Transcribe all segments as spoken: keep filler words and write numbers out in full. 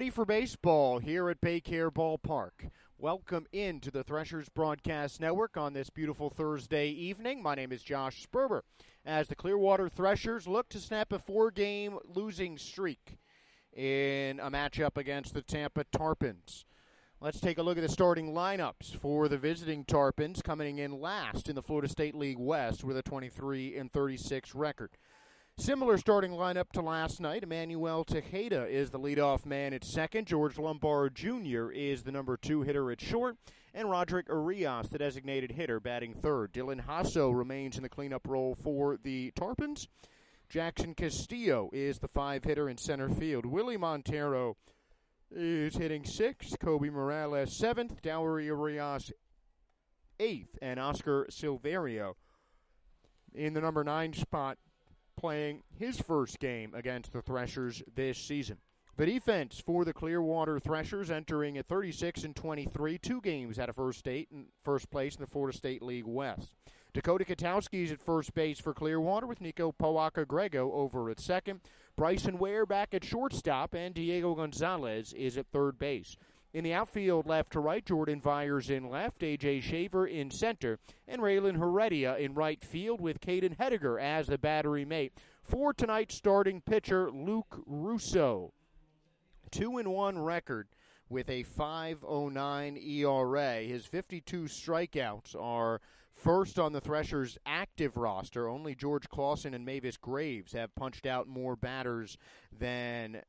Ready for baseball here at Baycare Ballpark. Welcome into the Threshers Broadcast Network on this beautiful Thursday evening. My name is Josh Sperber as the Clearwater Threshers look to snap a four-game losing streak in a matchup against the Tampa Tarpons. Let's take a look at the starting lineups for the visiting Tarpons, coming in last in the Florida State League West with a twenty-three and thirty-six record. Similar starting lineup to last night. Emmanuel Tejeda is the leadoff man at second. George Lombard Junior is the number two hitter at short. And Roderick Arias, the designated hitter, batting third. Dylan Hasso remains in the cleanup role for the Tarpons. Jackson Castillo is the five hitter in center field. Willie Montero is hitting sixth. Kobe Morales seventh. Dowry Arias eighth. And Oscar Silverio in the number nine spot, playing his first game against the Threshers this season. The defense for the Clearwater Threshers entering at thirty-six and twenty-three, two games out of first state and first place in the Florida State League West. Dakota Katowski is at first base for Clearwater with Nico Poaka-Grego over at second. Bryson Ware back at shortstop, and Diego Gonzalez is at third base. In the outfield, left to right, Jordan Vyers in left, A J Shaver in center, and Raylan Heredia in right field with Caden Hediger as the battery mate for tonight's starting pitcher, Luke Russo. Two and one record with a five oh nine E R A. His fifty-two strikeouts are first on the Threshers' active roster. Only George Clausen and Mavis Graves have punched out more batters than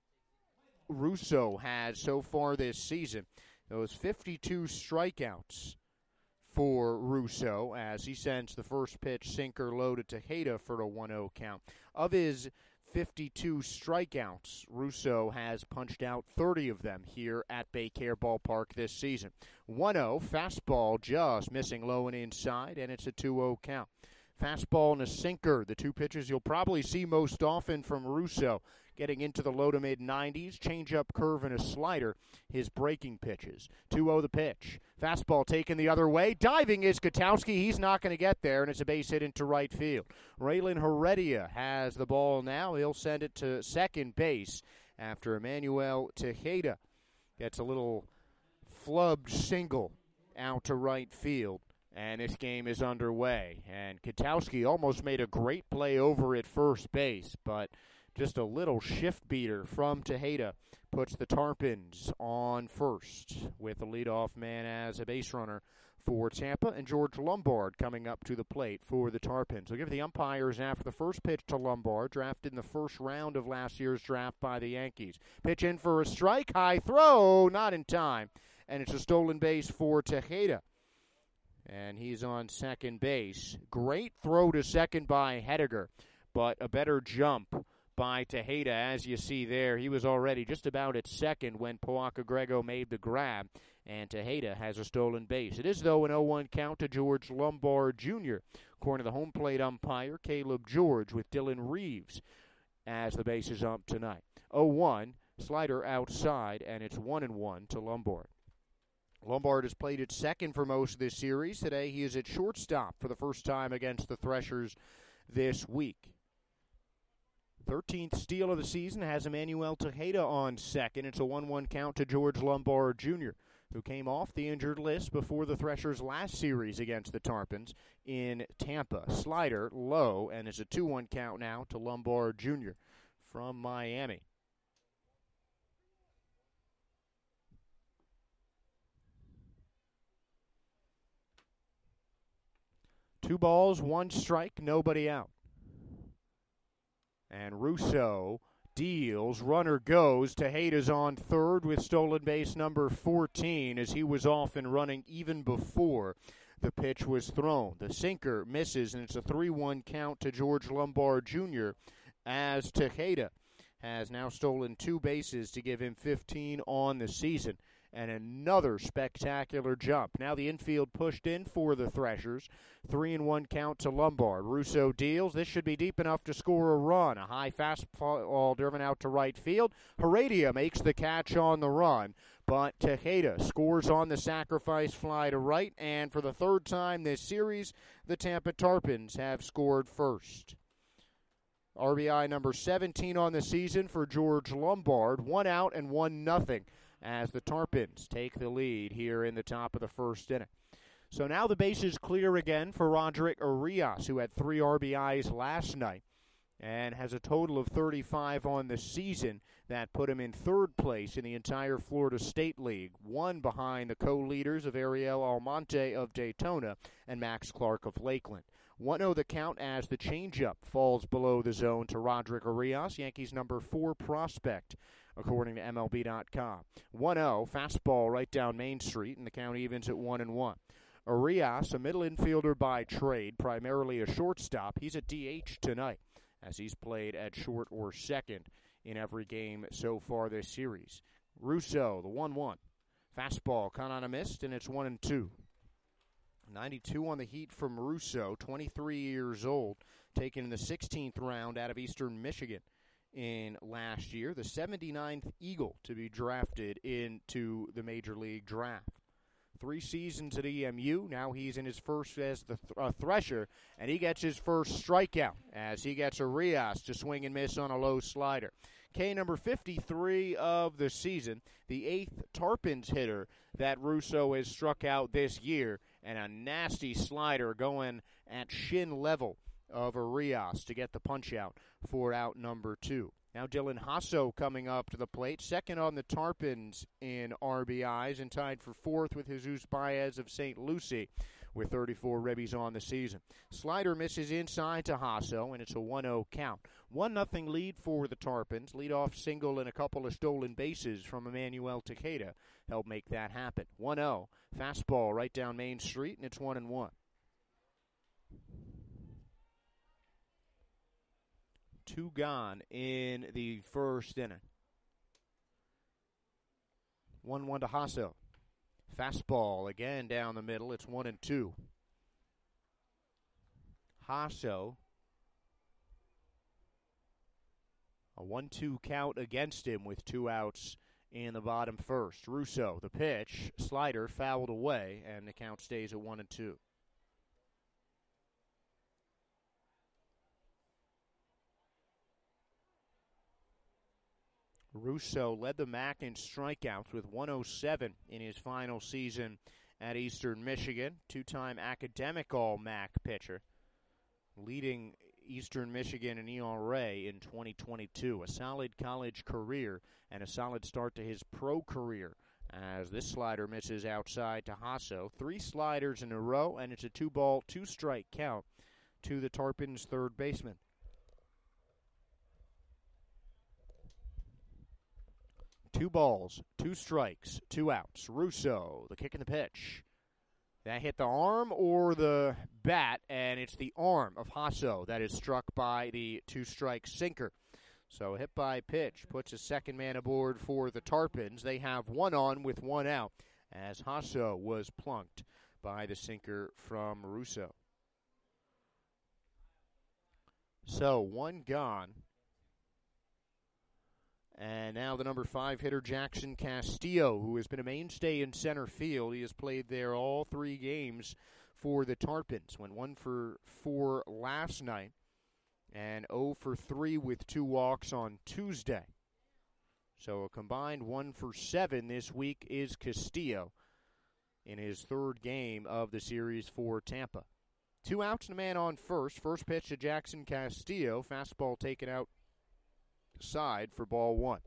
Russo has so far this season. Those fifty-two strikeouts for Russo as he sends the first pitch sinker low to Tejeda for a one oh count. Of his fifty-two strikeouts, Russo has punched out thirty of them here at Baycare Ballpark this season. one oh, fastball just missing low and inside, and it's a two oh count. Fastball and a sinker, the two pitches you'll probably see most often from Russo, getting into the low to mid nineties, changeup, curve, and a slider, his breaking pitches. two oh the pitch. Fastball taken the other way. Diving is Katowski. He's not going to get there, and it's a base hit into right field. Raylan Heredia has the ball now. He'll send it to second base after Emmanuel Tejeda gets a little flubbed single out to right field. And this game is underway. And Katowski almost made a great play over at first base, but just a little shift beater from Tejeda puts the Tarpons on first with the leadoff man as a base runner for Tampa, and George Lombard coming up to the plate for the Tarpons. We'll give the umpires after the first pitch to Lombard, drafted in the first round of last year's draft by the Yankees. Pitch in for a strike, high throw, not in time, and it's a stolen base for Tejeda. And he's on second base. Great throw to second by Hediger, but a better jump by Tejeda, as you see there. He was already just about at second when Poaka-Grego made the grab, and Tejeda has a stolen base. It is, though, an oh one count to George Lombard Junior According to the home plate umpire, Caleb George, with Dylan Reeves as the bases ump tonight. oh one, slider outside, and it's one and one to Lombard. Lombard has played at second for most of this series. Today he is at shortstop for the first time against the Threshers this week. thirteenth steal of the season has Emmanuel Tejeda on second. It's a one one count to George Lombard Junior, who came off the injured list before the Threshers' last series against the Tarpons in Tampa. Slider low, and it's a two one count now to Lombard Junior from Miami. Two balls, one strike, nobody out. And Russo deals, runner goes. Tejeda's on third with stolen base number fourteen as he was off and running even before the pitch was thrown. The sinker misses, and it's a three one count to George Lombard Junior as Tejeda has now stolen two bases to give him fifteen on the season. And another spectacular jump. Now the infield pushed in for the Threshers. Three and one count to Lombard. Russo deals. This should be deep enough to score a run. A high fastball driven out to right field. Heredia makes the catch on the run, but Tejeda scores on the sacrifice fly to right. And for the third time this series, the Tampa Tarpons have scored first. R B I number seventeen on the season for George Lombard. One out and one nothing as the Tarpons take the lead here in the top of the first inning. So now the base is clear again for Roderick Arias, who had three R B Is last night and has a total of thirty-five on the season. That put him in third place in the entire Florida State League, one behind the co-leaders of Ariel Almonte of Daytona and Max Clark of Lakeland. one oh the count as the changeup falls below the zone to Roderick Arias, Yankees number four prospect, according to M L B dot com. one oh, fastball right down Main Street, and the count evens at one and one. Arias, a middle infielder by trade, primarily a shortstop. He's a D H tonight, as he's played at short or second in every game so far this series. Russo, the one one. Fastball, caught on a mist, and it's one and two. ninety-two on the heat from Russo, twenty-three years old, taken in the sixteenth round out of Eastern Michigan in last year. The seventy-ninth Eagle to be drafted into the Major League draft. Three seasons at E M U. Now he's in his first as the th- uh, Thresher, and he gets his first strikeout as he gets Arias to swing and miss on a low slider. K number fifty-three of the season, the eighth Tarpons hitter that Russo has struck out this year, and a nasty slider going at shin level of Arias to get the punch out for out number two. Now Dylan Hasso coming up to the plate, second on the Tarpons in R B Is, and tied for fourth with Jesus Baez of Saint Lucie with thirty-four ribbies on the season. Slider misses inside to Hasso, and it's a one oh count. one nothing lead for the Tarpons. Leadoff single and a couple of stolen bases from Emmanuel Takeda helped make that happen. one oh, fastball right down Main Street, and it's one and one. Two gone in the first inning. one one to Hasso. Fastball again down the middle. It's one and two. Hasso, a one two count against him with two outs in the bottom first. Russo, the pitch, slider fouled away, and the count stays at one and two. Russo led the M A C in strikeouts with one oh seven in his final season at Eastern Michigan. Two-time academic All-M A C pitcher, leading Eastern Michigan in E R A in twenty twenty-two. A solid college career and a solid start to his pro career, as this slider misses outside to Hasso. Three sliders in a row, and it's a two-ball, two-strike count to the Tarpons' third baseman. Two balls, two strikes, two outs. Russo, the kick and the pitch. That hit the arm or the bat, and it's the arm of Hasso that is struck by the two-strike sinker. So hit by pitch puts a second man aboard for the Tarpons. They have one on with one out as Hasso was plunked by the sinker from Russo. So one gone. And now the number five hitter, Jackson Castillo, who has been a mainstay in center field. He has played there all three games for the Tarpons. Went one for four last night and oh for three with two walks on Tuesday. So a combined one for seven this week is Castillo in his third game of the series for Tampa. Two outs and a man on first. First pitch to Jackson Castillo. Fastball taken out side for ball one.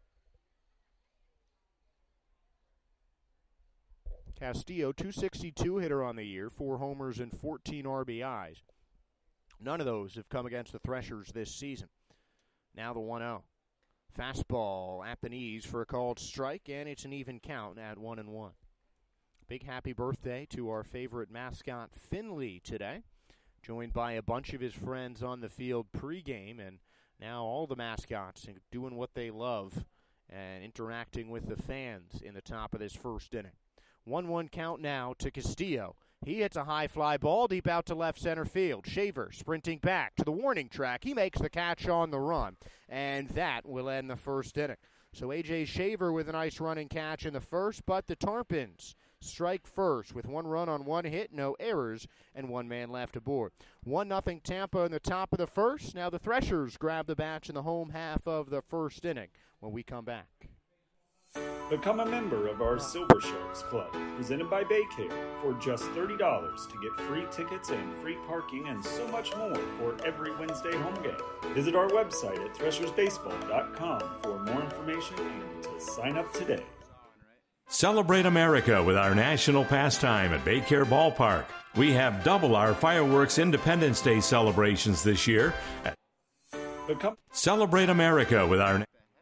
Castillo, two sixty-two hitter on the year, four homers and fourteen R B Is. None of those have come against the Threshers this season. Now the one oh. Fastball at the knees for a called strike, and it's an even count at one and one. Big happy birthday to our favorite mascot, Finley, today. Joined by a bunch of his friends on the field pregame, and now all the mascots doing what they love and interacting with the fans in the top of this first inning. one one count now to Castillo. He hits a high fly ball deep out to left center field. Shaver sprinting back to the warning track. He makes the catch on the run, and that will end the first inning. So A J Shaver with a nice running catch in the first, but the Tarpons strike first with one run on one hit, no errors, and one man left aboard. one nothing Tampa in the top of the first. Now the Threshers grab the bats in the home half of the first inning when we come back. Become a member of our Silver Sharks Club, presented by Baycare, for just thirty dollars to get free tickets and free parking and so much more for every Wednesday home game. Visit our website at threshers baseball dot com for more information and to sign up today. Celebrate America with our national pastime at Baycare Ballpark. We have double our fireworks Independence Day celebrations this year. Become- Celebrate America with our...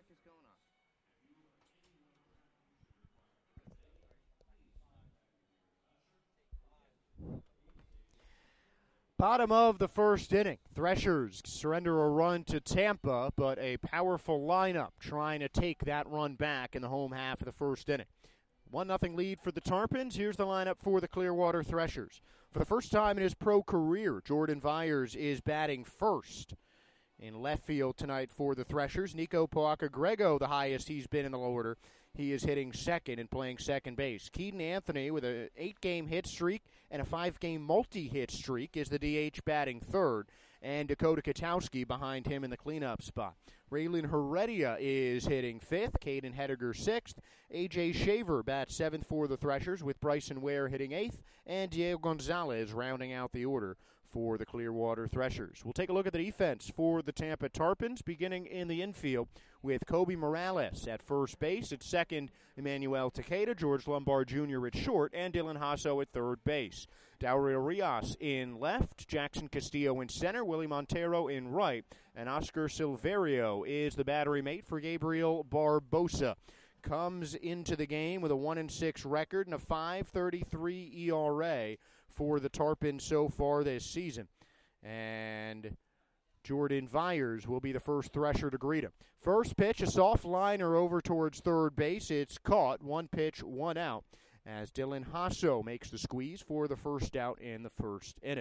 Bottom of the first inning. Threshers surrender a run to Tampa, but a powerful lineup trying to take that run back in the home half of the first inning. one nothing lead for the Tarpons. Here's the lineup for the Clearwater Threshers. For the first time in his pro career, Jordan Vyers is batting first. In left field tonight for the Threshers, Nico Poaka-Grego, the highest he's been in the order. He is hitting second and playing second base. Keaton Anthony with an eight-game hit streak and a five-game multi-hit streak is the D H batting third, and Dakota Katowski behind him in the cleanup spot. Raylan Heredia is hitting fifth, Caden Hediger sixth, A J Shaver bats seventh for the Threshers with Bryson Ware hitting eighth, and Diego Gonzalez rounding out the order for the Clearwater Threshers. We'll take a look at the defense for the Tampa Tarpons, beginning in the infield with Kobe Morales at first base. At second, Emmanuel Takeda, George Lombard Junior at short, and Dylan Hasso at third base. Dauriel Rios in left, Jackson Castillo in center, Willie Montero in right, and Oscar Silverio is the battery mate for Gabriel Barbosa. Comes into the game with a one and six record and a five thirty-three E R A for the Tarpons so far this season. And Jordan Vyers will be the first Thresher to greet him. First pitch, a soft liner over towards third base. It's caught. One pitch, one out, as Dylan Hasso makes the squeeze for the first out in the first inning.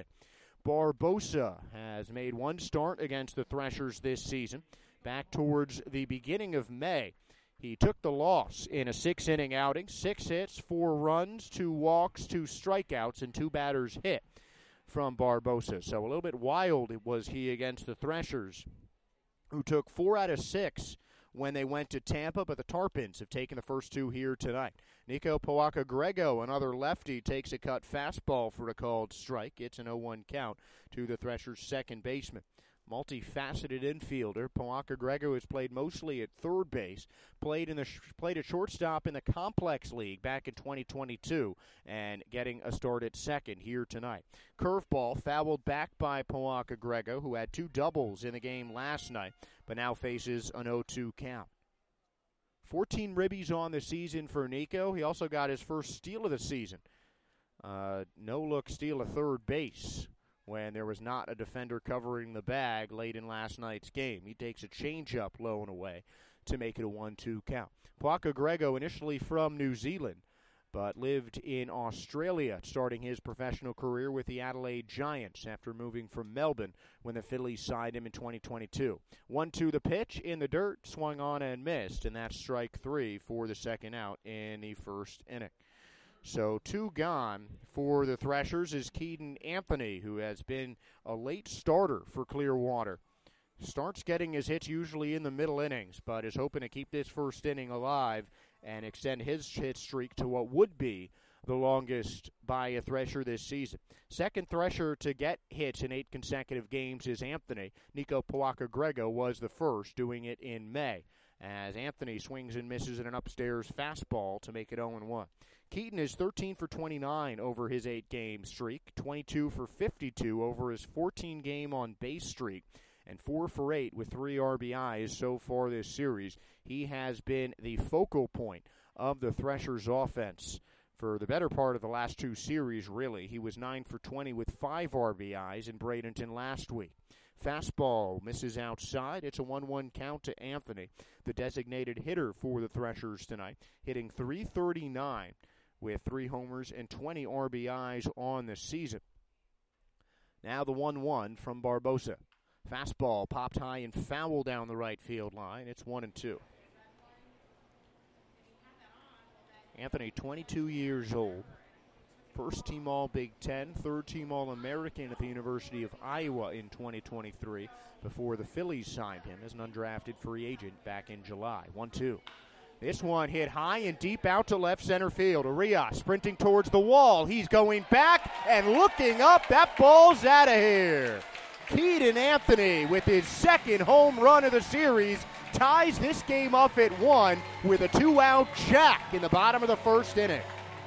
Barbosa has made one start against the Threshers this season. Back towards the beginning of May, he took the loss in a six-inning outing. Six hits, four runs, two walks, two strikeouts, and two batters hit from Barbosa. So a little bit wild was he against the Threshers, who took four out of six when they went to Tampa, but the Tarpons have taken the first two here tonight. Nico Poaka-Grego, another lefty, takes a cut fastball for a called strike. It's an oh one count to the Threshers' second baseman. Multifaceted infielder, Poaka-Grego has played mostly at third base, played in the sh- played at shortstop in the Complex League back in twenty twenty-two, and getting a start at second here tonight. Curveball fouled back by Poaka-Grego, who had two doubles in the game last night, but now faces an oh two count. fourteen ribbies on the season for Nico. He also got his first steal of the season. Uh, no-look steal of third base when there was not a defender covering the bag late in last night's game. He takes a changeup low and away to make it a one two count. Poaka-Grego, initially from New Zealand, but lived in Australia, starting his professional career with the Adelaide Giants after moving from Melbourne when the Phillies signed him in twenty twenty-two. one two the pitch in the dirt, swung on and missed, and that's strike three for the second out in the first inning. So two gone for the Threshers is Keaton Anthony, who has been a late starter for Clearwater. Starts getting his hits usually in the middle innings, but is hoping to keep this first inning alive and extend his hit streak to what would be the longest by a Thresher this season. Second Thresher to get hits in eight consecutive games is Anthony. Nico Poaka-Grego was the first, doing it in May, as Anthony swings and misses at an upstairs fastball to make it oh one. Keaton is thirteen for twenty-nine over his eight-game streak, twenty-two for fifty-two over his fourteen-game on-base streak, and four for eight with three R B Is so far this series. He has been the focal point of the Threshers' offense for the better part of the last two series, really. He was nine for twenty with five R B Is in Bradenton last week. Fastball misses outside. It's a one one count to Anthony, the designated hitter for the Threshers tonight, hitting three thirty-nine with three homers and twenty R B Is on the season. Now the one one from Barbosa. Fastball popped high and foul down the right field line. It's one and two. Anthony, twenty-two years old. First team All-Big Ten, third team All-American at the University of Iowa in twenty twenty-three before the Phillies signed him as an undrafted free agent back in July. one two. This one hit high and deep out to left center field. Arias sprinting towards the wall. He's going back and looking up. That ball's out of here. Keaton Anthony with his second home run of the series ties this game up at one with a two-out jack in the bottom of the first inning.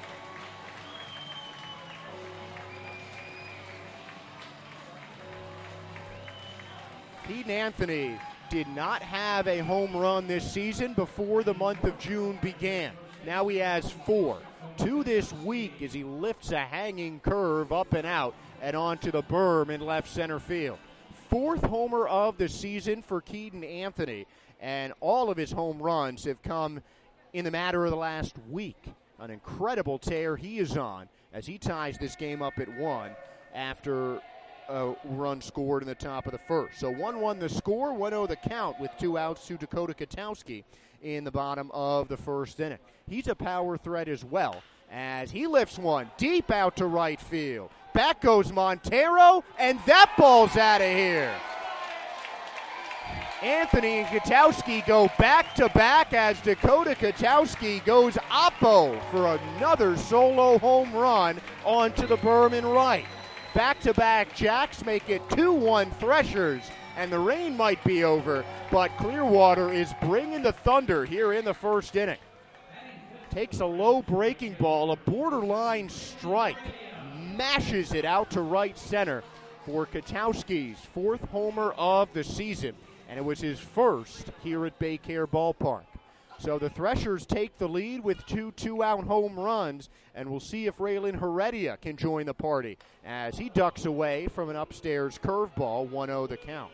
Keaton Anthony did not have a home run this season before the month of June began. Now he has four. Two this week as he lifts a hanging curve up and out and onto the berm in left center field. Fourth homer of the season for Keaton Anthony, and all of his home runs have come in the matter of the last week. An incredible tear he is on as he ties this game up at one after a run scored in the top of the first. So one one the score, one oh the count with two outs to Dakota Katowski in the bottom of the first inning. He's a power threat as well as he lifts one deep out to right field. Back goes Montero, and that ball's out of here. Anthony and Katowski go back-to-back as Dakota Katowski goes oppo for another solo home run onto the berm and right. Back-to-back jacks make it two one Threshers, and the rain might be over, but Clearwater is bringing the thunder here in the first inning. Takes a low breaking ball, a borderline strike, mashes it out to right center for Katowski's fourth homer of the season, and it was his first here at Baycare Ballpark. So the Threshers take the lead with two two-out home runs, and we'll see if Raylan Heredia can join the party as he ducks away from an upstairs curveball, one oh the count.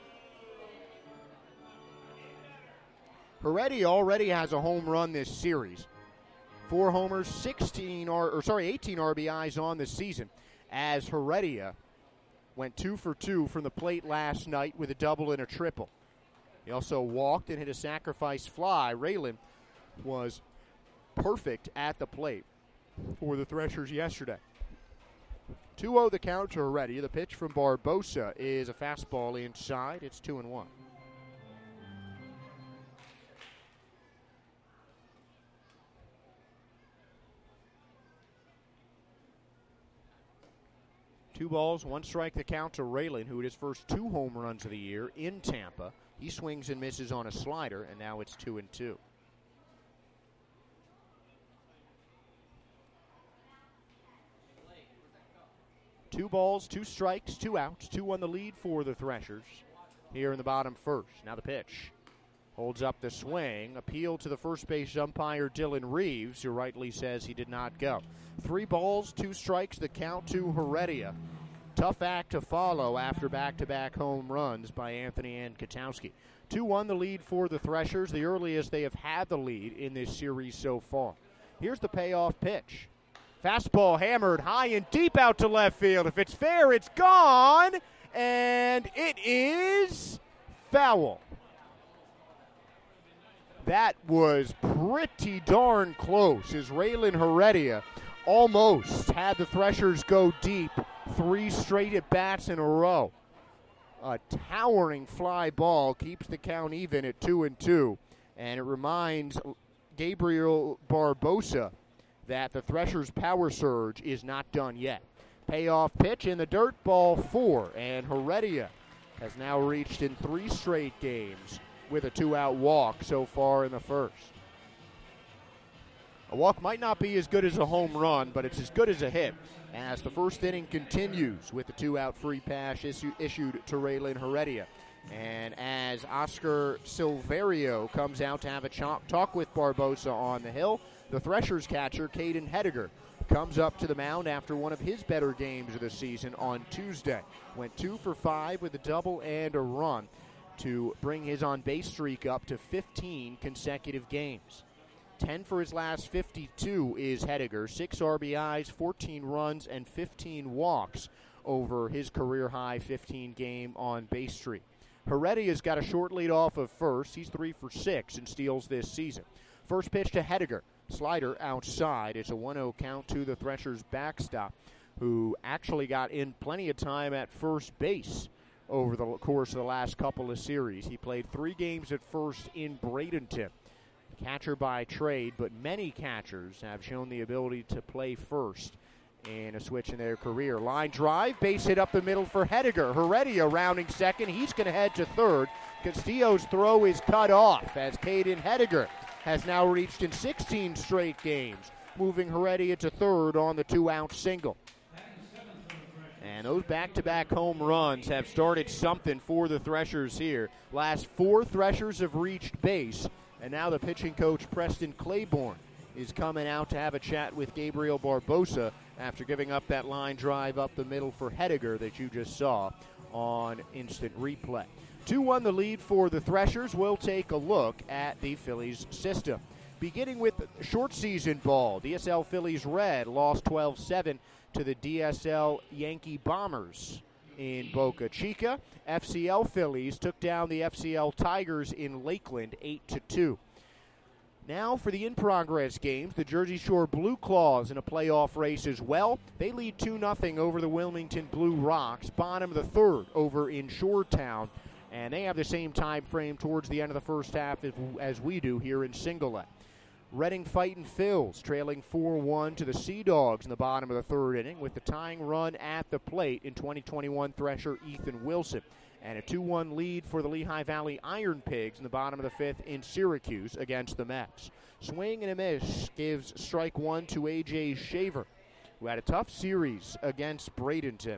Heredia already has a home run this series. Four homers, sixteen or, or sorry, eighteen R B Is on the season, as Heredia went two for two from the plate last night with a double and a triple. He also walked and hit a sacrifice fly. Raylan was perfect at the plate for the Threshers yesterday. two oh the count to Heredia. The pitch from Barbosa is a fastball inside. It's two and one. Two balls, one strike the count to Raylan, who had his first two home runs of the year in Tampa. He swings and misses on a slider, and now it's two and two. Two balls, two strikes, two outs, two on the lead for the Threshers here in the bottom first. Now the pitch. Holds up the swing. Appeal to the first base umpire, Dylan Reeves, who rightly says he did not go. Three balls, two strikes, the count to Heredia. Tough act to follow after back-to-back home runs by Anthony and Katowski. two one the lead for the Threshers, the earliest they have had the lead in this series so far. Here's the payoff pitch. Fastball hammered high and deep out to left field. If it's fair, it's gone, and it is foul. That was pretty darn close as Raylan Heredia almost had the Threshers go deep three straight at-bats in a row. A towering fly ball keeps the count even at two and two, and it reminds Gabriel Barbosa that the Threshers' power surge is not done yet. Payoff pitch in the dirt, ball four, and Heredia has now reached in three straight games with a two-out walk so far in the first. A walk might not be as good as a home run, but it's as good as a hit as the first inning continues with the two-out free pass issue, issued to Raylan Heredia. And as Oscar Silverio comes out to have a ch- talk with Barbosa on the hill, the Threshers catcher, Caden Hediger, comes up to the mound after one of his better games of the season on Tuesday. Went two for five with a double and a run to bring his on-base streak up to fifteen consecutive games. ten for his last fifty-two is Hediger, six R B Is, fourteen runs, and fifteen walks over his career-high fifteen-game on-base streak. Heredia's got a short lead off of first. He's three for six and steals this season. First pitch to Hediger. Slider outside. It's a one oh count to the Threshers backstop, who actually got in plenty of time at first base over the course of the last couple of series. He played three games at first in Bradenton. Catcher by trade, but many catchers have shown the ability to play first in a switch in their career. Line drive, base hit up the middle for Hediger. Heredia rounding second. He's going to head to third. Castillo's throw is cut off as Caden Hediger has now reached in sixteen straight games, moving Heredia to third on the two-out single. And those back-to-back home runs have started something for the Threshers here. Last four Threshers have reached base, and now the pitching coach, Preston Claiborne, is coming out to have a chat with Gabriel Barbosa after giving up that line drive up the middle for Hediger that you just saw on instant replay. two one the lead for the Threshers. We'll take a look at the Phillies system. Beginning with short season ball, D S L Phillies Red lost twelve seven to the D S L Yankee Bombers in Boca Chica. F C L Phillies took down the F C L Tigers in Lakeland eight to two. Now for the in-progress games, the Jersey Shore Blue Claws in a playoff race as well. They lead two nothing over the Wilmington Blue Rocks. Bottom of the third over in Shoretown. And they have the same time frame towards the end of the first half as, as we do here in Single A. Reading Fightin' Phils trailing four one to the Sea Dogs in the bottom of the third inning with the tying run at the plate in twenty twenty-one Thresher Ethan Wilson. And a two one lead for the Lehigh Valley Iron Pigs in the bottom of the fifth in Syracuse against the Mets. Swing and a miss gives strike one to A J Shaver, who had a tough series against Bradenton,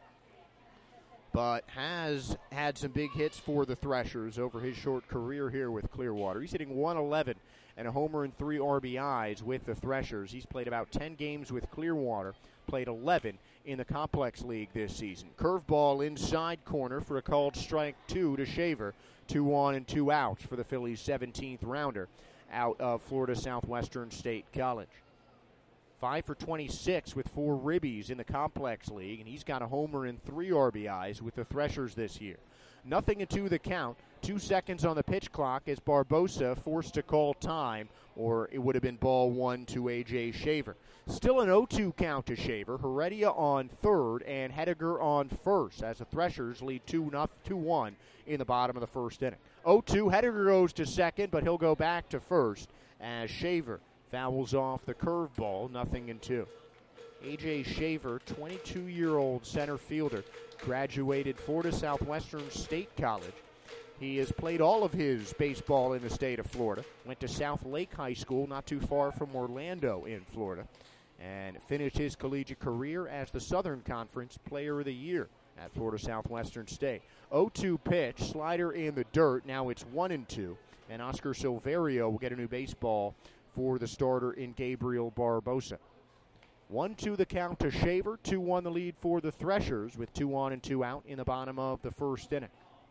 but has had some big hits for the Threshers over his short career here with Clearwater. He's hitting one eleven and a homer and three R B Is with the Threshers. He's played about ten games with Clearwater, played eleven in the Complex League this season. Curveball inside corner for a called strike two to Shaver. Two on and two outs for the Phillies' seventeenth rounder out of Florida Southwestern State College. Five for twenty-six with four ribbies in the Complex League, and he's got a homer and three R B Is with the Threshers this year. Nothing into the count. Two seconds on the pitch clock as Barbosa forced to call time, or it would have been ball one to A J Shaver. Still an oh two count to Shaver. Heredia on third and Hediger on first as the Threshers lead two one in the bottom of the first inning. oh two, Hediger goes to second, but he'll go back to first as Shaver fouls off the curveball, nothing in two. A J Shaver, twenty-two-year-old center fielder, graduated Florida Southwestern State College. He has played all of his baseball in the state of Florida, went to South Lake High School, not too far from Orlando in Florida, and finished his collegiate career as the Southern Conference Player of the Year at Florida Southwestern State. oh two pitch, slider in the dirt, now it's one and two, and Oscar Silverio will get a new baseball for the starter in Gabriel Barbosa. one two the count to Shaver, two one the lead for the Threshers with two on and two out in the bottom of the first inning.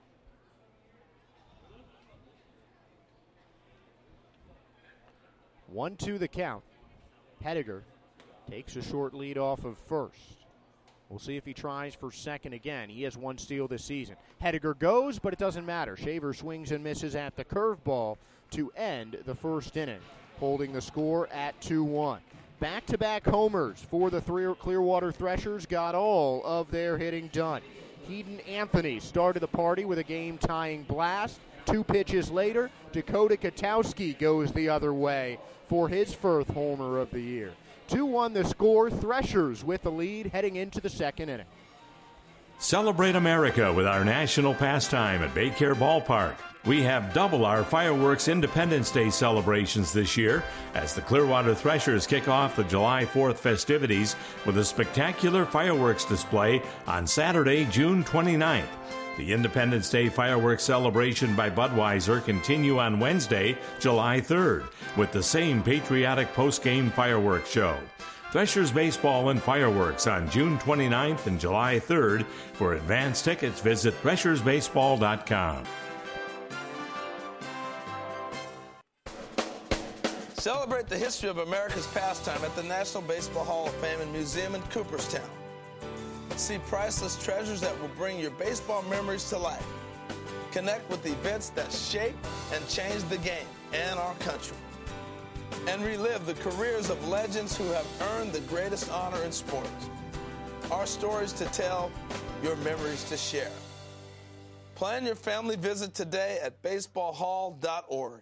one two the count. Hediger takes a short lead off of first. We'll see if he tries for second again. He has one steal this season. Hediger goes, but it doesn't matter. Shaver swings and misses at the curveball to end the first inning, holding the score at two one. Back-to-back homers for the Clearwater Threshers got all of their hitting done. Heaton Anthony started the party with a game-tying blast. Two pitches later, Dakota Katowski goes the other way for his first homer of the year. two one the score, Threshers with the lead heading into the second inning. Celebrate America with our national pastime at Baycare Ballpark. We have double our fireworks Independence Day celebrations this year as the Clearwater Threshers kick off the July fourth festivities with a spectacular fireworks display on Saturday, June twenty-ninth. The Independence Day fireworks celebration by Budweiser continue on Wednesday, July third, with the same patriotic post-game fireworks show. Threshers Baseball and Fireworks on June twenty-ninth and July third. For advance tickets, visit threshers baseball dot com. Celebrate the history of America's pastime at the National Baseball Hall of Fame and Museum in Cooperstown. See priceless treasures that will bring your baseball memories to life. Connect with the events that shape and change the game and our country. and relive the careers of legends who have earned the greatest honor in sports. Our stories to tell, your memories to share. Plan your family visit today at baseball hall dot org.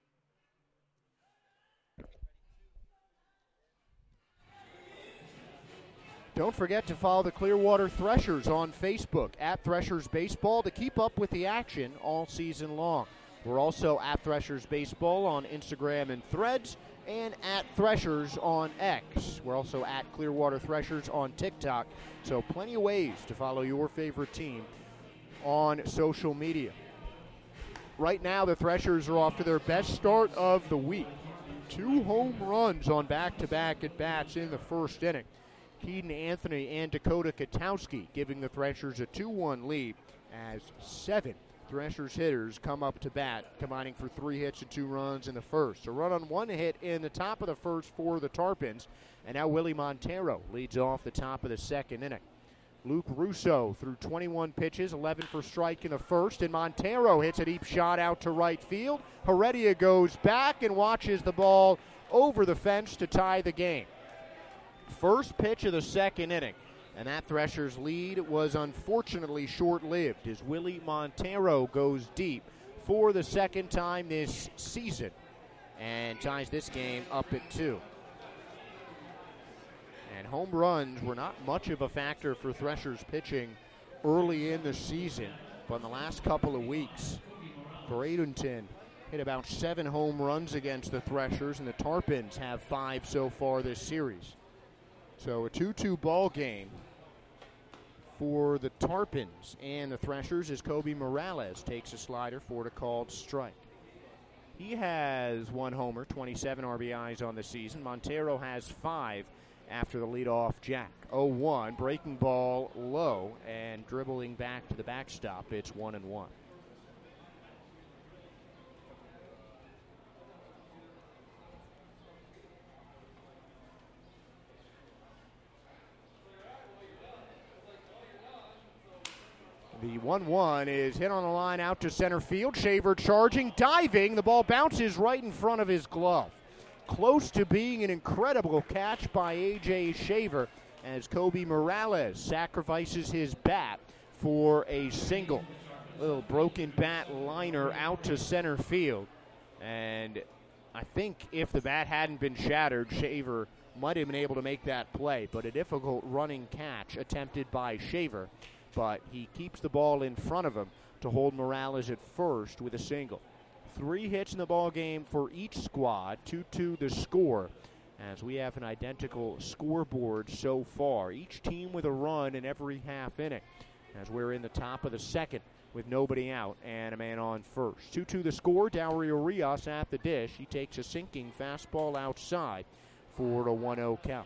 Don't forget to follow the Clearwater Threshers on Facebook, at Threshers Baseball, to keep up with the action all season long. We're also at Threshers Baseball on Instagram and Threads, and at Threshers on X. We're also at Clearwater Threshers on TikTok, so plenty of ways to follow your favorite team on social media. Right now, the Threshers are off to their best start of the week. Two home runs on back-to-back at-bats in the first inning. Keaton Anthony and Dakota Katowski giving the Threshers a two one lead as seven Threshers hitters come up to bat, combining for three hits and two runs in the first. A run on one hit in the top of the first for the Tarpons, and now Willie Montero leads off the top of the second inning. Luke Russo threw twenty-one pitches, eleven for strike in the first, and Montero hits a deep shot out to right field. Heredia goes back and watches the ball over the fence to tie the game. First pitch of the second inning, and that Threshers lead was unfortunately short-lived as Willie Montero goes deep for the second time this season and ties this game up at two. And home runs were not much of a factor for Threshers pitching early in the season, but in the last couple of weeks, Bradenton hit about seven home runs against the Threshers, and the Tarpons have five so far this series. So a two two ball game for the Tarpons and the Threshers as Kobe Morales takes a slider for a called strike. He has one homer, twenty-seven R B Is on the season. Montero has five after the leadoff jack. oh one, breaking ball low and dribbling back to the backstop. It's one and one. The one one is hit on the line out to center field. Shaver charging, diving. The ball bounces right in front of his glove. Close to being an incredible catch by A J Shaver as Kobe Morales sacrifices his bat for a single. Little broken bat liner out to center field. And I think if the bat hadn't been shattered, Shaver might have been able to make that play. But a difficult running catch attempted by Shaver. But he keeps the ball in front of him to hold Morales at first with a single. Three hits in the ball game for each squad, two two the score, as we have an identical scoreboard so far. Each team with a run in every half inning, as we're in the top of the second with nobody out and a man on first. two two the score, Dowry Urias at the dish. He takes a sinking fastball outside for a one oh count.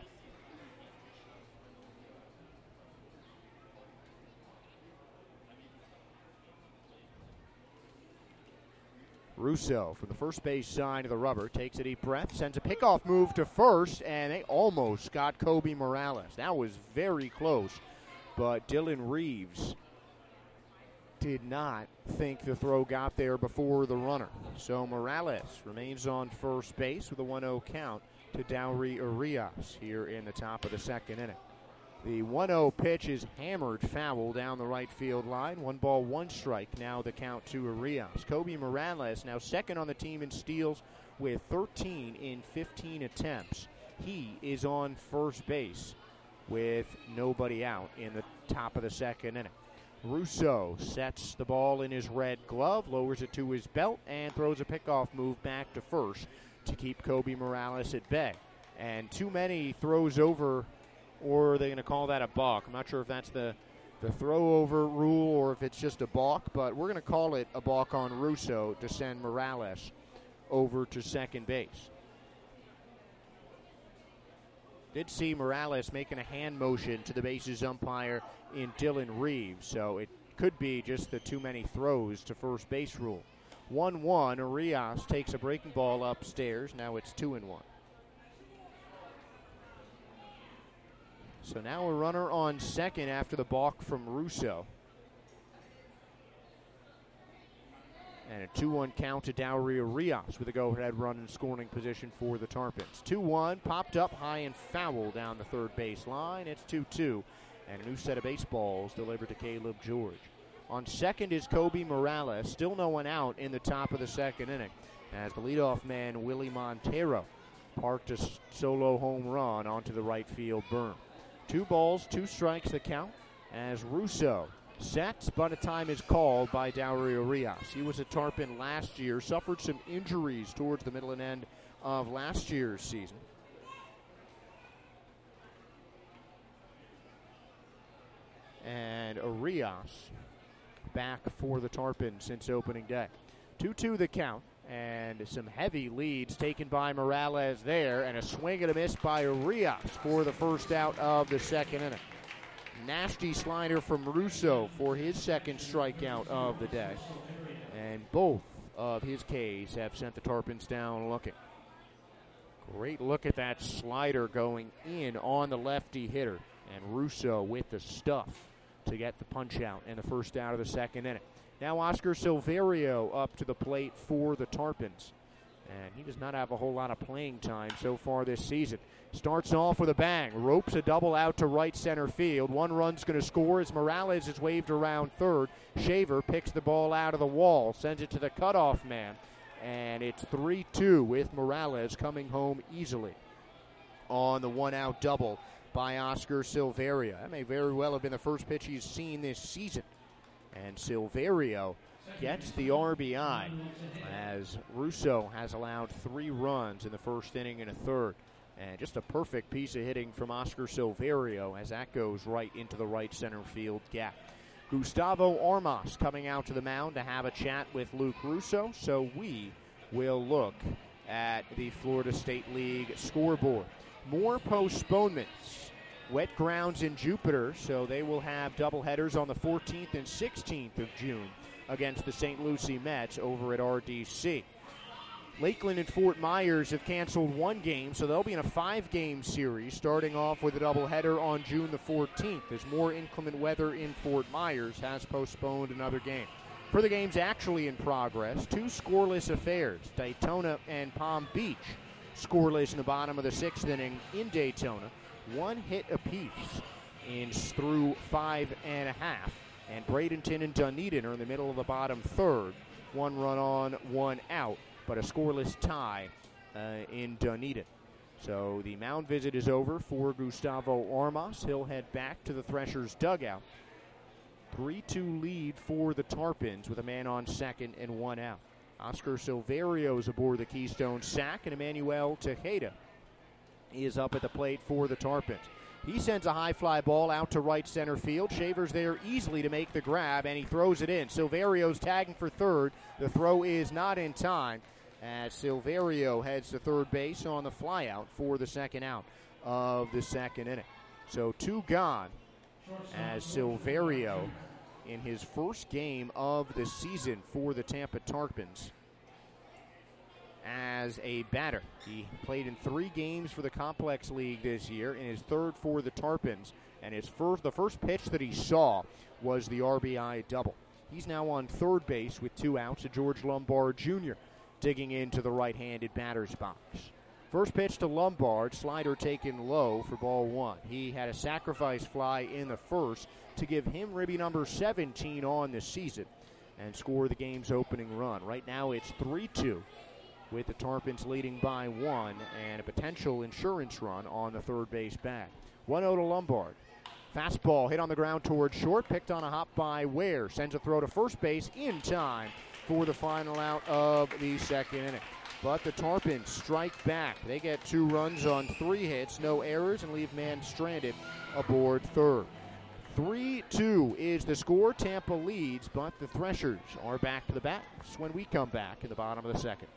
Russo from the first base side of the rubber takes a deep breath, sends a pickoff move to first, and they almost got Kobe Morales. That was very close, but Dylan Reeves did not think the throw got there before the runner. So Morales remains on first base with a one oh count to Dowry Urias here in the top of the second inning. The one oh pitch is hammered foul down the right field line. One ball, one strike. Now the count to Urias. Kobe Morales now second on the team in steals with thirteen in fifteen attempts. He is on first base with nobody out in the top of the second inning. Russo sets the ball in his red glove, lowers it to his belt, and throws a pickoff move back to first to keep Kobe Morales at bay. And too many throws over, or are they going to call that a balk? I'm not sure if that's the, the throw-over rule or if it's just a balk, but we're going to call it a balk on Russo to send Morales over to second base. Did see Morales making a hand motion to the bases umpire in Dylan Reeves, so it could be just the too many throws to first base rule. one one, Urias takes a breaking ball upstairs. Now it's two and one. So now a runner on second after the balk from Russo. And a two one count to Daurio Rios with a go-ahead run in scoring position for the Tarpons. two one, popped up high and foul down the third base line. It's two two, and a new set of baseballs delivered to Caleb George. On second is Kobe Morales. Still no one out in the top of the second inning, as the leadoff man, Willie Montero, parked a solo home run onto the right field berm. Two balls, two strikes the count, as Russo sets, but a time is called by Daurio Rios. He was a Tarpon last year, suffered some injuries towards the middle and end of last year's season. And Rios back for the Tarpon since opening day. two two the count, and some heavy leads taken by Morales there, and a swing and a miss by Rios for the first out of the second inning. Nasty slider from Russo for his second strikeout of the day. And both of his Ks have sent the Tarpons down looking. Great look at that slider going in on the lefty hitter. And Russo with the stuff to get the punch out in the first out of the second inning. Now Oscar Silverio up to the plate for the Tarpons. And he does not have a whole lot of playing time so far this season. Starts off with a bang. Ropes a double out to right center field. One run's going to score as Morales is waved around third. Shaver picks the ball out of the wall, sends it to the cutoff man. And it's three two with Morales coming home easily on the one-out double by Oscar Silverio. That may very well have been the first pitch he's seen this season. And Silverio gets the R B I as Russo has allowed three runs in the first inning and a third. And just a perfect piece of hitting from Oscar Silverio as that goes right into the right center field gap. Gustavo Armas coming out to the mound to have a chat with Luke Russo. So we will look at the Florida State League scoreboard. More postponements. Wet grounds in Jupiter, so they will have doubleheaders on the fourteenth and sixteenth of June against the Saint Lucie Mets over at R D C. Lakeland and Fort Myers have canceled one game, so they'll be in a five-game series, starting off with a doubleheader on June the fourteenth, as more inclement weather in Fort Myers has postponed another game. For the games actually in progress, two scoreless affairs, Daytona and Palm Beach, scoreless in the bottom of the sixth inning in Daytona. One hit apiece in through five and a half, and Bradenton and Dunedin are in the middle of the bottom third. One run on, one out, but a scoreless tie uh, in Dunedin. So the mound visit is over for Gustavo Armas. He'll head back to the Threshers dugout. three two lead for the Tarpons with a man on second and one out. Oscar Silverio is aboard the Keystone sack, and Emmanuel Tejeda is up at the plate for the Tarpons. He sends a high fly ball out to right center field. Shaver's there easily to make the grab, and he throws it in. Silverio's tagging for third. The throw is not in time as Silverio heads to third base on the flyout for the second out of the second inning. So two gone as Silverio, in his first game of the season for the Tampa Tarpons, as a batter. He played in three games for the Complex League this year, and his third for the Tarpons. And his first, the first pitch that he saw was the R B I double. He's now on third base with two outs. George Lombard Junior digging into the right-handed batter's box. First pitch to Lombard, slider taken low for ball one. He had a sacrifice fly in the first to give him ribby number seventeen on the season and score the game's opening run. Right now it's three two. With the Tarpons leading by one and a potential insurance run on the third base bag. one oh to Lombard. Fastball hit on the ground towards short, picked on a hop by Ware. Sends a throw to first base in time for the final out of the second inning. But the Tarpons strike back. They get two runs on three hits, no errors, and leave man stranded aboard third. three two is the score. Tampa leads, but the Threshers are back to the bats when we come back in the bottom of the second.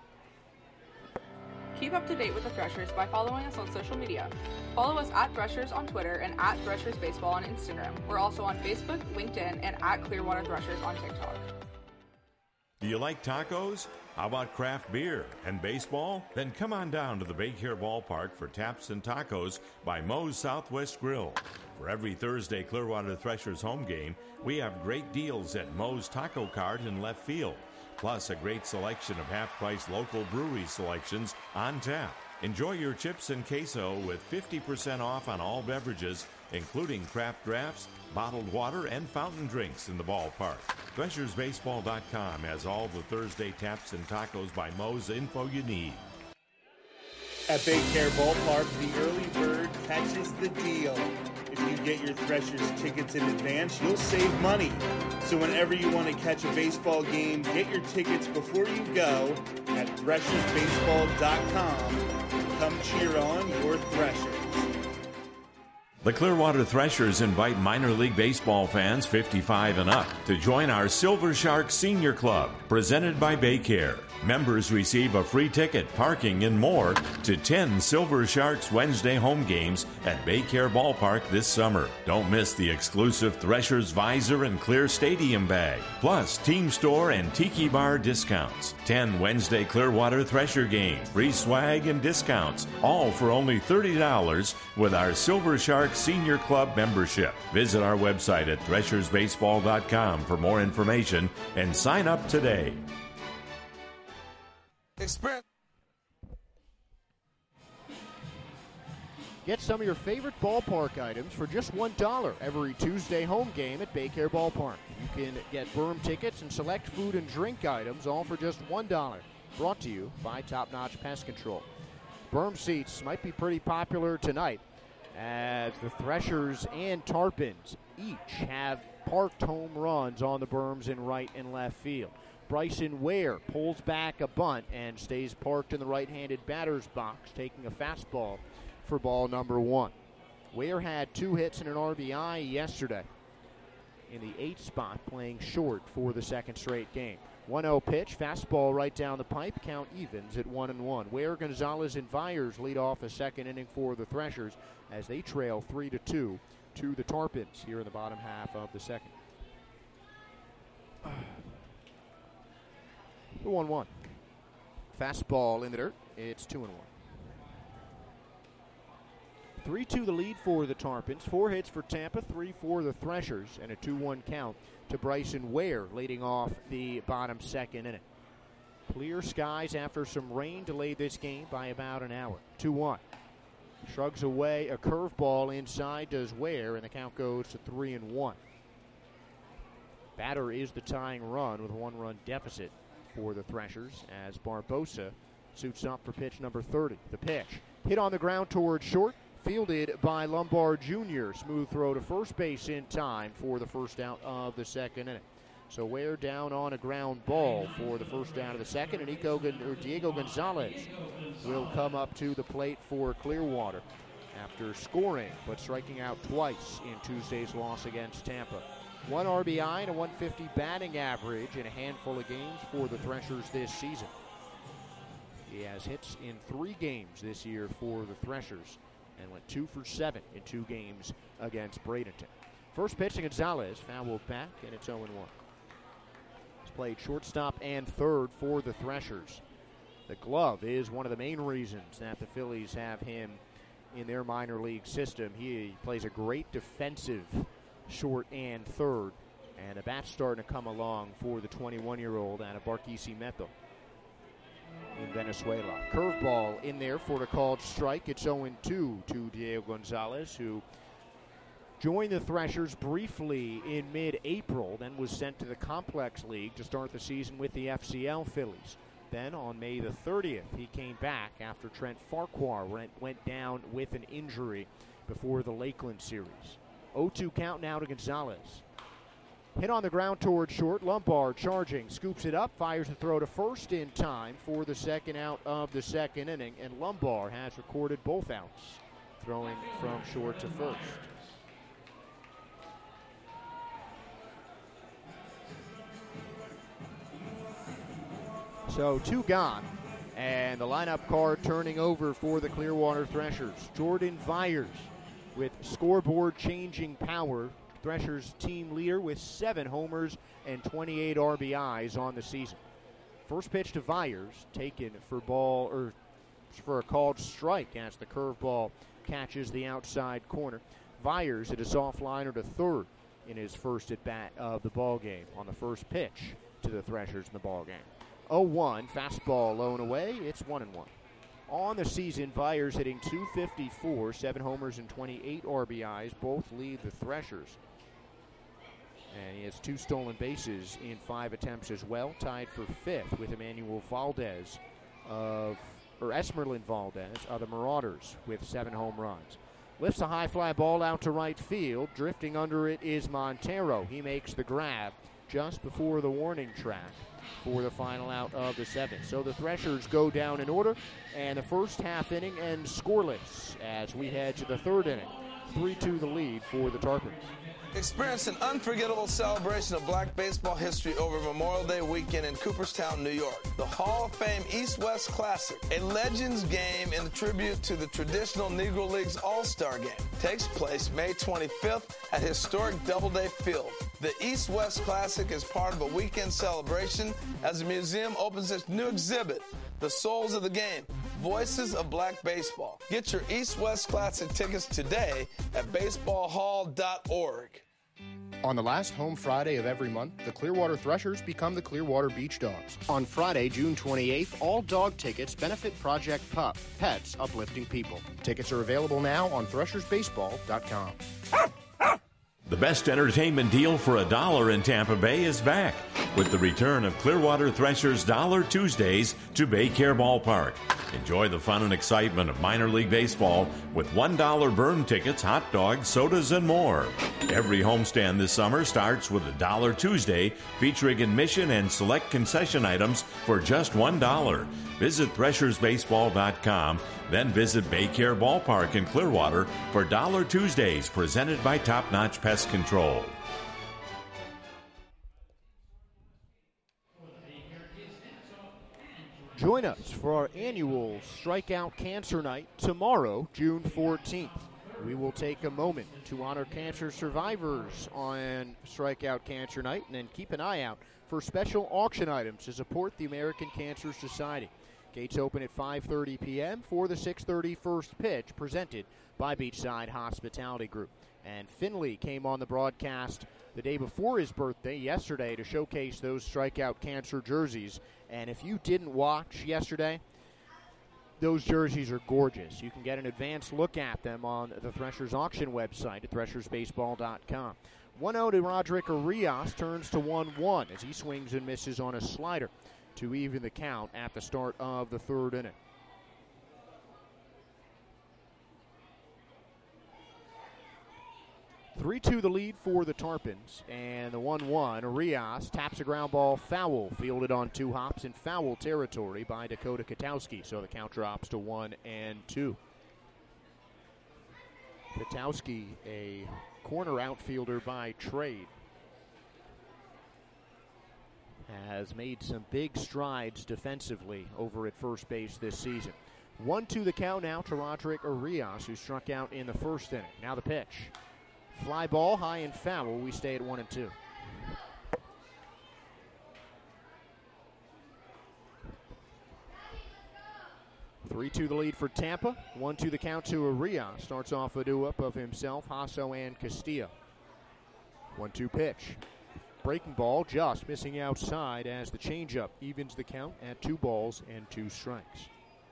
Keep up to date with the Threshers by following us on social media. Follow us at Threshers on Twitter and at Threshers Baseball on Instagram. We're also on Facebook, LinkedIn, and at Clearwater Threshers on TikTok. Do you like tacos? How about craft beer and baseball? Then come on down to the Baycare Ballpark for Taps and Tacos by Moe's Southwest Grill. For every Thursday Clearwater Threshers home game, we have great deals at Moe's Taco Cart in left field. plus a great selection of half-price local brewery selections on tap. Enjoy your chips and queso with fifty percent off on all beverages, including craft drafts, bottled water, and fountain drinks in the ballpark. Threshers Baseball dot com has all the Thursday taps and tacos by Moe's info you need. At Baycare Ballpark, the early bird catches the deal. If you get your Threshers tickets in advance, you'll save money. So whenever you want to catch a baseball game, get your tickets before you go at Threshers Baseball dot com. Come cheer on your Threshers. The Clearwater Threshers invite minor league baseball fans fifty-five and up to join our Silver Shark Senior Club, presented by Baycare. Members receive a free ticket, parking, and more to ten Silver Sharks Wednesday home games at Baycare Ballpark this summer. Don't miss the exclusive Threshers Visor and Clear Stadium bag, plus Team Store and Tiki Bar discounts. ten Wednesday Clearwater Thresher games, free swag and discounts, all for only thirty dollars with our Silver Shark Senior Club membership. Visit our website at Threshers Baseball dot com for more information and sign up today. Experience. Get some of your favorite ballpark items for just one dollar every Tuesday home game at Baycare Ballpark. You can get berm tickets and select food and drink items all for just one dollar. Brought to you by Top Notch Pest Control. Berm seats might be pretty popular tonight as the Threshers and Tarpons each have parked home runs on the berms in right and left field. Bryson Ware pulls back a bunt and stays parked in the right-handed batter's box, taking a fastball for ball number one. Ware had two hits and an R B I yesterday in the eighth spot, playing short for the second straight game. one oh pitch, fastball right down the pipe, count evens at one and one. Ware, Gonzalez, and Viers lead off the second inning for the Threshers as they trail three to two to the Tarpons here in the bottom half of the second. The one one. Fastball in the dirt. It's two and one. three two the lead for the Tarpons. Four hits for Tampa, three for the Threshers, and a two one count to Bryson Ware leading off the bottom second inning. Clear skies after some rain delayed this game by about an hour. two one. Shrugs away a curveball inside, does Ware, and the count goes to three and one. Batter is the tying run with a one-run deficit for the Threshers as Barbosa suits up for pitch number thirty. The pitch hit on the ground towards short, fielded by Lombard Junior Smooth throw to first base in time for the first out of the second inning. So Ware down on a ground ball for the first out of the second, and Nico, or Diego Gonzalez will come up to the plate for Clearwater after scoring but striking out twice in Tuesday's loss against Tampa. One R B I and a one fifty batting average in a handful of games for the Threshers this season. He has hits in three games this year for the Threshers and went two for seven in two games against Bradenton. First pitch to Gonzalez, fouled back, and it's oh and one. He's played shortstop and third for the Threshers. The glove is one of the main reasons that the Phillies have him in their minor league system. He plays a great defensive short and third, and the bat's starting to come along for the twenty-one-year-old out of Barquisimeto in Venezuela. Curveball in there for the called strike. It's oh and two to Diego Gonzalez, who joined the Threshers briefly in mid-April, then was sent to the Complex League to start the season with the F C L Phillies. Then on May the thirtieth, he came back after Trent Farquhar went, went down with an injury before the Lakeland series. oh two count now to Gonzalez. Hit on the ground toward short. Lombard charging, scoops it up, fires the throw to first in time for the second out of the second inning, and Lombard has recorded both outs, throwing from short to first. So two gone, and the lineup card turning over for the Clearwater Threshers. Jordan Viers with scoreboard changing power. Threshers team leader with seven homers and twenty-eight R B Is on the season. First pitch to Viers, taken for ball or for a called strike as the curveball catches the outside corner. Viers hit a soft liner to third in his first at bat of the ball game. On the first pitch, to the Threshers in the ballgame. oh one, fastball low and away. It's one and one. On the season, Viers hitting two fifty-four, seven homers and twenty-eight R B Is. Both lead the Threshers. And he has two stolen bases in five attempts as well, tied for fifth with Emmanuel Valdez of, or Esmerlin Valdez of the Marauders with seven home runs. Lifts a high fly ball out to right field. Drifting under it is Montero. He makes the grab just before the warning track for the final out of the seventh. So the Threshers go down in order, and the first half inning ends scoreless as we head to the third inning. three two the lead for the Tarpons. Experience an unforgettable celebration of black baseball history over Memorial Day weekend in Cooperstown, New York. The Hall of Fame East-West Classic, a Legends game in tribute to the traditional Negro Leagues All-Star Game, takes place May twenty-fifth at historic Doubleday Field. The East-West Classic is part of a weekend celebration as the museum opens its new exhibit, The Souls of the Game, Voices of Black Baseball. Get your East-West Classic tickets today at baseball hall dot org. On the last home Friday of every month, the Clearwater Threshers become the Clearwater Beach Dogs. On Friday, June twenty-eighth, all dog tickets benefit Project Pup, Pets Uplifting People. Tickets are available now on threshers baseball dot com. The best entertainment deal for a dollar in Tampa Bay is back with the return of Clearwater Threshers Dollar Tuesdays to Baycare Ballpark. Enjoy the fun and excitement of minor league baseball with one dollar burn tickets, hot dogs, sodas, and more. Every homestand this summer starts with a Dollar Tuesday featuring admission and select concession items for just one dollar. Visit threshers baseball dot com, then visit Baycare Ballpark in Clearwater for Dollar Tuesdays presented by Top Notch Pest Control. Join us for our annual Strikeout Cancer Night tomorrow, June fourteenth. We will take a moment to honor cancer survivors on Strikeout Cancer Night and then keep an eye out for special auction items to support the American Cancer Society. Gates open at five thirty p.m. for the six thirty first pitch presented by Beachside Hospitality Group. And Finley came on the broadcast the day before his birthday yesterday to showcase those Strikeout Cancer jerseys. And if you didn't watch yesterday, those jerseys are gorgeous. You can get an advanced look at them on the Threshers auction website at threshers baseball dot com. one oh to Roderick Arias, turns to one one as he swings and misses on a slider to even the count at the start of the third inning. three two the lead for the Tarpons, and the one one. Arias taps a ground ball foul, fielded on two hops in foul territory by Dakota Katowski, so the count drops to one and two. Katowski, a corner outfielder by trade, has made some big strides defensively over at first base this season. one two the count now to Roderick Arias, who struck out in the first inning. Now the pitch. Fly ball high and foul. We stay at one and two. three two the lead for Tampa. one two the count to Arias. Starts off a do-up of himself, Hasso, and Castillo. one two pitch. Breaking ball just missing outside as the changeup evens the count at two balls and two strikes.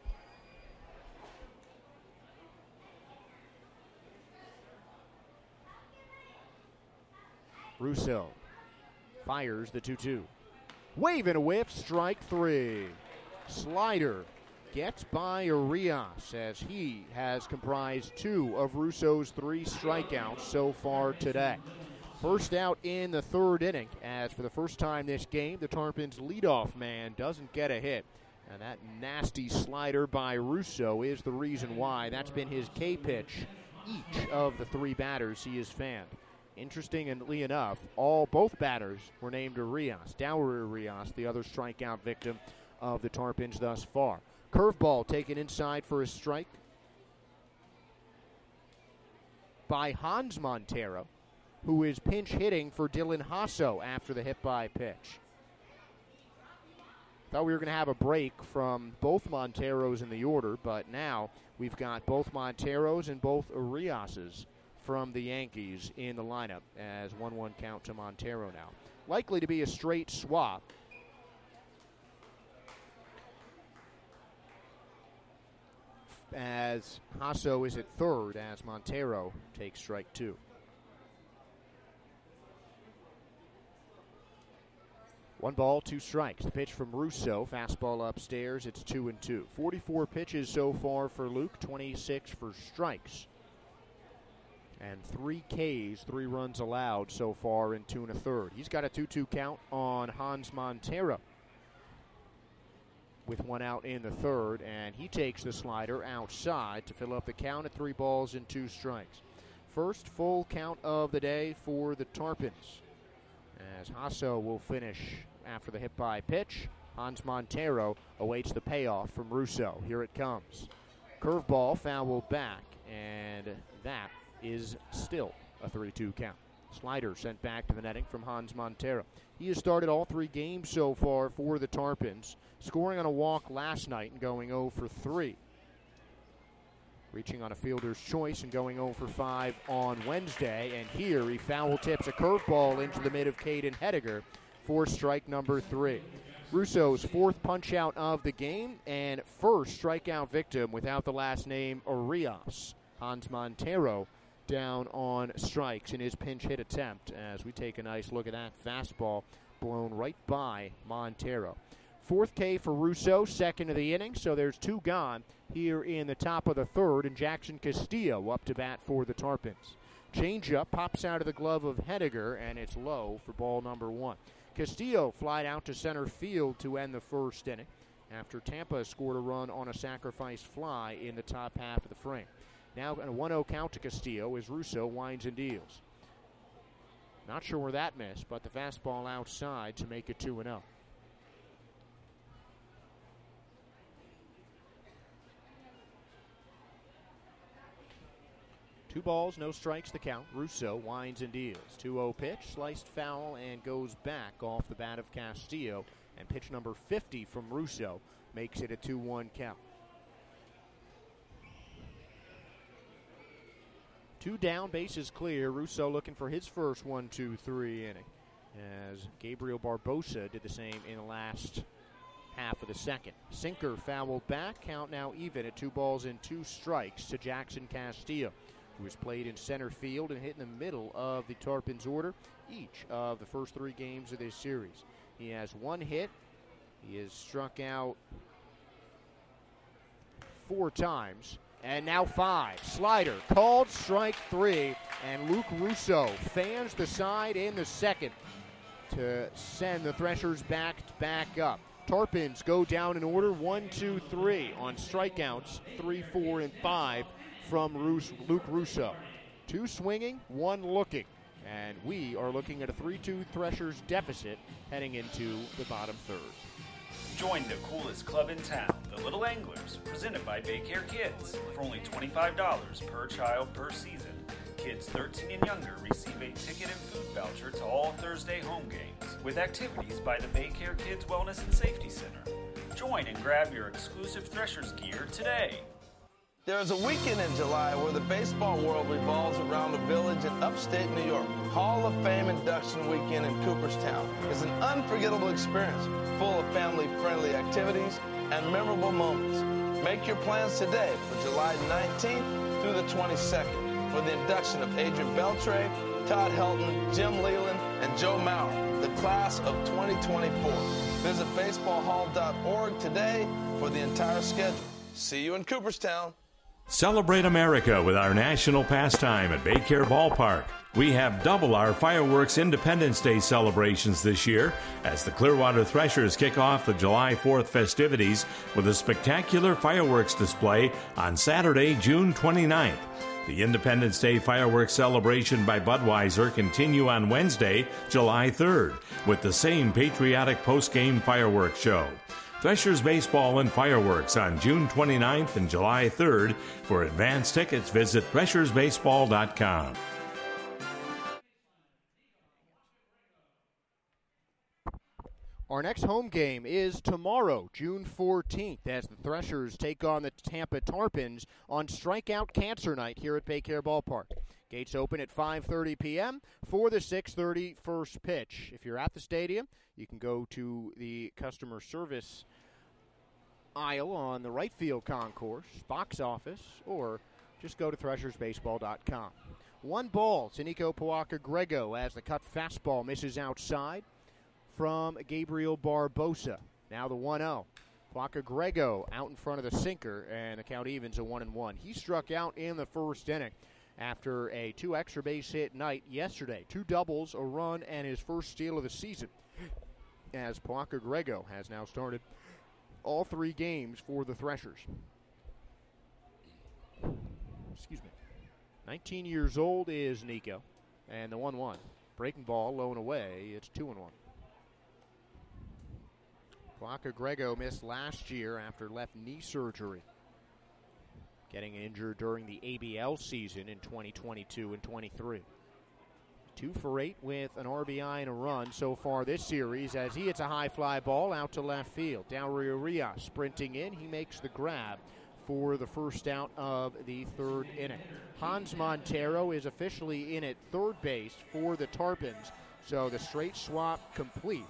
Russo fires the two two. Wave and a whiff, strike three. Slider gets by Arias as he has comprised two of Russo's three strikeouts so far today. First out in the third inning, as for the first time this game, the Tarpons' leadoff man doesn't get a hit. And that nasty slider by Russo is the reason why. That's been his K-pitch each of the three batters he has fanned. Interestingly enough, all both batters were named Arias. Dower Arias, the other strikeout victim of the Tarpons thus far. Curveball taken inside for a strike by Hans Montero, who is pinch hitting for Dylan Hasso after the hit by pitch. Thought we were going to have a break from both Monteros in the order, but now we've got both Monteros and both Ariases from the Yankees in the lineup as one one count to Montero now. Likely to be a straight swap as Hasso is at third as Montero takes strike two. One ball, two strikes. The pitch from Russo, fastball upstairs, it's two and two. forty-four pitches so far for Luke, twenty-six for strikes. And three Ks, three runs allowed so far in two and a third. He's got a two two count on Hans Montero with one out in the third, and he takes the slider outside to fill up the count at three balls and two strikes. First full count of the day for the Tarpons, as Hasso will finish after the hit-by pitch. Hans Montero awaits the payoff from Russo. Here it comes. Curveball, foul back, and that is still a three two count. Slider sent back to the netting from Hans Montero. He has started all three games so far for the Tarpons, scoring on a walk last night and going oh for three. Reaching on a fielder's choice and going oh for five on Wednesday. And here he foul tips a curveball into the mid of Caden Hediger for strike number three. Russo's fourth punch-out of the game and first strikeout victim without the last name Arias. Hans Montero down on strikes in his pinch hit attempt as we take a nice look at that fastball blown right by Montero. Fourth K for Russo, second of the inning, so there's two gone here in the top of the third, and Jackson Castillo up to bat for the Tarpons. Changeup pops out of the glove of Hediger, and it's low for ball number one. Castillo flied out to center field to end the first inning after Tampa scored a run on a sacrifice fly in the top half of the frame. Now a one oh count to Castillo as Russo winds and deals. Not sure where that missed, but the fastball outside to make it two and oh. Two balls, no strikes the count. Russo winds and deals. two oh pitch, sliced foul, and goes back off the bat of Castillo. And pitch number fifty from Russo makes it a two one count. Two down, bases clear. Russo looking for his first one two three inning, as Gabriel Barbosa did the same in the last half of the second. Sinker fouled back. Count now even at two balls and two strikes to Jackson Castillo, who has played in center field and hit in the middle of the Tarpons order each of the first three games of this series. He has one hit. He has struck out four times. And now five. Slider called strike three, and Luke Russo fans the side in the second to send the Threshers back back up. Tarpons go down in order one, two, three on strikeouts three, four, and five from Rus- Luke Russo. Two swinging, one looking, and we are looking at a three two Threshers deficit heading into the bottom third. Join the coolest club in town, the Little Anglers, presented by Baycare Kids. For only twenty-five dollars per child per season, kids thirteen and younger receive a ticket and food voucher to all Thursday home games, with activities by the Baycare Kids Wellness and Safety Center. Join and grab your exclusive Threshers gear today. There's a weekend in July where the baseball world revolves around a village in upstate New York. Hall of Fame induction weekend in Cooperstown is an unforgettable experience full of family-friendly activities and memorable moments. Make your plans today for July nineteenth through the twenty-second for the induction of Adrian Beltre, Todd Helton, Jim Leland, and Joe Mauer, the class of twenty twenty-four. Visit baseball hall dot org today for the entire schedule. See you in Cooperstown. Celebrate America with our national pastime at Baycare Ballpark. We have double our fireworks Independence Day celebrations this year as the Clearwater Threshers kick off the July fourth festivities with a spectacular fireworks display on Saturday, June twenty-ninth. The Independence Day fireworks celebration by Budweiser continue on Wednesday, July third, with the same patriotic post-game fireworks show. Threshers Baseball and Fireworks on June twenty-ninth and July third. For advance tickets, visit threshers baseball dot com. Our next home game is tomorrow, June fourteenth, as the Threshers take on the Tampa Tarpons on Strikeout Cancer Night here at Baycare Ballpark. Gates open at five thirty p.m. for the six thirty first pitch. If you're at the stadium, you can go to the customer service aisle on the right field concourse, box office, or just go to threshers baseball dot com. One ball to Nico Puaka-Grego as the cut fastball misses outside from Gabriel Barbosa. Now the one oh. Puaka-Grego out in front of the sinker, and the count evens a one and one. He struck out in the first inning after a two extra base hit night yesterday. Two doubles, a run, and his first steal of the season, as Puaka-Grego has now started all three games for the Threshers. Excuse me. nineteen years old is Nico, and the one one. Breaking ball, low and away. It's two and one. Puaka-Grego missed last year after left knee surgery, getting injured during the A B L season in twenty twenty-two and twenty-three. Two for eight with an R B I and a run so far this series as he hits a high fly ball out to left field. Dario Rios sprinting in. He makes the grab for the first out of the third inning. Hans Montero is officially in at third base for the Tarpons, so the straight swap complete.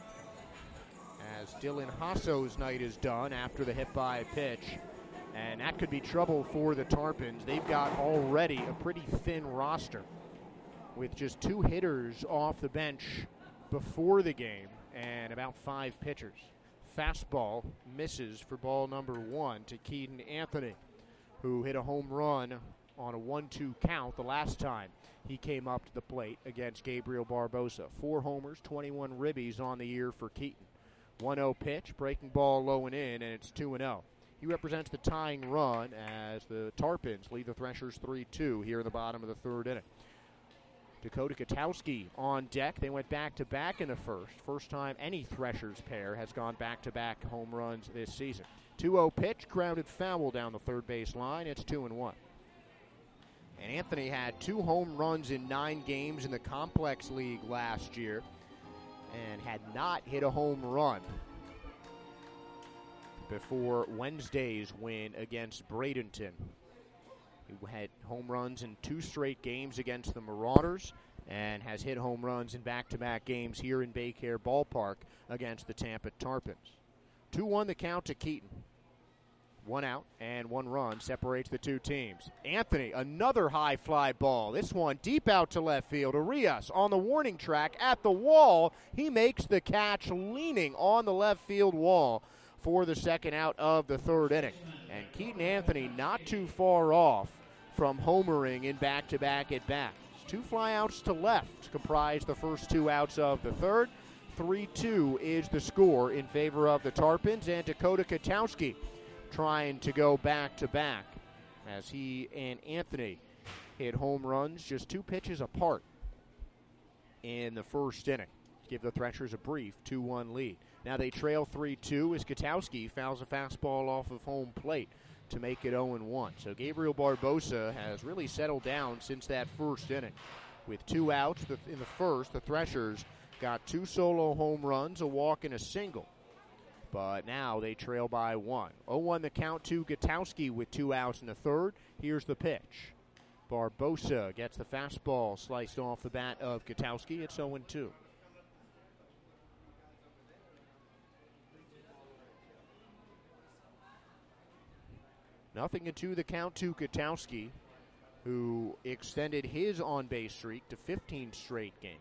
As Dylan Hasso's night is done after the hit by pitch, and that could be trouble for the Tarpons. They've got already a pretty thin roster with just two hitters off the bench before the game and about five pitchers. Fastball misses for ball number one to Keaton Anthony, who hit a home run on a one two count the last time he came up to the plate against Gabriel Barbosa. Four homers, twenty-one ribbies on the year for Keaton. one oh pitch, breaking ball low and in, and it's two and oh. He represents the tying run as the Tarpons lead the Threshers three two here in the bottom of the third inning. Dakota Katowski on deck. They went back-to-back in the first. First time any Threshers pair has gone back-to-back home runs this season. two oh pitch, grounded foul down the third base line. It's two and one. And Anthony had two home runs in nine games in the Complex League last year and had not hit a home run before Wednesday's win against Bradenton. He had home runs in two straight games against the Marauders and has hit home runs in back-to-back games here in Baycare Ballpark against the Tampa Tarpons. two one the count to Keaton. One out and one run separates the two teams. Anthony, another high fly ball. This one deep out to left field. Arias on the warning track at the wall. He makes the catch leaning on the left field wall for the second out of the third inning. And Keaton Anthony not too far off from homering in back-to-back at-bats. Two flyouts to left comprise the first two outs of the third. three two is the score in favor of the Tarpons, and Dakota Katowski trying to go back-to-back as he and Anthony hit home runs just two pitches apart in the first inning. Give the Threshers a brief two one lead. Now they trail three two as Katowski fouls a fastball off of home plate to make it oh and one. So Gabriel Barbosa has really settled down since that first inning. With two outs in the first, the Threshers got two solo home runs, a walk, and a single. But now they trail by one. oh one the count to Katowski with two outs in the third. Here's the pitch. Barbosa gets the fastball sliced off the bat of Katowski. It's oh and two. Nothing into the count to Katowski, who extended his on-base streak to fifteen straight games.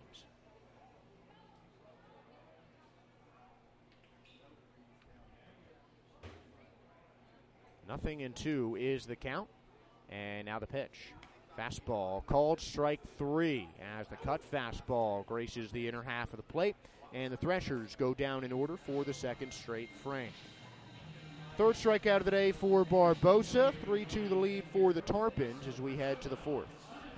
Nothing in two is the count. And now the pitch. Fastball called strike three as the cut fastball graces the inner half of the plate. And the Threshers go down in order for the second straight frame. Third strikeout of the day for Barbosa. three two the lead for the Tarpons as we head to the fourth.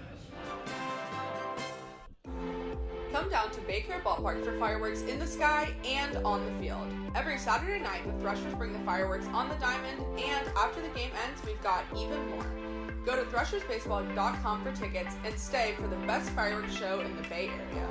Come down to Baycare Ballpark for fireworks in the sky and on the field. Every Saturday night, the Threshers bring the fireworks on the diamond, and after the game ends, we've got even more. Go to threshers baseball dot com for tickets and stay for the best fireworks show in the Bay Area.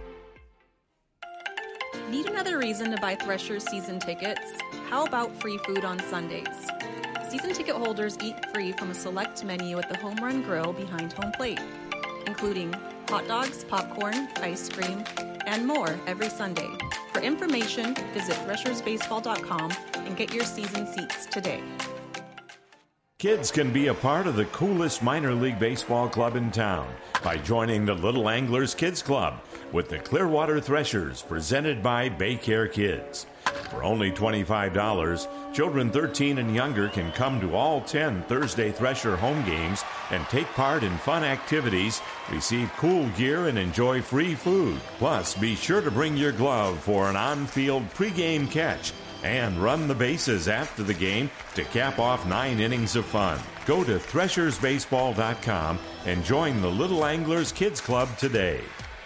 Need another reason to buy Threshers season tickets? How about free food on Sundays? Season ticket holders eat free from a select menu at the Home Run Grill behind home plate, including hot dogs, popcorn, ice cream, and more every Sunday. For information, visit threshers baseball dot com and get your season seats today. Kids can be a part of the coolest minor league baseball club in town by joining the Little Anglers Kids Club with the Clearwater Threshers, presented by Baycare Kids. For only twenty-five dollars, children thirteen and younger can come to all ten Thursday Thresher home games and take part in fun activities, receive cool gear, and enjoy free food. Plus, be sure to bring your glove for an on-field pregame catch and run the bases after the game to cap off nine innings of fun. Go to threshers baseball dot com and join the Little Anglers Kids Club today.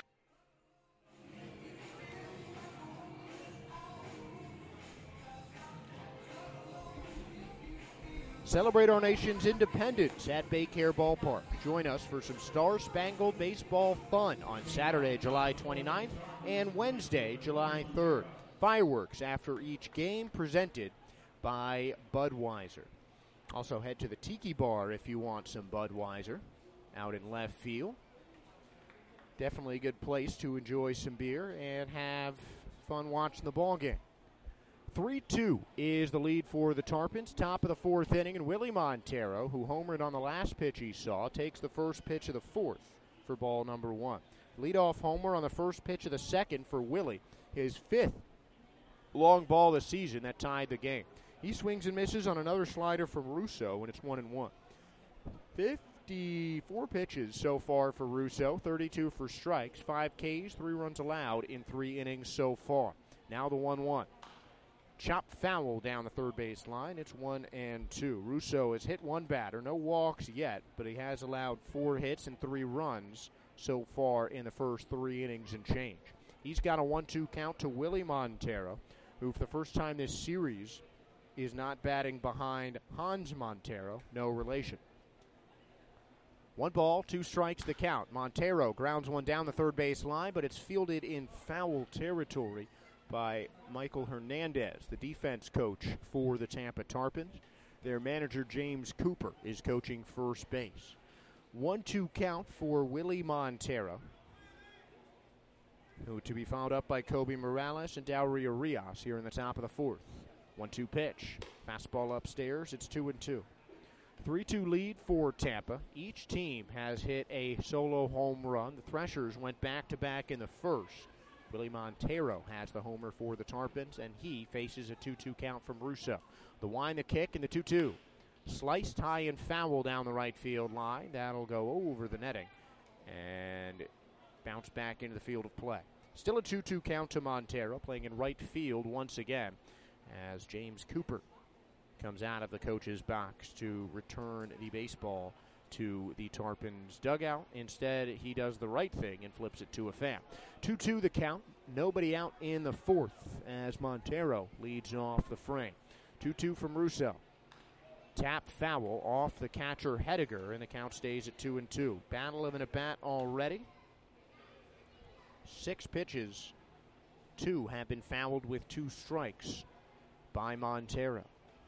Celebrate our nation's independence at Baycare Ballpark. Join us for some Star-Spangled Baseball fun on Saturday, July twenty-ninth and Wednesday, July third. Fireworks after each game presented by Budweiser. Also head to the Tiki Bar if you want some Budweiser out in left field. Definitely a good place to enjoy some beer and have fun watching the ball game. three two is the lead for the Tarpons. Top of the fourth inning, and Willie Montero, who homered on the last pitch he saw, takes the first pitch of the fourth for ball number one. Leadoff homer on the first pitch of the second for Willie, his fifth long ball this season that tied the game. He swings and misses on another slider from Russo, and it's one and one. fifty-four pitches so far for Russo, thirty-two for strikes, five Ks, three runs allowed in three innings so far. Now the one one. Chopped foul down the third base line. It's one and two. Russo has hit one batter, no walks yet, but he has allowed four hits and three runs so far in the first three innings and change. He's got a one two count to Willie Montero, who for the first time this series is not batting behind Hans Montero, no relation. One ball, two strikes the count. Montero grounds one down the third base line, but it's fielded in foul territory by Michael Hernandez, the defense coach for the Tampa Tarpons. Their manager, James Cooper, is coaching first base. one two count for Willie Montero, who to be followed up by Kobe Morales and Daurio Rios here in the top of the fourth. one two pitch. Fastball upstairs. It's two and two. three two lead for Tampa. Each team has hit a solo home run. The Threshers went back-to-back in the first. Willie Montero has the homer for the Tarpons, and he faces a two two count from Russo. The wind, the kick, and the two two. Sliced high and foul down the right field line. That'll go over the netting and bounce back into the field of play. Still a two two count to Montero, playing in right field once again as James Cooper comes out of the coach's box to return the baseball to the Tarpons dugout. Instead, he does the right thing and flips it to a fan. two two the count. Nobody out in the fourth as Montero leads off the frame. two two from Russo. Tap foul off the catcher Hediger, and the count stays at two and two. Battle of an at-bat already. Six pitches. Two have been fouled with two strikes by Montero.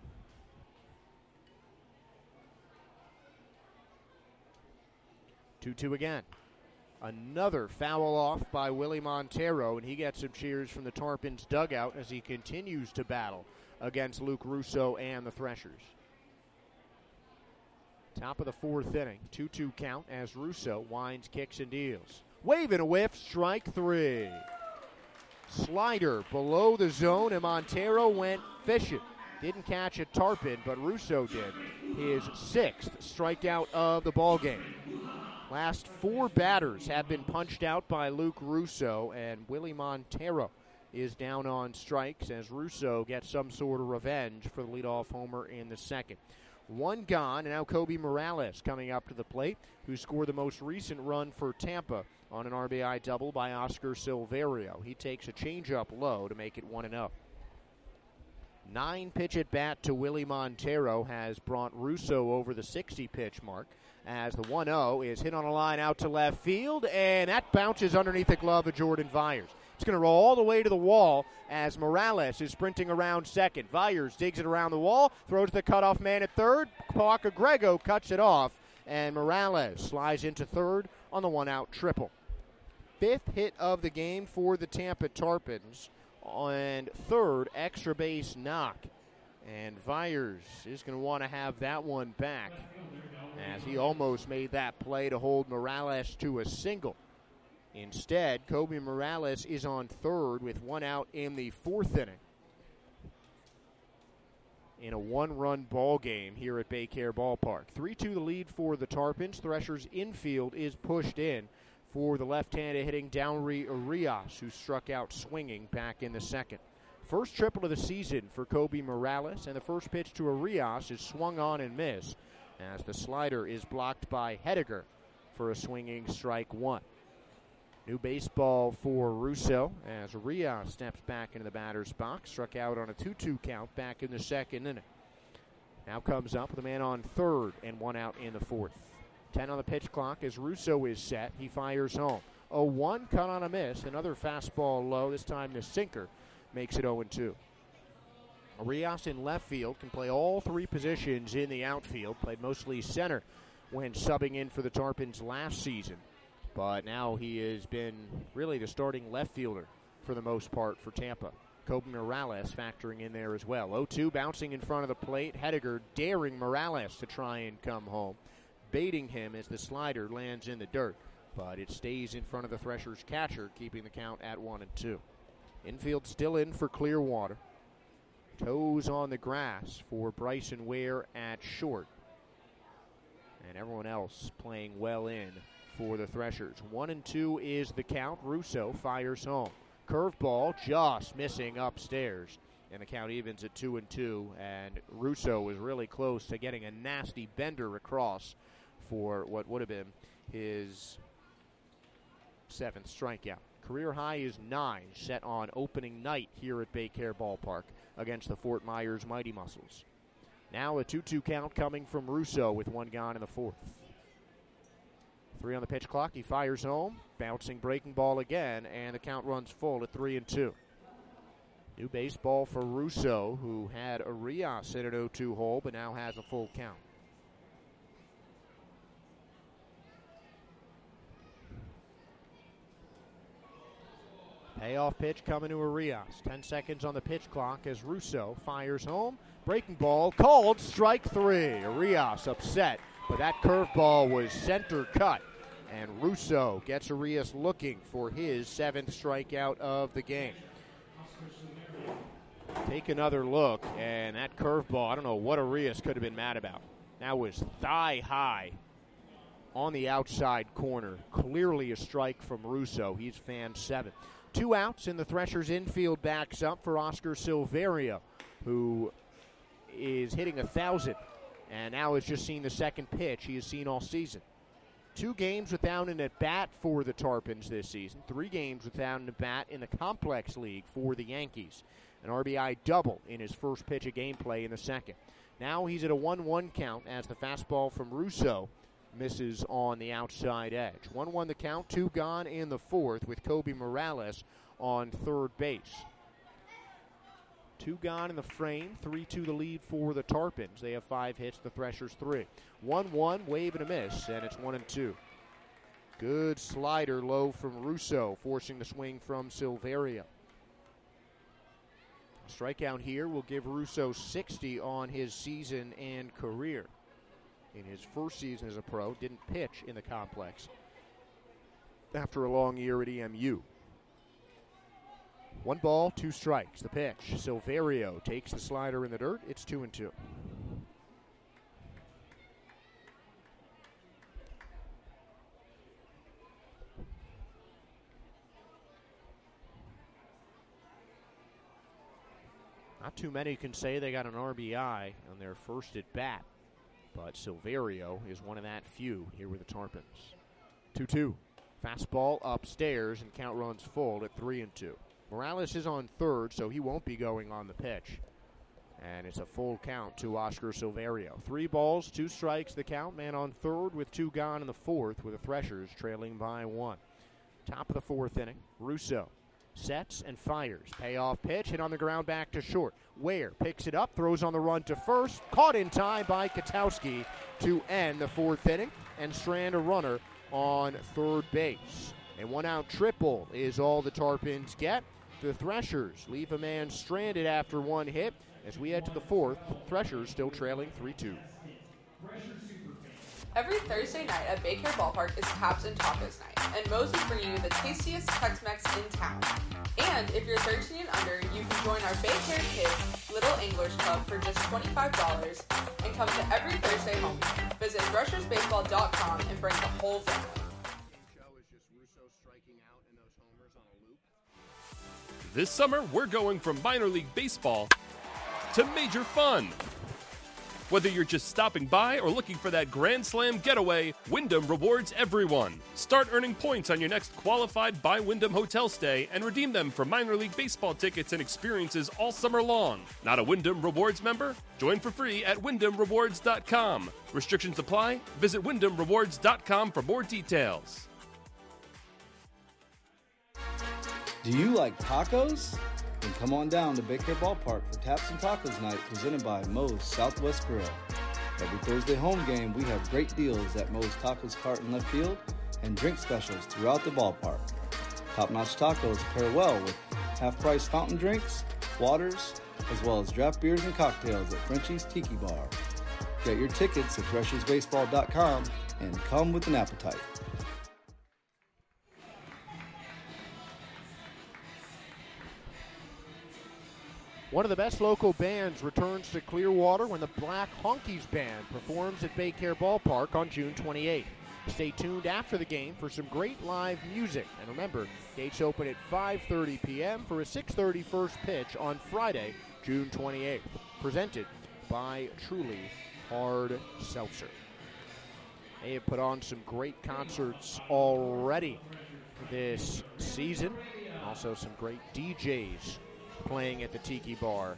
two two again. Another foul off by Willie Montero, and he gets some cheers from the Tarpons dugout as he continues to battle against Luke Russo and the Threshers. Top of the fourth inning, two two count as Russo winds, kicks, and deals. Wave and a whiff, strike three. Slider below the zone, and Montero went fishing. Didn't catch a Tarpon, but Russo did. His sixth strikeout of the ballgame. Last four batters have been punched out by Luke Russo, and Willie Montero is down on strikes as Russo gets some sort of revenge for the leadoff homer in the second. One gone, and now Kobe Morales coming up to the plate, who scored the most recent run for Tampa on an R B I double by Oscar Silverio. He takes a changeup low to make it one and oh. Nine pitch at bat to Willie Montero has brought Russo over the sixty pitch mark, as the one oh is hit on a line out to left field, and that bounces underneath the glove of Jordan Vyers. It's going to roll all the way to the wall as Morales is sprinting around second. Vyers digs it around the wall, throws the cutoff man at third. Parker Grego cuts it off, and Morales slides into third on the one-out triple. Fifth hit of the game for the Tampa Tarpons, and third extra base knock And Viers is going to want to have that one back, as he almost made that play to hold Morales to a single. Instead, Kobe Morales is on third with one out in the fourth inning. In a one-run ball game here at Baycare Ballpark. three two the lead for the Tarpons. Threshers infield is pushed in for the left-handed hitting Downry Arias, who struck out swinging back in the second. First triple of the season for Kobe Morales, and the first pitch to Arias is swung on and missed, as the slider is blocked by Hediger for a swinging strike one. New baseball for Russo as Arias steps back into the batter's box. Struck out on a two two count back in the second inning. Now comes up with a man on third and one out in the fourth. ten on the pitch clock as Russo is set. He fires home. oh one, cut on a miss. Another fastball low, this time the sinker makes it oh two. Arias in left field can play all three positions in the outfield. Played mostly center when subbing in for the Tarpons last season. But now he has been really the starting left fielder for the most part for Tampa. Kobe Morales factoring in there as well. oh two bouncing in front of the plate. Hediger daring Morales to try and come home, baiting him as the slider lands in the dirt. But it stays in front of the Threshers catcher, keeping the count at one and two. Infield still in for Clearwater. Toes on the grass for Bryson Ware at short. And everyone else playing well in for the Threshers. One and two is the count. Russo fires home. Curveball just missing upstairs. And the count evens at two and two. And Russo was really close to getting a nasty bender across for what would have been his seventh strikeout. Career high is nine, set on opening night here at Baycare Ballpark against the Fort Myers Mighty Muscles. Now a two two count coming from Russo with one gone in the fourth. Three on the pitch clock. He fires home. Bouncing breaking ball again, and the count runs full at three and two. New baseball for Russo, who had Arias in an oh two hole, but now has a full count. Payoff pitch coming to Arias. Ten seconds on the pitch clock as Russo fires home. Breaking ball called strike three. Arias upset, but that curveball was center cut. And Russo gets Arias looking for his seventh strikeout of the game. Take another look, and that curveball, I don't know what Arias could have been mad about. That was thigh high on the outside corner. Clearly a strike from Russo. He's fan seven. Two outs, and the Threshers infield backs up for Oscar Silverio, who is hitting a thousand, and now has just seen the second pitch he has seen all season. Two games without an at-bat for the Tarpons this season. Three games without an at-bat in the Complex League for the Yankees. An R B I double in his first pitch of gameplay in the second. Now he's at a one one count as the fastball from Russo misses on the outside edge. one one the count, two gone in the fourth with Kobe Morales on third base. Two gone in the frame, three two the lead for the Tarpons. They have five hits, the Threshers three. one one, wave and a miss, and it's one and two. Good slider low from Russo, forcing the swing from Silverio. Strikeout here will give Russo sixty on his season and career. In his first season as a pro, didn't pitch in the complex after a long year at E M U. One ball, two strikes. The pitch. Silverio takes the slider in the dirt. It's two and two. Not too many can say they got an R B I on their first at bat, but Silverio is one of that few here with the Tarpons. two two. Fastball upstairs, and count runs full at three and two. Morales is on third, so he won't be going on the pitch. And it's a full count to Oscar Silverio. Three balls, two strikes, the count. Man on third with two gone in the fourth, with the Threshers trailing by one. Top of the fourth inning, Russo sets and fires. Payoff pitch, hit on the ground back to short. Ware picks it up, throws on the run to first. Caught in time by Katowski to end the fourth inning and strand a runner on third base. A one-out triple is all the Tarpons get. The Threshers leave a man stranded after one hit As we head to the fourth, Threshers still trailing three two. Every Thursday night at Baycare Ballpark is Taps and Tacos night, and Moe's is bringing you the tastiest Tex-Mex in town. And if you're thirteen and under, you can join our Baycare Kids Little Anglers Club for just twenty-five dollars and come to every Thursday home game. Visit Threshers Baseball dot com and bring the whole family. This summer, we're going from minor league baseball to major fun. Whether you're just stopping by or looking for that Grand Slam getaway, Wyndham rewards everyone. Start earning points on your next qualified by Wyndham hotel stay and redeem them for minor league baseball tickets and experiences all summer long. Not a Wyndham Rewards member? Join for free at Wyndham Rewards dot com. Restrictions apply. Visit Wyndham Rewards dot com for more details. Do you like tacos? Then come on down to Baycare Ballpark for Taps and Tacos Night presented by Moe's Southwest Grill. Every Thursday home game, we have great deals at Moe's Tacos Cart in left field and drink specials throughout the ballpark. Top-notch tacos pair well with half-price fountain drinks, waters, as well as draft beers and cocktails at Frenchie's Tiki Bar. Get your tickets at Threshers Baseball dot com and come with an appetite. One of the best local bands returns to Clearwater when the Black Honkies Band performs at Baycare Ballpark on June twenty-eighth. Stay tuned after the game for some great live music. And remember, gates open at five thirty p.m. for a six thirty first pitch on Friday, June twenty-eighth. Presented by Truly Hard Seltzer. They have put on some great concerts already this season. Also some great D Js playing at the Tiki Bar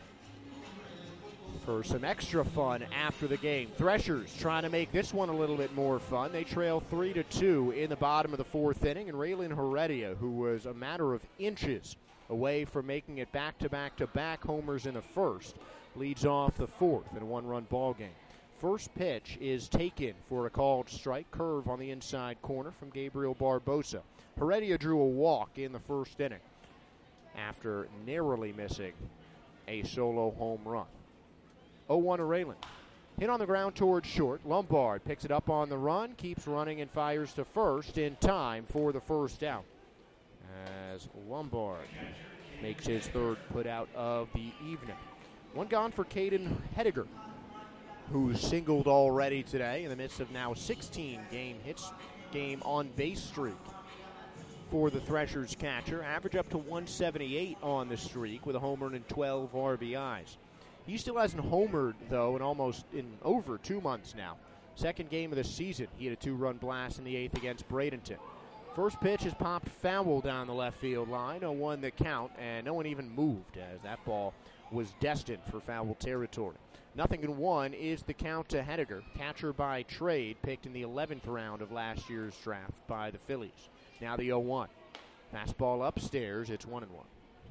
for some extra fun after the game. Threshers trying to make this one a little bit more fun. They trail three to two in the bottom of the fourth inning, and Raylan Heredia, who was a matter of inches away from making it back-to-back-to-back homers in the first, leads off the fourth in a one-run ball game. First pitch is taken for a called strike, curve on the inside corner from Gabriel Barbosa. Heredia drew a walk in the first inning after narrowly missing a solo home run. oh one to Raylan. Hit on the ground towards short. Lombard picks it up on the run, keeps running and fires to first in time for the first out. As Lombard makes his third put out of the evening. One gone for Caden Hediger, who's singled already today in the midst of now sixteen game hits, game on base streak for the Threshers catcher. Average up to one seventy-eight on the streak with a homer and twelve R B Is. He still hasn't homered, though, in almost in over two months now. Second game of the season, he had a two-run blast in the eighth against Bradenton. First pitch is popped foul down the left field line, oh one the count, and no one even moved as that ball was destined for foul territory. Nothing in one is the count to Hediger, catcher by trade, picked in the eleventh round of last year's draft by the Phillies. Now the oh one. Fastball upstairs, it's one and one.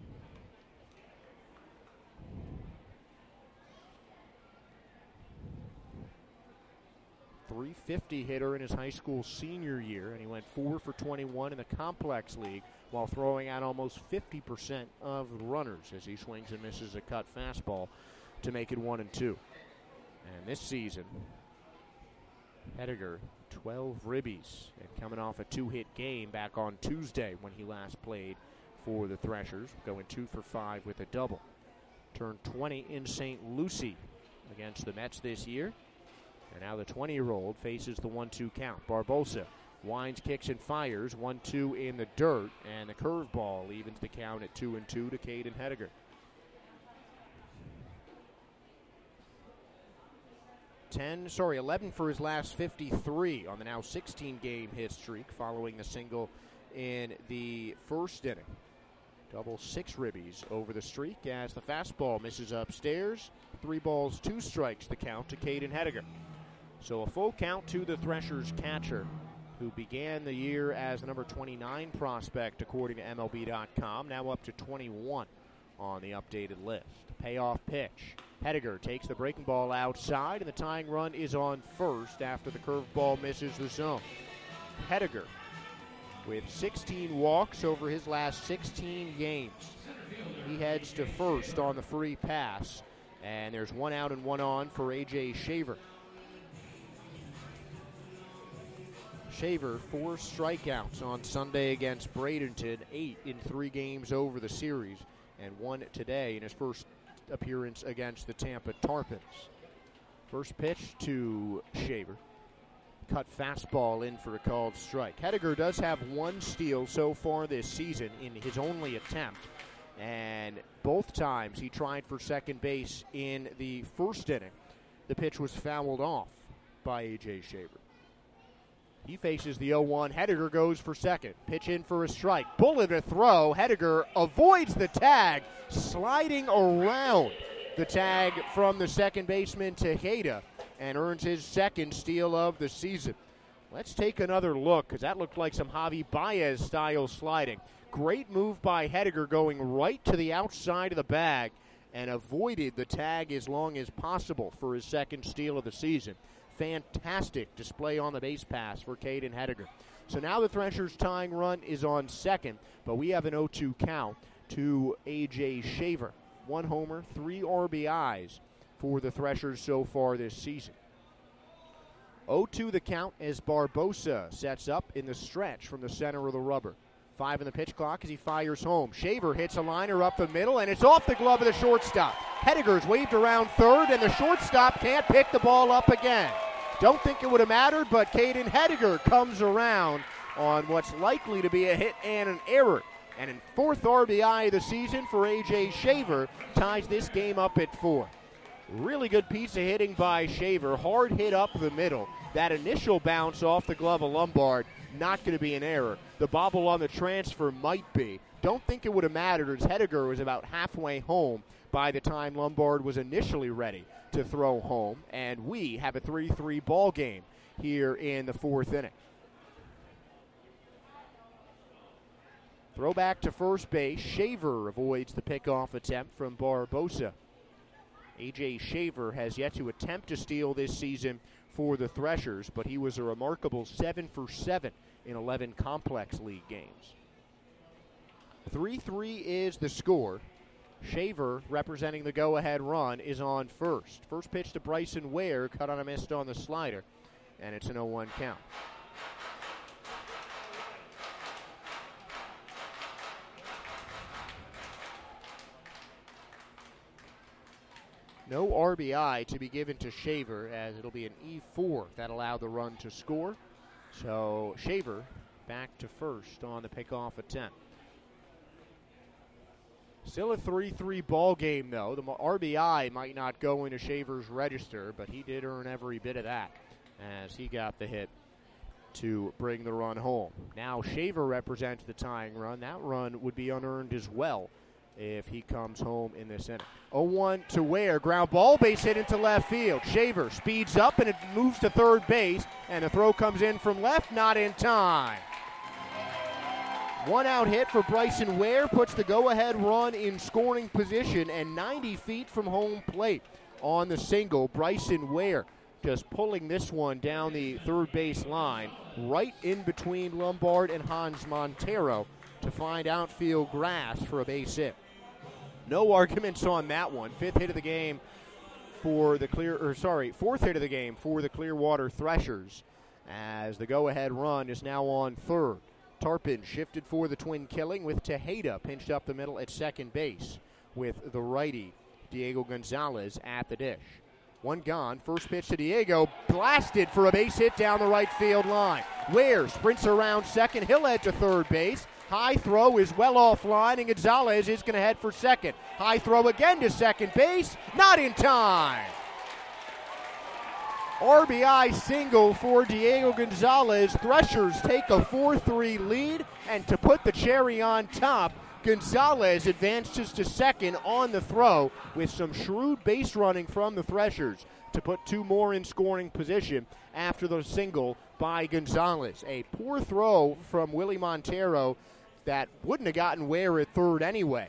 three fifty hitter in his high school senior year, and he went four for twenty-one in the complex league while throwing out almost fifty percent of the runners as he swings and misses a cut fastball to make it one and two. And this season, Hediger, twelve ribbies, and coming off a two-hit game back on Tuesday when he last played for the Threshers, going two for five with a double. Turned twenty in Saint Lucie against the Mets this year. And now the twenty-year-old faces the one two count. Barbosa winds, kicks, and fires. one two in the dirt, and the curveball evens the count at two and two to Caden Hediger. ten, sorry, eleven for his last fifty-three on the now sixteen game hit streak following the single in the first inning. Double six ribbies over the streak as the fastball misses upstairs. Three balls, two strikes the count to Caden Hediger. So a full count to the Threshers catcher, who began the year as the number twenty-nine prospect according to M L B dot com, now up to twenty-one on the updated list. Payoff pitch. Hediger takes the breaking ball outside, and the tying run is on first after the curveball misses the zone. Hediger with sixteen walks over his last sixteen games. He heads to first on the free pass. And there's one out and one on for A J Shaver. Shaver, four strikeouts on Sunday against Bradenton, eight in three games over the series, and one today in his first appearance against the Tampa Tarpons. First pitch to Shaver. Cut fastball in for a called strike. Hediger does have one steal so far this season in his only attempt, and both times he tried for second base in the first inning. The pitch was fouled off by A J Shaver. He faces the oh one. Hediger goes for second. Pitch in for a strike. Bullet a throw. Hediger avoids the tag, sliding around the tag from the second baseman Tejeda, and earns his second steal of the season. Let's take another look, because that looked like some Javi Baez-style sliding. Great move by Hediger, going right to the outside of the bag and avoided the tag as long as possible for his second steal of the season. Fantastic display on the base pass for Caden Hediger. So now the Threshers' tying run is on second, but we have an oh two count to A J Shaver. One homer, three R B Is for the Threshers so far this season. oh two the count as Barbosa sets up in the stretch from the center of the rubber. Five in the pitch clock as he fires home. Shaver hits a liner up the middle, and it's off the glove of the shortstop. Hediger's waved around third, and the shortstop can't pick the ball up again. Don't think it would have mattered, but Caden Hediger comes around on what's likely to be a hit and an error. And in fourth R B I of the season for A J Shaver, ties this game up at four. Really good piece of hitting by Shaver. Hard hit up the middle. That initial bounce off the glove of Lombard, not going to be an error. The bobble on the transfer might be. Don't think it would have mattered, as Hediger was about halfway home by the time Lombard was initially ready to throw home. And we have a three three ball game here in the fourth inning. Throw back to first base. Shaver avoids the pickoff attempt from Barbosa. A J Shaver has yet to attempt to steal this season for the Threshers, but he was a remarkable seven for seven in eleven complex league games. three three is the score. Shaver, representing the go-ahead run, is on first. First pitch to Bryson Ware, cut on a miss on the slider, and it's an oh one count. No R B I to be given to Shaver, as it'll be an E four that allowed the run to score. So Shaver back to first on the pickoff attempt. Still a three three ball game, though. The R B I might not go into Shaver's register, but he did earn every bit of that as he got the hit to bring the run home. Now Shaver represents the tying run. That run would be unearned as well if he comes home in this inning. oh one to Ware. Ground ball, base hit into left field. Shaver speeds up and it moves to third base, and the throw comes in from left, not in time. One out hit for Bryson Ware puts the go-ahead run in scoring position, and ninety feet from home plate on the single. Bryson Ware just pulling this one down the third base line, right in between Lombard and Hans Montero to find outfield grass for a base hit. No arguments on that one. Fifth hit of the game for the clear, or sorry, fourth hit of the game for the Clearwater Threshers, as the go-ahead run is now on third. Tarpon shifted for the twin killing with Tejeda pinched up the middle at second base with the righty Diego Gonzalez at the dish. One gone. First pitch to Diego, blasted for a base hit down the right field line. Ware sprints around second. He'll head to third base. High throw is well offline, and Gonzalez is going to head for second. High throw again to second base, not in time. R B I single for Diego Gonzalez. Threshers take a four three lead, and to put the cherry on top, Gonzalez advances to second on the throw with some shrewd base running from the Threshers to put two more in scoring position after the single by Gonzalez. A poor throw from Willie Montero that wouldn't have gotten Ware at third anyway.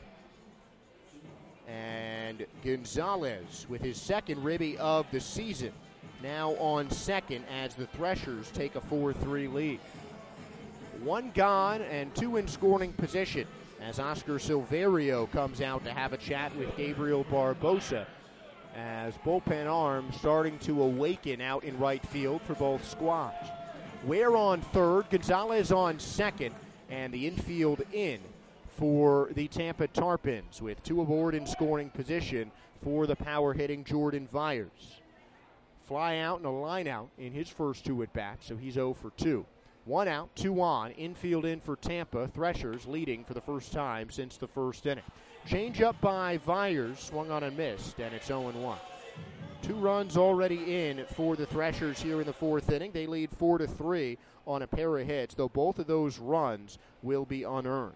And Gonzalez with his second ribby of the season, now on second as the Threshers take a four three lead. One gone and two in scoring position as Oscar Silverio comes out to have a chat with Gabriel Barbosa, as bullpen arms starting to awaken out in right field for both squads. Ware on third, Gonzalez on second, and the infield in for the Tampa Tarpons, with two aboard in scoring position for the power-hitting Jordan Vyers. Fly out and a line out in his first two at-bats, so he's oh for two. One out, two on, infield in for Tampa, Threshers leading for the first time since the first inning. Change up by Vyers, swung on and missed, and it's oh and one. Two runs already in for the Threshers here in the fourth inning. They lead four to three on a pair of hits, though both of those runs will be unearned.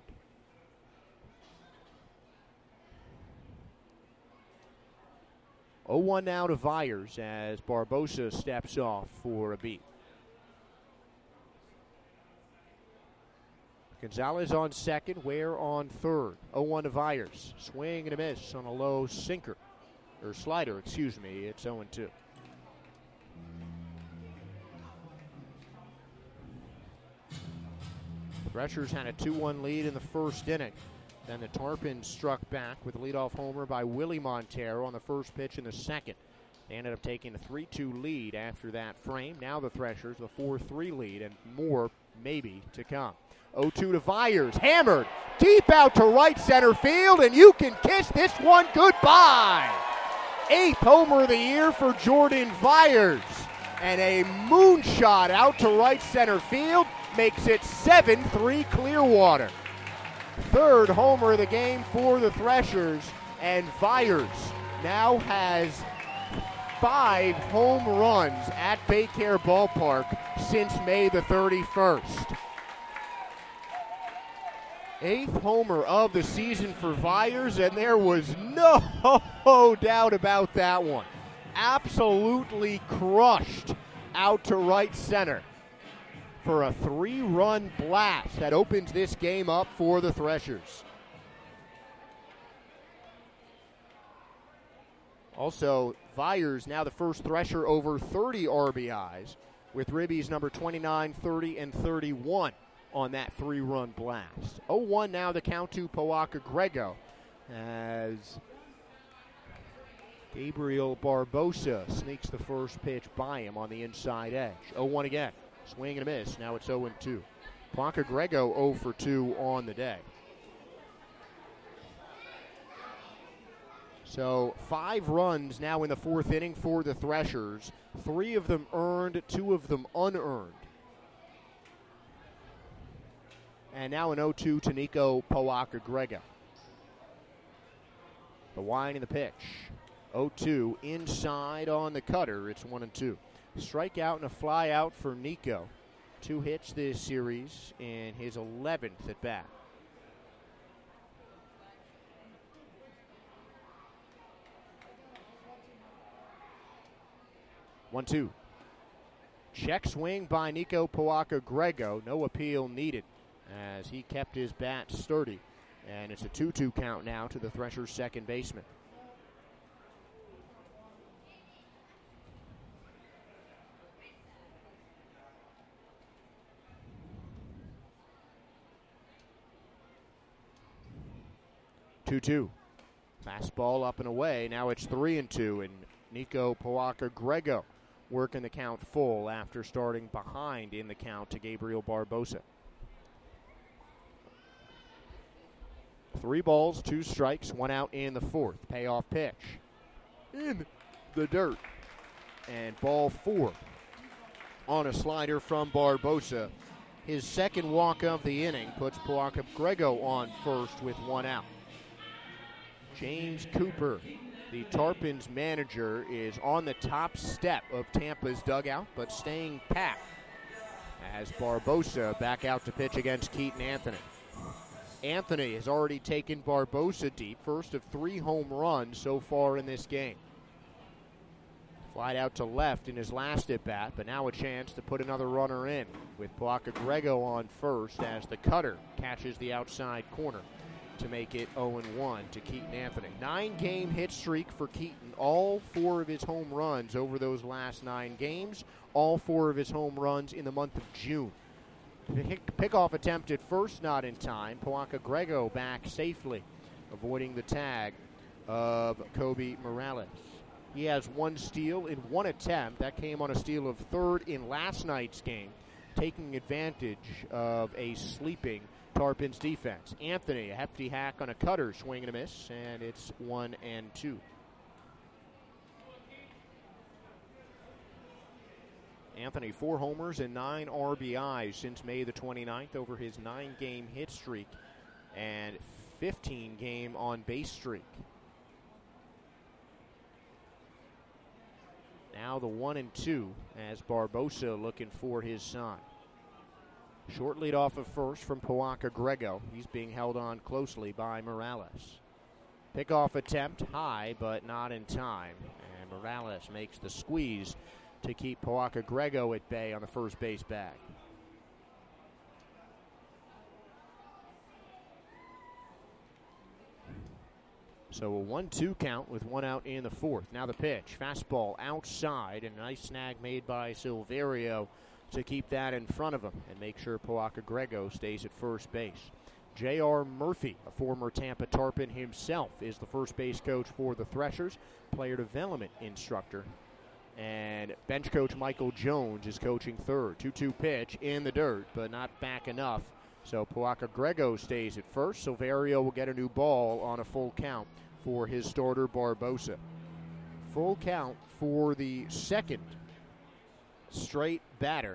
oh one now to Vyers as Barbosa steps off for a beat. Gonzalez on second, Ware on third. oh one to Vyers. Swing and a miss on a low sinker. Or slider, excuse me. It's oh and two. Threshers had a two one lead in the first inning. Then the Tarpons struck back with a leadoff homer by Willie Montero on the first pitch in the second. They ended up taking a three two lead after that frame. Now the Threshers with a four three lead, and more maybe to come. oh two to Vyers, hammered deep out to right center field, and you can kiss this one goodbye. Eighth homer of the year for Jordan Vyers, and a moonshot out to right center field makes it seven three Clearwater. Third homer of the game for the Threshers, and Vyers now has five home runs at Baycare Ballpark since May the thirty-first. Eighth homer of the season for Vyers, and there was no doubt about that one. Absolutely crushed out to right center for a three-run blast that opens this game up for the Threshers. Also, Vyers now the first Thresher over thirty R B Is, with Ribby's number twenty-nine, thirty, and thirty-one on that three-run blast. oh one now the count to Poaka Grego as Gabriel Barbosa sneaks the first pitch by him on the inside edge. oh one again. Swing and a miss. Now it's oh and two. Poaka Grego oh for two on the day. So five runs now in the fourth inning for the Threshers. Three of them earned, two of them unearned. And now an oh two to Nico Poaka Grego. The wind and the pitch. oh two inside on the cutter. It's one and two. Strikeout and a fly out for Nico. Two hits this series in his eleventh at bat. one two. Check swing by Nico Poaka Grego. No appeal needed as he kept his bat sturdy. And it's a two two count now to the Threshers' second baseman. two two. Fastball up and away. Now it's three and two, and Nico Poaka Grego working the count full after starting behind in the count to Gabriel Barbosa. Three balls, two strikes, one out in the fourth. Payoff pitch in the dirt. And ball four on a slider from Barbosa. His second walk of the inning puts Poaka Grego on first with one out. James Cooper, the Tarpons manager, is on the top step of Tampa's dugout, but staying pat as Barbosa back out to pitch against Keaton Anthony. Anthony has already taken Barbosa deep, first of three home runs so far in this game. Flied out to left in his last at-bat, but now a chance to put another runner in with Poaka Grego on first as the cutter catches the outside corner to make it oh and one to Keaton Anthony. Nine-game hit streak for Keaton. All four of his home runs over those last nine games. All four of his home runs in the month of June. Pickoff attempt at first, not in time. Poaka Grego back safely, avoiding the tag of Kobe Morales. He has one steal in one attempt. That came on a steal of third in last night's game, taking advantage of a sleeping Tarpons defense. Anthony, a hefty hack on a cutter, swing and a miss, and it's one and two. Anthony, four homers and nine R B Is since May the twenty-ninth over his nine-game hit streak and fifteen-game on-base streak. Now the one and two as Barbosa looking for his son. Short lead off of first from Poaka Grego. He's being held on closely by Morales. Pickoff attempt high, but not in time. And Morales makes the squeeze to keep Poaka Grego at bay on the first base bag. So a one two count with one out in the fourth. Now the pitch. Fastball outside, and a nice snag made by Silverio to keep that in front of him and make sure Poaka Grego stays at first base. J R Murphy, a former Tampa Tarpon himself, is the first base coach for the Threshers, player development instructor. And bench coach Michael Jones is coaching third. two two pitch in the dirt, but not back enough. So Poaka Grego stays at first. Silverio will get a new ball on a full count for his starter Barbosa. Full count for the second straight batter,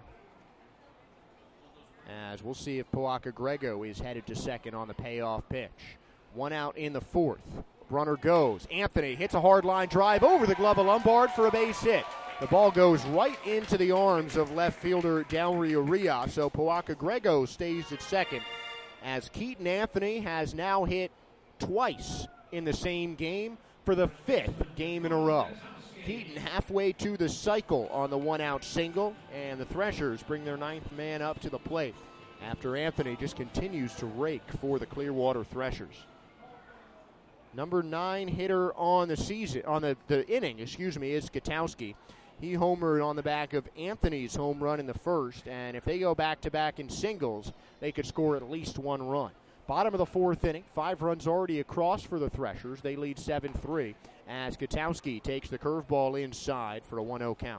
as we'll see if Poaka Grego is headed to second on the payoff pitch. One out in the fourth. Runner goes. Anthony hits a hard line drive over the glove of Lombard for a base hit. The ball goes right into the arms of left fielder Del Rio, so Poaka Grego stays at second, as Keaton Anthony has now hit twice in the same game for the fifth game in a row. Keaton halfway to the cycle on the one-out single, and the Threshers bring their ninth man up to the plate after Anthony just continues to rake for the Clearwater Threshers. Number nine hitter on the season, on the, the inning, excuse me, is Gutowski. He homered on the back of Anthony's home run in the first, and if they go back-to-back in singles, they could score at least one run. Bottom of the fourth inning, five runs already across for the Threshers. They lead seven three as Gutowski takes the curveball inside for a one oh count.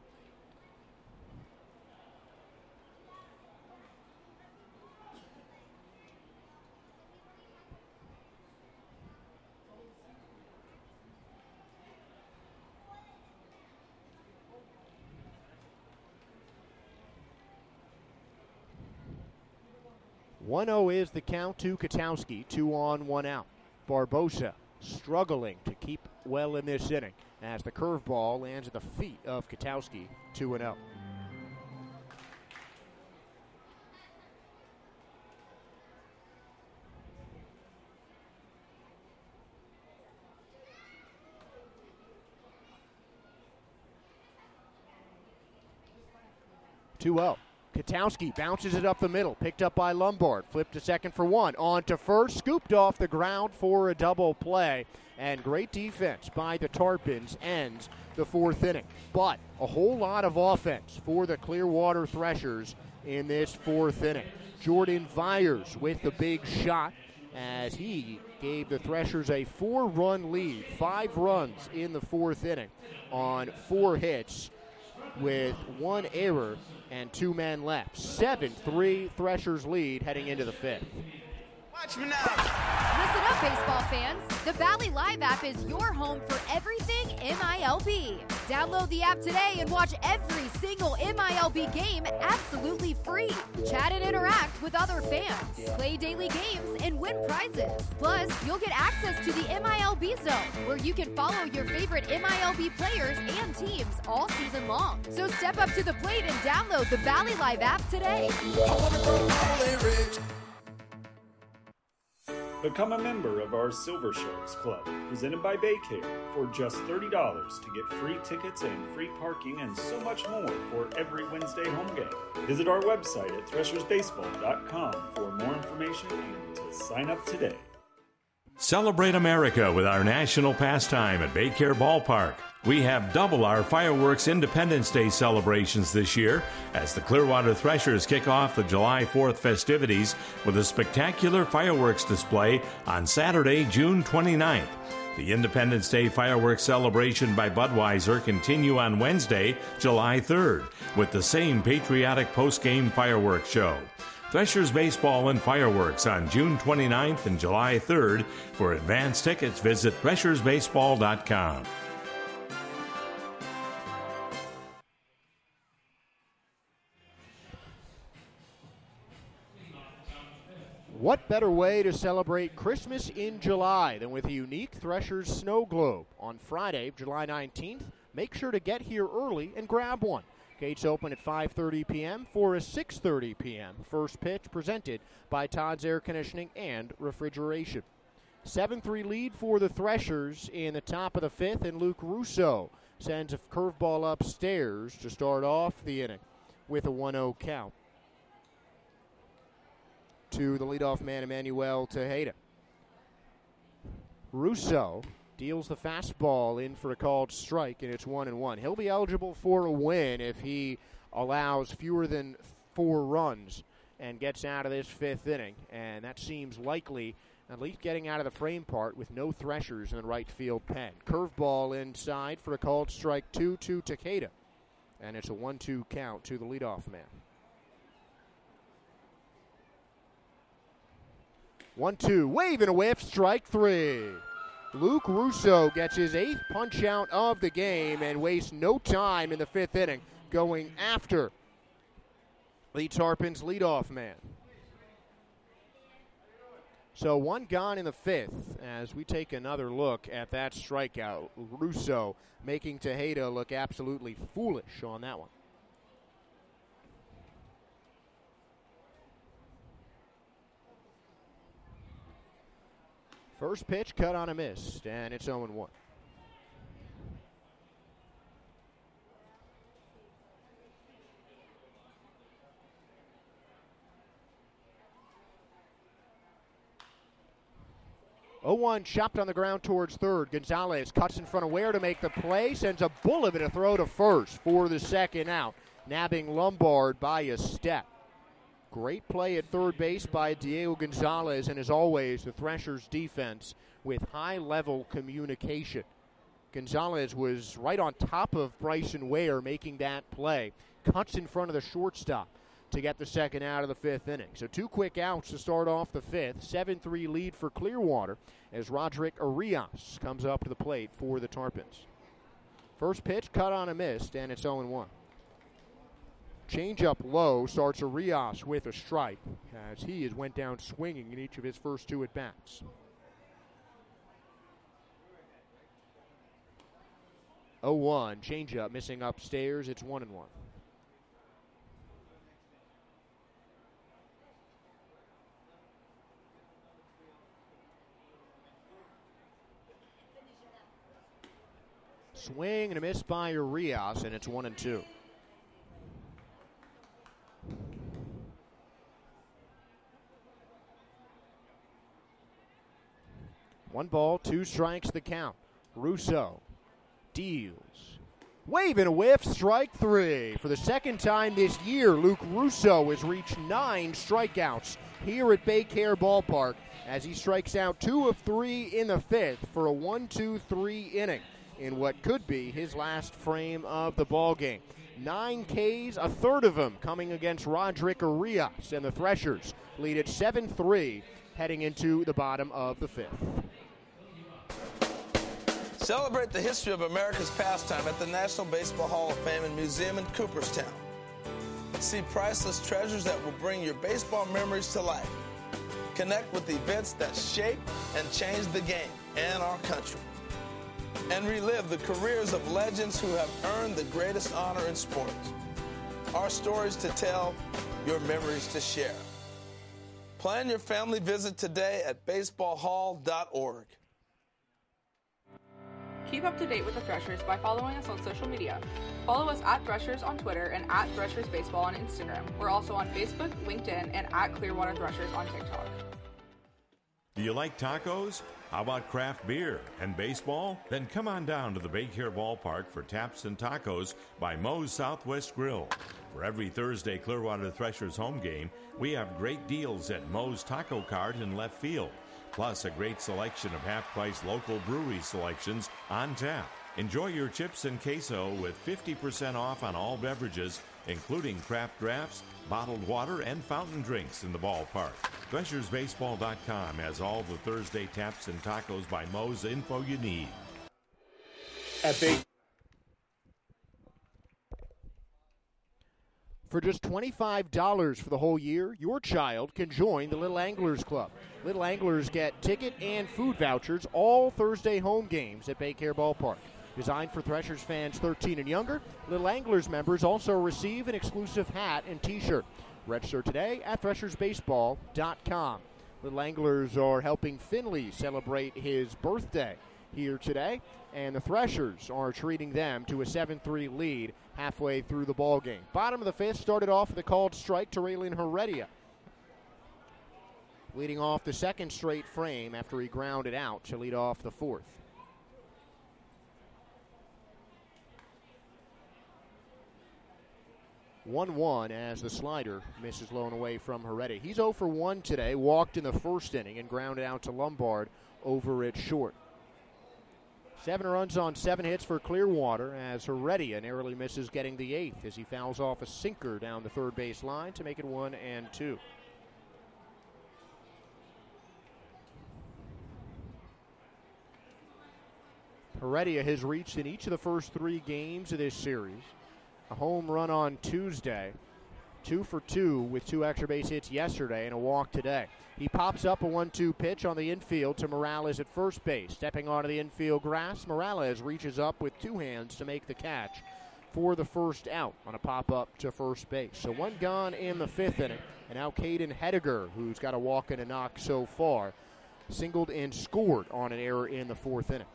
one oh is the count to Gutowski, two on, one out. Barbosa struggling to keep well in this inning as the curveball lands at the feet of Gutowski, two and oh. two oh. Gutowski bounces it up the middle, picked up by Lombard, flipped to second for one, on to first, scooped off the ground for a double play, and great defense by the Tarpons ends the fourth inning. But a whole lot of offense for the Clearwater Threshers in this fourth inning. Jordan Vyers with the big shot as he gave the Threshers a four-run lead, five runs in the fourth inning on four hits with one error and two men left. seven three Threshers lead heading into the fifth. Watch me now. Listen up, baseball fans. The Valley Live app is your home for everything M I L B. Download the app today and watch every single M I L B game absolutely free. Chat and interact with other fans. Play daily games and win prizes. Plus, you'll get access to the M I L B Zone, where you can follow your favorite M I L B players and teams all season long. So step up to the plate and download the Valley Live app today. Become a member of our Silver Sharks Club, presented by Baycare, for just thirty dollars to get free tickets and free parking and so much more for every Wednesday home game. Visit our website at threshers baseball dot com for more information and to sign up today. Celebrate America with our national pastime at Baycare Ballpark. We have double our fireworks Independence Day celebrations this year as the Clearwater Threshers kick off the July fourth festivities with a spectacular fireworks display on Saturday, June twenty-ninth. The Independence Day fireworks celebration by Budweiser continue on Wednesday, July third, with the same patriotic post-game fireworks show. Threshers Baseball and Fireworks on June twenty-ninth and July third. For advance tickets, visit threshers baseball dot com. What better way to celebrate Christmas in July than with a unique Threshers Snow Globe? On Friday, July nineteenth, make sure to get here early and grab one. Gates open at five thirty p.m. for a six thirty p.m. first pitch presented by Todd's Air Conditioning and Refrigeration. seven three lead for the Threshers in the top of the fifth, and Luke Russo sends a curveball upstairs to start off the inning with a one oh count to the leadoff man, Emmanuel Tejeda. Russo deals the fastball in for a called strike, and it's one and one. He'll be eligible for a win if he allows fewer than four runs and gets out of this fifth inning, and that seems likely, at least getting out of the frame part with no Threshers in the right field pen. Curveball inside for a called strike two to Takeda, and it's a one two count to the leadoff man. one two, wave and a whiff, strike three. Luke Russo gets his eighth punch-out of the game and wastes no time in the fifth inning going after the Tarpons leadoff man. So one gone in the fifth as we take another look at that strikeout. Russo making Tejeda look absolutely foolish on that one. First pitch cut on a miss, and it's oh and one. oh one chopped on the ground towards third. Gonzalez cuts in front of Ware to make the play, sends a bullet and a throw to first for the second out, nabbing Lombard by a step. Great play at third base by Diego Gonzalez, and as always, the Threshers defense with high-level communication. Gonzalez was right on top of Bryson Ware making that play. Cuts in front of the shortstop to get the second out of the fifth inning. So two quick outs to start off the fifth. seven three lead for Clearwater as Roderick Arias comes up to the plate for the Tarpons. First pitch cut on a miss, and it's oh and one. Change-up low starts Arias with a strike as he has went down swinging in each of his first two at-bats. oh one, change-up missing upstairs. It's one and one. Swing and a miss by Arias, and it's one and two. One ball, two strikes the count. Russo deals. Wave and a whiff, strike three. For the second time this year, Luke Russo has reached nine strikeouts here at Baycare Ballpark as he strikes out two of three in the fifth for a one two three inning in what could be his last frame of the ballgame. Nine Ks, a third of them coming against Roderick Arias, and the Threshers lead at seven three heading into the bottom of the fifth. Celebrate the history of America's pastime at the National Baseball Hall of Fame and Museum in Cooperstown. See priceless treasures that will bring your baseball memories to life. Connect with events that shape and change the game and our country. And relive the careers of legends who have earned the greatest honor in sports. Our stories to tell, your memories to share. Plan your family visit today at baseball hall dot org. Keep up to date with the Threshers by following us on social media. Follow us at Threshers on Twitter and at Threshers Baseball on Instagram. We're also on Facebook, LinkedIn, and at Clearwater Threshers on TikTok. Do you like tacos? How about craft beer and baseball? Then come on down to the Baycare Ballpark for Taps and Tacos by Moe's Southwest Grill. For every Thursday Clearwater Threshers home game, we have great deals at Moe's Taco Cart in left field, plus a great selection of half-price local brewery selections on tap. Enjoy your chips and queso with fifty percent off on all beverages, including craft drafts, bottled water, and fountain drinks in the ballpark. Threshers Baseball dot com has all the Thursday Taps and Tacos by Moe's info you need. At Bay- For just twenty-five dollars for the whole year, your child can join the Little Anglers Club. Little Anglers get ticket and food vouchers all Thursday home games at Baycare Ballpark. Designed for Threshers fans thirteen and younger, Little Anglers members also receive an exclusive hat and t-shirt. Register today at Threshers Baseball dot com. Little Anglers are helping Finley celebrate his birthday here today, and the Threshers are treating them to a seven three lead halfway through the ball game. Bottom of the fifth started off with a called strike to Raylan Heredia, leading off the second straight frame after he grounded out to lead off the fourth. one one as the slider misses low and away from Heredia. He's oh for one today, walked in the first inning and grounded out to Lombard over at short. Seven runs on seven hits for Clearwater as Heredia narrowly misses getting the eighth as he fouls off a sinker down the third base line to make it one and two. Heredia has reached in each of the first three games of this series. A home run on Tuesday, two for two with two extra base hits yesterday and a walk today. He pops up a one two pitch on the infield to Morales at first base. Stepping onto the infield grass, Morales reaches up with two hands to make the catch for the first out on a pop-up to first base. So one gone in the fifth inning, and now Caden Hediger, who's got a walk and a knock so far, singled and scored on an error in the fourth inning.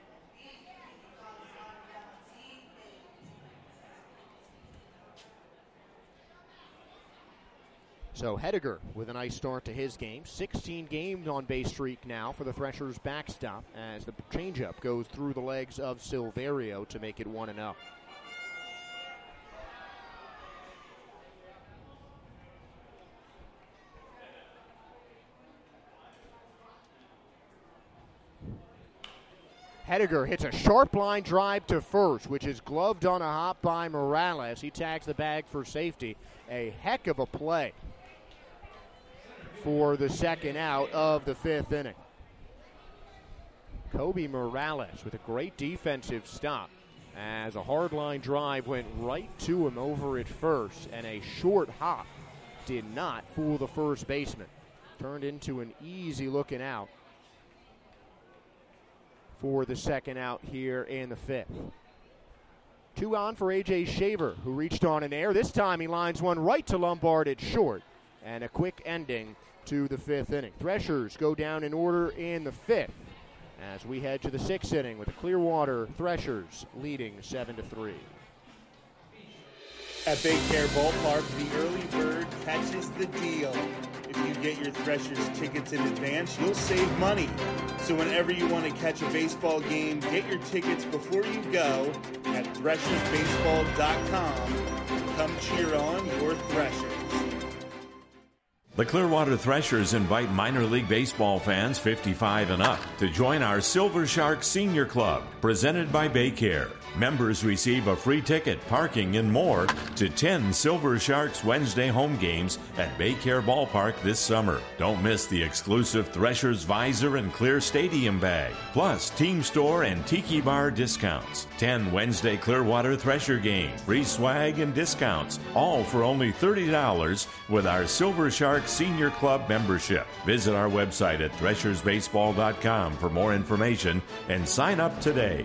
So Hediger with a nice start to his game. sixteen games on base streak now for the Threshers backstop as the changeup goes through the legs of Silverio to make it one and oh. Hediger hits a sharp line drive to first, which is gloved on a hop by Morales. He tags the bag for safety. A heck of a play for the second out of the fifth inning. Kobe Morales with a great defensive stop as a hardline drive went right to him over at first, and a short hop did not fool the first baseman. Turned into an easy looking out for the second out here in the fifth. Two on for A J Shaver, who reached on an air. This time he lines one right to Lombard at short, and a quick ending to the fifth inning. Threshers go down in order in the fifth as we head to the sixth inning with the Clearwater Threshers leading seven to three. At Baycare Ballpark, the early bird catches the deal. If you get your Threshers tickets in advance, you'll save money. So whenever you want to catch a baseball game, get your tickets before you go at Threshers Baseball dot com. Come cheer on your Threshers. The Clearwater Threshers invite minor league baseball fans fifty-five and up to join our Silver Shark Senior Club, presented by Baycare. Members receive a free ticket, parking, and more to ten Silver Sharks Wednesday home games at Baycare Ballpark this summer. Don't miss the exclusive Threshers Visor and Clear Stadium bag, plus Team Store and Tiki Bar discounts. ten Wednesday Clearwater Thresher games, free swag and discounts, all for only thirty dollars with our Silver Shark Senior Club membership. Visit our website at Threshers Baseball dot com for more information and sign up today.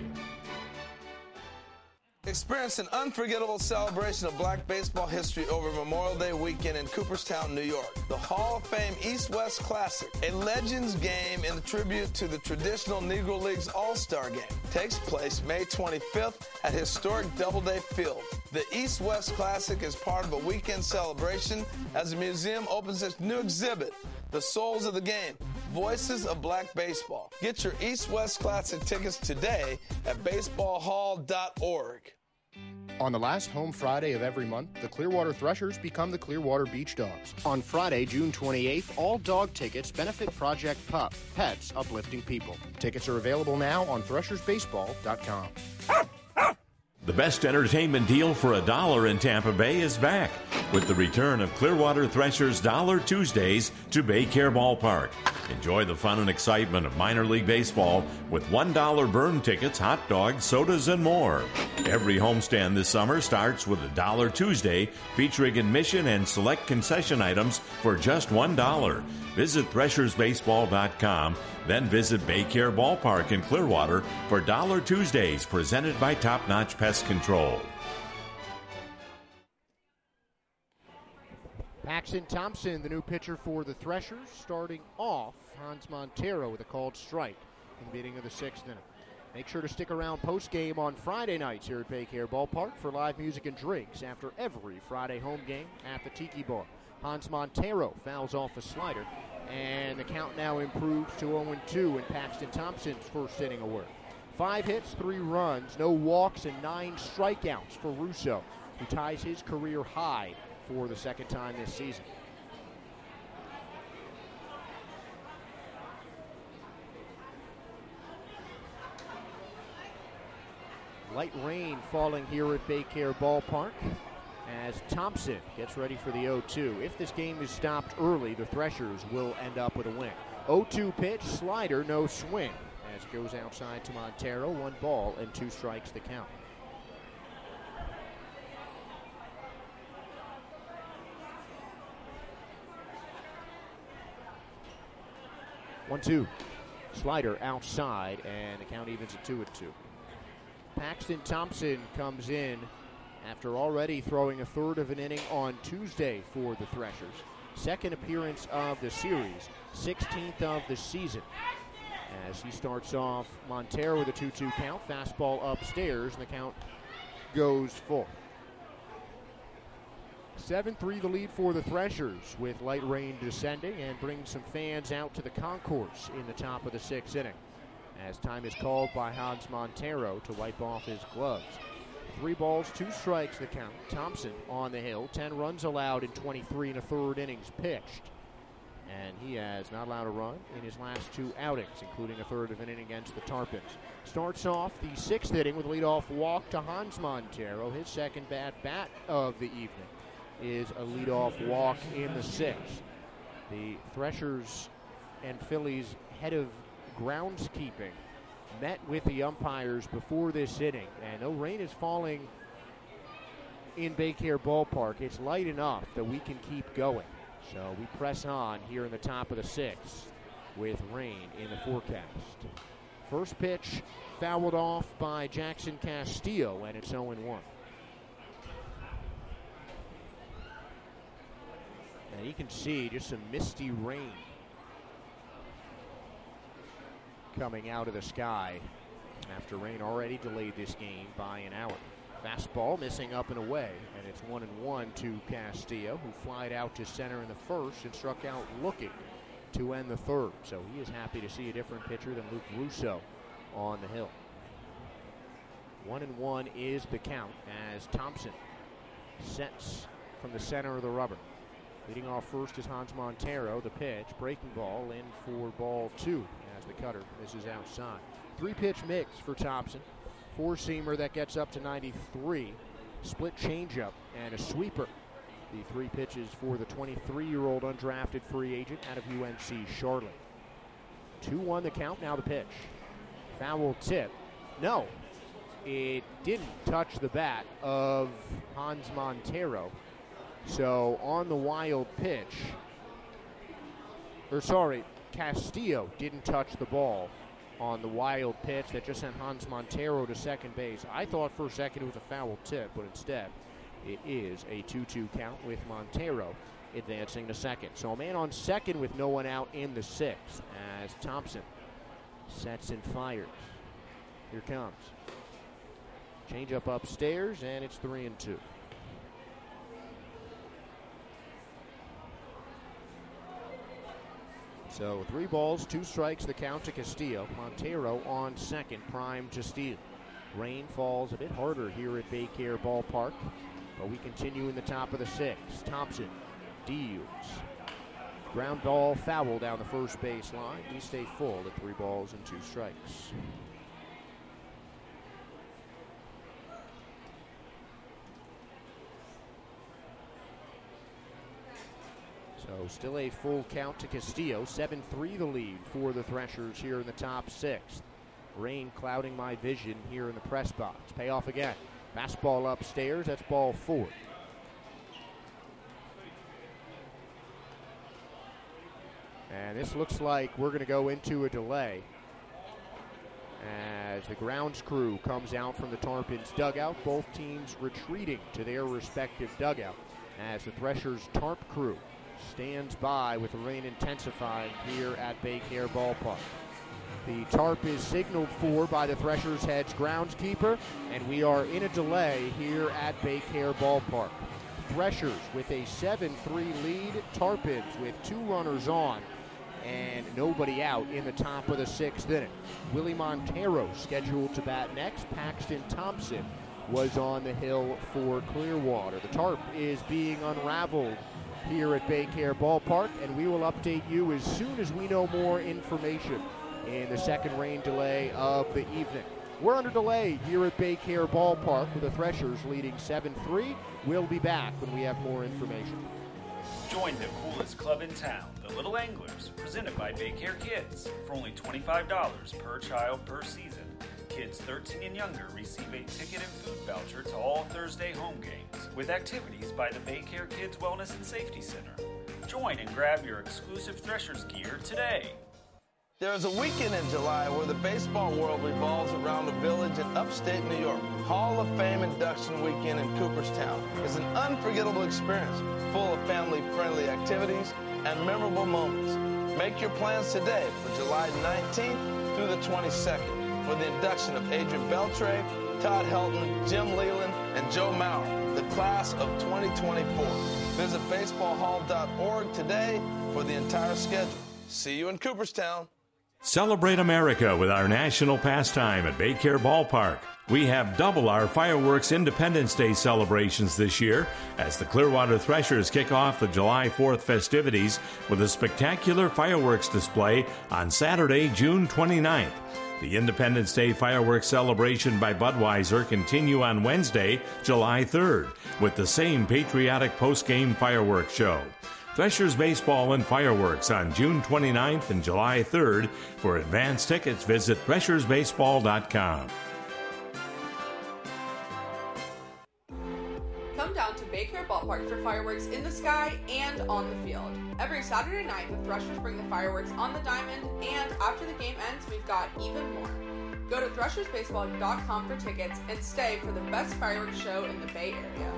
Experience an unforgettable celebration of black baseball history over Memorial Day weekend in Cooperstown, New York. The Hall of Fame East-West Classic, a Legends game in tribute to the traditional Negro Leagues All-Star Game, takes place May twenty-fifth at historic Doubleday Field. The East-West Classic is part of a weekend celebration as the museum opens its new exhibit, The Souls of the Game. Voices of Black Baseball. Get your East-West Classic tickets today at baseball hall dot org. On the last home Friday of every month, the Clearwater Threshers become the Clearwater Beach Dogs. On Friday, June twenty-eighth, all dog tickets benefit Project Pup, Pets Uplifting People. Tickets are available now on threshers baseball dot com. The best entertainment deal for a dollar in Tampa Bay is back with the return of Clearwater Threshers Dollar Tuesdays to Baycare Ballpark. Enjoy the fun and excitement of minor league baseball with one dollar burn tickets, hot dogs, sodas, and more. Every homestand this summer starts with a Dollar Tuesday featuring admission and select concession items for just one dollar. Visit threshers baseball dot com, then visit Baycare Ballpark in Clearwater for Dollar Tuesdays presented by Top Notch Pest Control. Paxton Thompson, the new pitcher for the Threshers, starting off Hans Montero with a called strike in the beginning of the sixth inning. Make sure to stick around post-game on Friday nights here at Baycare Ballpark for live music and drinks after every Friday home game at the Tiki Bar. Hans Montero fouls off a slider, and the count now improves to oh and two in Paxton Thompson's first inning of work. Five hits, three runs, no walks, and nine strikeouts for Russo, who ties his career high for the second time this season. Light rain falling here at Baycare Ballpark as Thompson gets ready for the oh two. If this game is stopped early, the Threshers will end up with a win. oh two pitch, slider, no swing, as it goes outside to Montero. One ball and two strikes the count. one two. Slider outside, and the count evens at two and two. Paxton Thompson comes in after already throwing a third of an inning on Tuesday for the Threshers. Second appearance of the series, sixteenth of the season. As he starts off Montero with a two two count, fastball upstairs, and the count goes full. seven three the lead for the Threshers with light rain descending and brings some fans out to the concourse in the top of the sixth inning as time is called by Hans Montero to wipe off his gloves. Three balls, two strikes the count. Thompson on the hill, ten runs allowed in twenty-three and a third innings pitched. And he has not allowed a run in his last two outings, including a third of an inning against the Tarpons. Starts off the sixth inning with a leadoff walk to Hans Montero, his second bad bat of the evening. Is a leadoff walk in the sixth. The Threshers and Phillies head of groundskeeping met with the umpires before this inning, and though rain is falling in Baycare Ballpark, it's light enough that we can keep going. So we press on here in the top of the sixth with rain in the forecast. First pitch fouled off by Jackson Castillo, and it's oh and one. And you can see just some misty rain coming out of the sky after rain already delayed this game by an hour. Fastball missing up and away, and it's one and one to Castillo, who flied out to center in the first and struck out looking to end the third. So he is happy to see a different pitcher than Luke Russo on the hill. One and one is the count as Thompson sets from the center of the rubber. Leading off first is Hans Montero. The pitch, breaking ball in for ball two as the cutter misses outside. Three pitch mix for Thompson. Four-seamer that gets up to ninety-three. Split changeup and a sweeper. The three pitches for the twenty-three-year-old undrafted free agent out of U N C Charlotte. two one the count, now the pitch. Foul tip. No, it didn't touch the bat of Hans Montero. So on the wild pitch, or sorry, Castillo didn't touch the ball on the wild pitch that just sent Hans Montero to second base. I thought for a second it was a foul tip, but instead it is a two two count with Montero advancing to second. So a man on second with no one out in the sixth as Thompson sets and fires. Here comes. Changeup upstairs, and it's three and two. So three balls, two strikes, the count to Castillo. Montero on second, prime to steal. Rain falls a bit harder here at Baycare Ballpark, but we continue in the top of the sixth. Thompson deals. Ground ball foul down the first base line. We stay full at three balls and two strikes. So still a full count to Castillo. seven three the lead for the Threshers here in the top sixth. Rain clouding my vision here in the press box. Payoff again. Fastball upstairs. That's ball four. And this looks like we're going to go into a delay as the grounds crew comes out from the Tarpons dugout. Both teams retreating to their respective dugout as the Threshers tarp crew stands by with the rain intensifying here at Baycare Ballpark. The tarp is signaled for by the Threshers head's groundskeeper, and we are in a delay here at Baycare Ballpark. Threshers with a seven three lead, Tarpons with two runners on and nobody out in the top of the sixth inning. Willie Montero scheduled to bat next. Paxton Thompson was on the hill for Clearwater. The tarp is being unraveled here at Baycare Ballpark, and we will update you as soon as we know more information in the second rain delay of the evening. We're under delay here at Baycare Ballpark with the Threshers leading seven three. We'll be back when we have more information. Join the coolest club in town, the Little Anglers, presented by Baycare Kids. For only twenty-five dollars per child per season, kids thirteen and younger receive a ticket and food voucher to all Thursday home games, with activities by the Baycare Kids Wellness and Safety Center. Join and grab your exclusive Threshers gear today. There is a weekend in July where the baseball world revolves around a village in upstate New York. Hall of Fame induction weekend in Cooperstown is an unforgettable experience full of family-friendly activities and memorable moments. Make your plans today for July nineteenth through the twenty-second for the induction of Adrian Beltre, Todd Helton, Jim Leland, and Joe Mauer, the class of twenty twenty-four. Visit baseball hall dot org today for the entire schedule. See you in Cooperstown. Celebrate America with our national pastime at Baycare Ballpark. We have double our fireworks Independence Day celebrations this year as the Clearwater Threshers kick off the July fourth festivities with a spectacular fireworks display on Saturday, June twenty-ninth. The Independence Day fireworks celebration by Budweiser continue on Wednesday, July third, with the same patriotic post-game fireworks show. Threshers Baseball and Fireworks on June twenty-ninth and July third. For advance tickets, visit threshers baseball dot com. Come down to Baycare Ballpark for fireworks in the sky and on the field. Every Saturday night, the Threshers bring the fireworks on the diamond, and after the game ends, we've got even more. Go to threshers baseball dot com for tickets and stay for the best fireworks show in the Bay Area.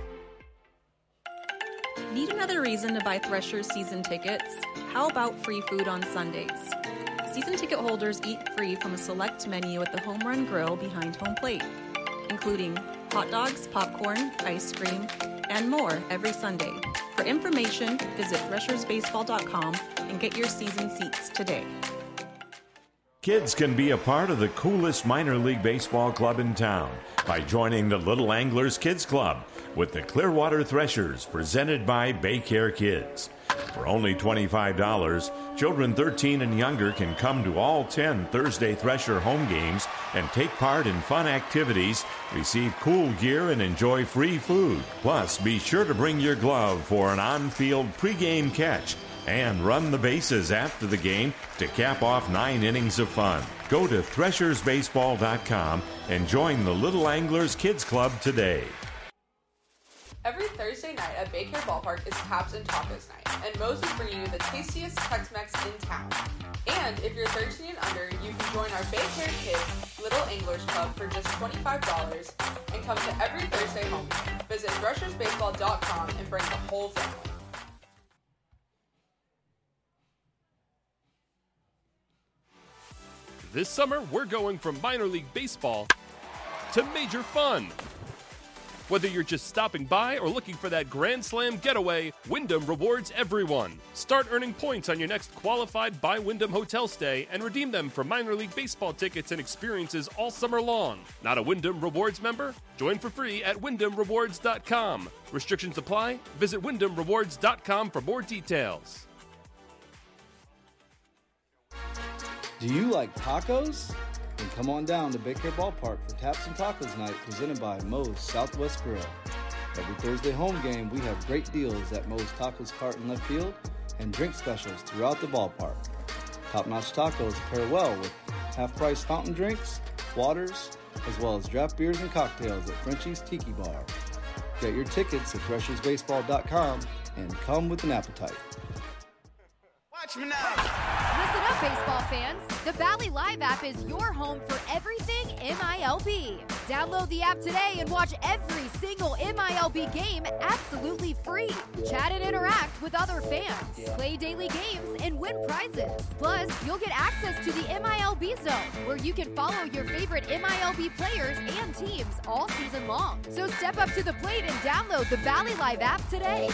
Need another reason to buy Threshers season tickets? How about free food on Sundays? Season ticket holders eat free from a select menu at the Home Run Grill behind home plate, including hot dogs, popcorn, ice cream, and more every Sunday. For information, visit threshers baseball dot com and get your season seats today. Kids can be a part of the coolest minor league baseball club in town by joining the Little Anglers Kids Club with the Clearwater Threshers, presented by Baycare Kids. For only twenty-five dollars, children thirteen and younger can come to all ten Thursday Thresher home games and take part in fun activities, receive cool gear, and enjoy free food. Plus, be sure to bring your glove for an on-field pregame catch and run the bases after the game to cap off nine innings of fun. Go to threshers baseball dot com and join the Little Anglers Kids Club today. Every Thursday night at Baycare Ballpark is Taps and Tacos Night, and Moe's is bringing you the tastiest Tex-Mex in town. And if you're thirteen and under, you can join our Baycare Kids Little Anglers Club for just twenty-five dollars and come to every Thursday home game. Visit threshers baseball dot com and bring the whole family. This summer, we're going from minor league baseball to major fun. Whether you're just stopping by or looking for that Grand Slam getaway, Wyndham rewards everyone. Start earning points on your next qualified by Wyndham hotel stay and redeem them for minor league baseball tickets and experiences all summer long. Not a Wyndham Rewards member? Join for free at wyndham rewards dot com. Restrictions apply. Visit wyndham rewards dot com for more details. Do you like tacos? Then come on down to Big Care Ballpark for Taps and Tacos Night presented by Moe's Southwest Grill. Every Thursday home game, we have great deals at Moe's Tacos Cart in left field and drink specials throughout the ballpark. Top-notch tacos pair well with half-price fountain drinks, waters, as well as draft beers and cocktails at Frenchie's Tiki Bar. Get your tickets at threshers baseball dot com and come with an appetite. Watch me now. Listen up, baseball fans. The Valley Live app is your home for everything M I L B. Download the app today and watch every single M I L B game absolutely free. Chat and interact with other fans. Play daily games and win prizes. Plus, you'll get access to the M I L B Zone, where you can follow your favorite M I L B players and teams all season long. So step up to the plate and download the Valley Live app today.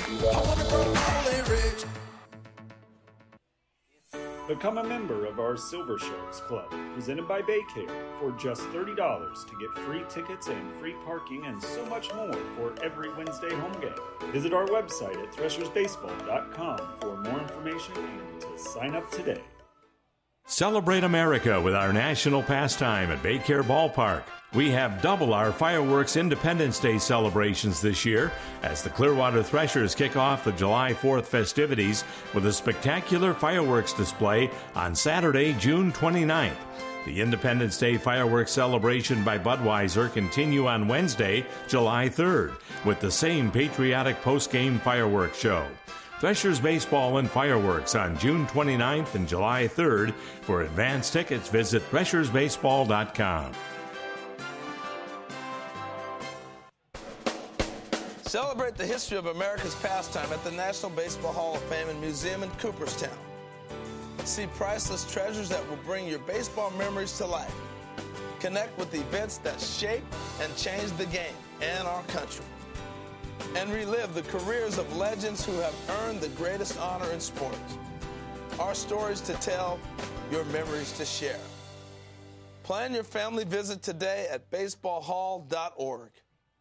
Become a member of our Silver Sharks Club, presented by Baycare, for just thirty dollars to get free tickets and free parking and so much more for every Wednesday home game. Visit our website at threshers baseball dot com for more information and to sign up today. Celebrate America with our national pastime at Baycare Ballpark. We have double our fireworks Independence Day celebrations this year as the Clearwater Threshers kick off the July fourth festivities with a spectacular fireworks display on Saturday, June twenty-ninth. The Independence Day fireworks celebration by Budweiser continue on Wednesday, July third, with the same patriotic post-game fireworks show. Threshers Baseball and Fireworks on June twenty-ninth and July third. For advance tickets, visit threshers baseball dot com. Celebrate the history of America's pastime at the National Baseball Hall of Fame and Museum in Cooperstown. See priceless treasures that will bring your baseball memories to life. Connect with events that shaped and changed the game and our country. And relive the careers of legends who have earned the greatest honor in sports. Our stories to tell, your memories to share. Plan your family visit today at baseball hall dot org.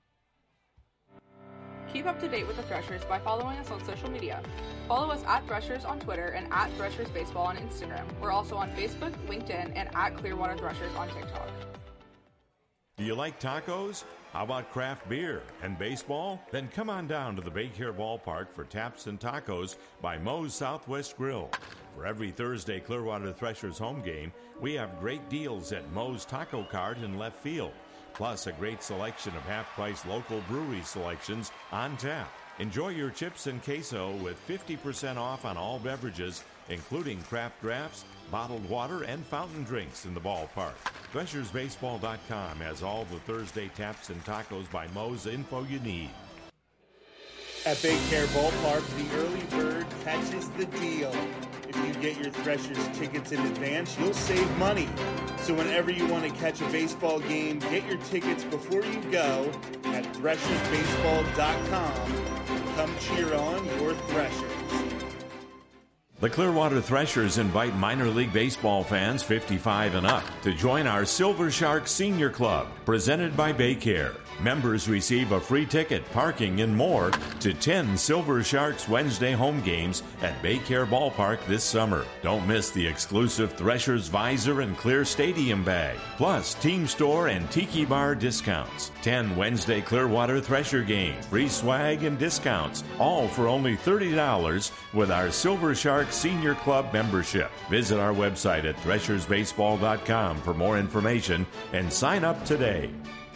Keep up to date with the Threshers by following us on social media. Follow us at Threshers on Twitter and at Threshers Baseball on Instagram. We're also on Facebook, LinkedIn, and at Clearwater Threshers on TikTok. Do you like tacos? How about craft beer and baseball? Then come on down to the Baycare Ballpark for Taps and Tacos by Moe's Southwest Grill. For every Thursday Clearwater Threshers home game, we have great deals at Moe's Taco Cart in left field. Plus a great selection of half-price local brewery selections on tap. Enjoy your chips and queso with fifty percent off on all beverages, including craft drafts, bottled water, and fountain drinks in the ballpark. threshers baseball dot com has all the Thursday Taps and Tacos by Moe's info you need. At Baycare Ballpark, the early bird catches the deal. If you get your Threshers tickets in advance, you'll save money. So whenever you want to catch a baseball game, get your tickets before you go at threshers baseball dot com. Come cheer on your Threshers. The Clearwater Threshers invite minor league baseball fans fifty-five and up to join our Silver Shark Senior Club, presented by Baycare. Members receive a free ticket, parking, and more to ten Silver Sharks Wednesday home games at Baycare Ballpark this summer. Don't miss the exclusive Threshers Visor and Clear Stadium bag, plus Team Store and Tiki Bar discounts. ten Wednesday Clearwater Thresher games, free swag and discounts, all for only thirty dollars with our Silver Shark Senior Club membership. Visit our website at threshers baseball dot com for more information and sign up today.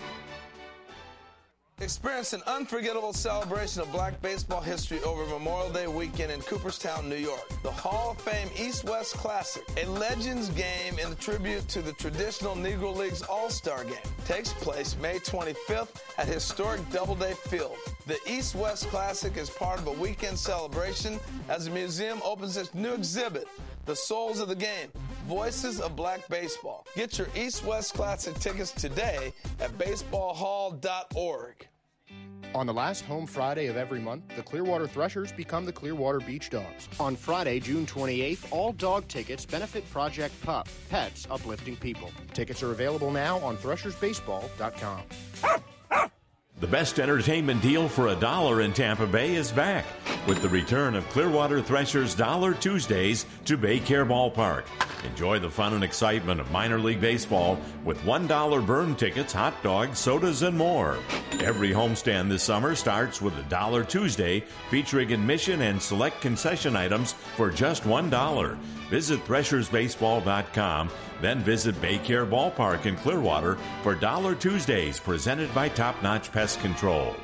Experience an unforgettable celebration of black baseball history over Memorial Day weekend in Cooperstown, New York. The Hall of Fame East-West Classic, a Legends game in tribute to the traditional Negro Leagues All-Star Game, takes place May twenty-fifth at historic Doubleday Field. The East-West Classic is part of a weekend celebration as the museum opens its new exhibit, The Souls of the Game, Voices of Black Baseball. Get your East-West Classic tickets today at baseball hall dot org. On the last home Friday of every month, the Clearwater Threshers become the Clearwater Beach Dogs. On Friday, June twenty-eighth, all dog tickets benefit Project PUP, Pets Uplifting People. Tickets are available now on threshers baseball dot com. The best entertainment deal for a dollar in Tampa Bay is back with the return of Clearwater Threshers Dollar Tuesdays to Baycare Ballpark. Enjoy the fun and excitement of minor league baseball with one dollar burn tickets, hot dogs, sodas, and more. Every homestand this summer starts with a Dollar Tuesday featuring admission and select concession items for just one dollar. Visit threshers baseball dot com, then visit Baycare Ballpark in Clearwater for Dollar Tuesdays presented by Top Notch Pest Control.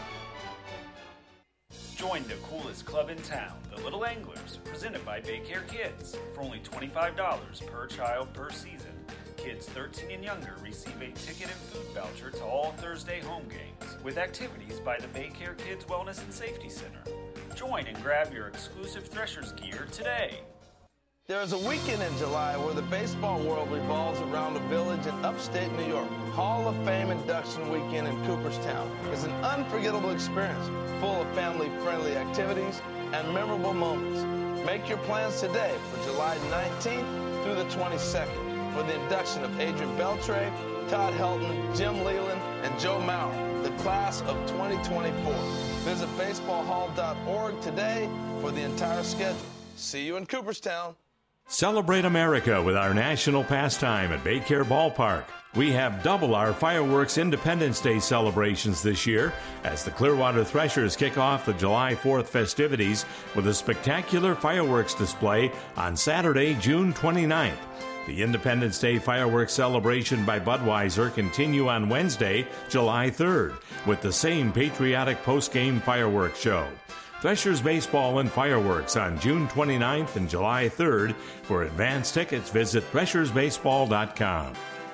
Join the coolest club in town, the Little Anglers, presented by Baycare Kids. For only twenty-five dollars per child per season, kids thirteen and younger receive a ticket and food voucher to all Thursday home games, with activities by the Baycare Kids Wellness and Safety Center. Join and grab your exclusive Threshers gear today. There is a weekend in July where the baseball world revolves around a village in upstate New York. Hall of Fame induction weekend in Cooperstown is an unforgettable experience full of family-friendly activities and memorable moments. Make your plans today for July nineteenth through the twenty-second for the induction of Adrian Beltre, Todd Helton, Jim Leland, and Joe Mauer, the class of twenty twenty-four. Visit baseball hall dot org today for the entire schedule. See you in Cooperstown. Celebrate America with our national pastime at Baycare Ballpark. We have double our fireworks Independence Day celebrations this year as the Clearwater Threshers kick off the July fourth festivities with a spectacular fireworks display on Saturday, June twenty-ninth. The Independence Day fireworks celebration by Budweiser continue on Wednesday, July third, with the same patriotic post-game fireworks show. Threshers Baseball and Fireworks on June twenty-ninth and July third. For advance tickets, visit threshers baseball dot com.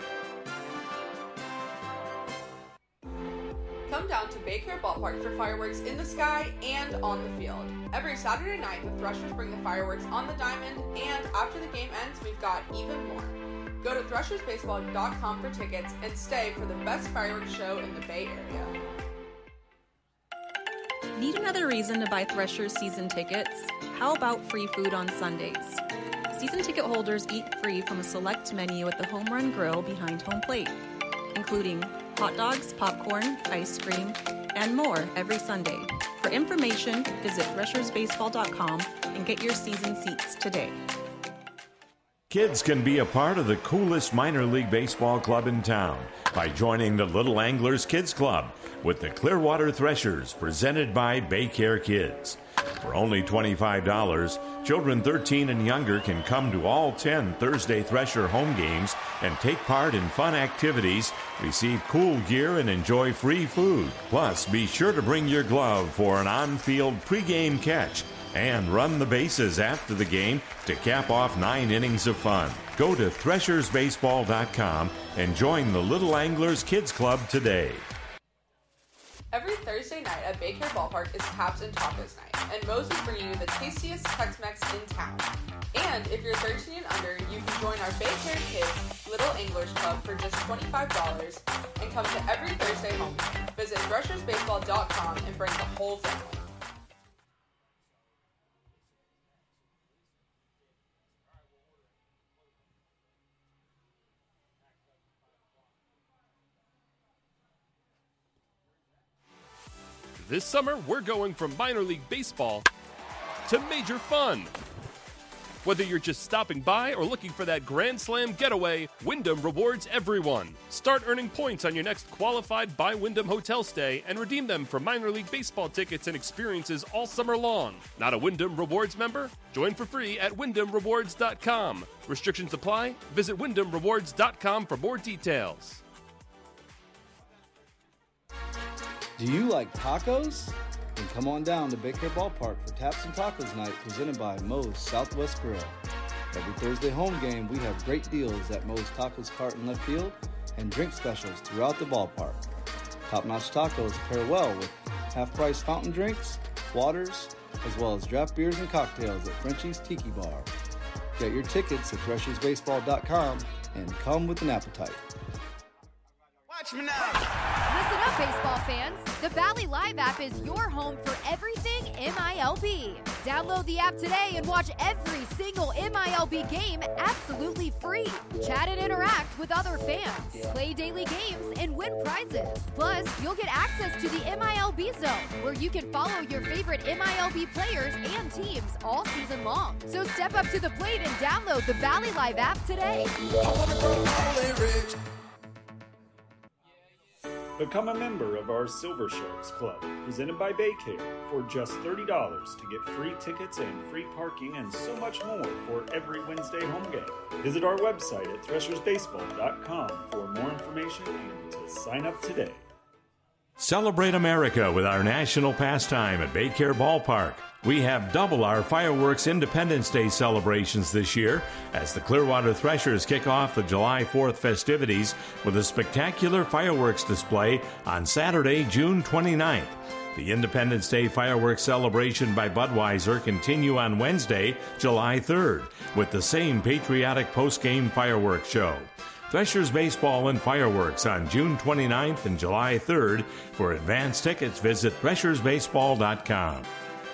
Come down to Baycare Ballpark for fireworks in the sky and on the field. Every Saturday night, the Threshers bring the fireworks on the diamond, and after the game ends, we've got even more. Go to threshers baseball dot com for tickets and stay for the best fireworks show in the Bay Area. Need another reason to buy Threshers season tickets? How about free food on Sundays? Season ticket holders eat free from a select menu at the Home Run Grill behind home plate, including hot dogs, popcorn, ice cream, and more every Sunday. For information, visit threshers baseball dot com and get your season seats today. Kids can be a part of the coolest minor league baseball club in town by joining the Little Anglers Kids Club with the Clearwater Threshers, presented by Baycare Kids. For only twenty-five dollars, children thirteen and younger can come to all ten Thursday Thresher home games and take part in fun activities, receive cool gear, and enjoy free food. Plus, be sure to bring your glove for an on-field pregame catch and run the bases after the game to cap off nine innings of fun. Go to threshers baseball dot com and join the Little Anglers Kids Club today. Every Thursday night at Baycare Ballpark is Taps and Tacos Night, and Moe's is bringing you the tastiest Tex-Mex in town. And if you're thirteen and under, you can join our Baycare Kids Little Anglers Club for just twenty-five dollars and come to every Thursday home game. Visit threshers baseball dot com and bring the whole family. This summer, we're going from minor league baseball to major fun. Whether you're just stopping by or looking for that Grand Slam getaway, Wyndham rewards everyone. Start earning points on your next qualified by Wyndham hotel stay and redeem them for minor league baseball tickets and experiences all summer long. Not a Wyndham Rewards member? Join for free at wyndham rewards dot com. Restrictions apply. Visit wyndham rewards dot com for more details. Do you like tacos? Then come on down to Baycare Ballpark for Taps and Tacos Night presented by Moe's Southwest Grill. Every Thursday home game, we have great deals at Moe's Tacos Cart in left field and drink specials throughout the ballpark. Top-notch tacos pair well with half-price fountain drinks, waters, as well as draft beers and cocktails at Frenchie's Tiki Bar. Get your tickets at threshers baseball dot com and come with an appetite. Watch Watch me now. Listen up, baseball fans. The Valley Live app is your home for everything M I L B. Download the app today and watch every single M I L B game absolutely free. Chat and interact with other fans, play daily games, and win prizes. Plus, you'll get access to the M I L B Zone, where you can follow your favorite M I L B players and teams all season long. So step up to the plate and download the Valley Live app today. Become a member of our Silver Sharks Club, presented by Baycare, for just thirty dollars to get free tickets and free parking and so much more for every Wednesday home game. Visit our website at threshers baseball dot com for more information and to sign up today. Celebrate America with our national pastime at Baycare Ballpark. We have double our fireworks Independence Day celebrations this year as the Clearwater Threshers kick off the July fourth festivities with a spectacular fireworks display on Saturday, June twenty-ninth. The Independence Day fireworks celebration by Budweiser continue on Wednesday, July third, with the same patriotic post-game fireworks show. Threshers Baseball and Fireworks on June twenty-ninth and July third. For advance tickets, visit threshers baseball dot com.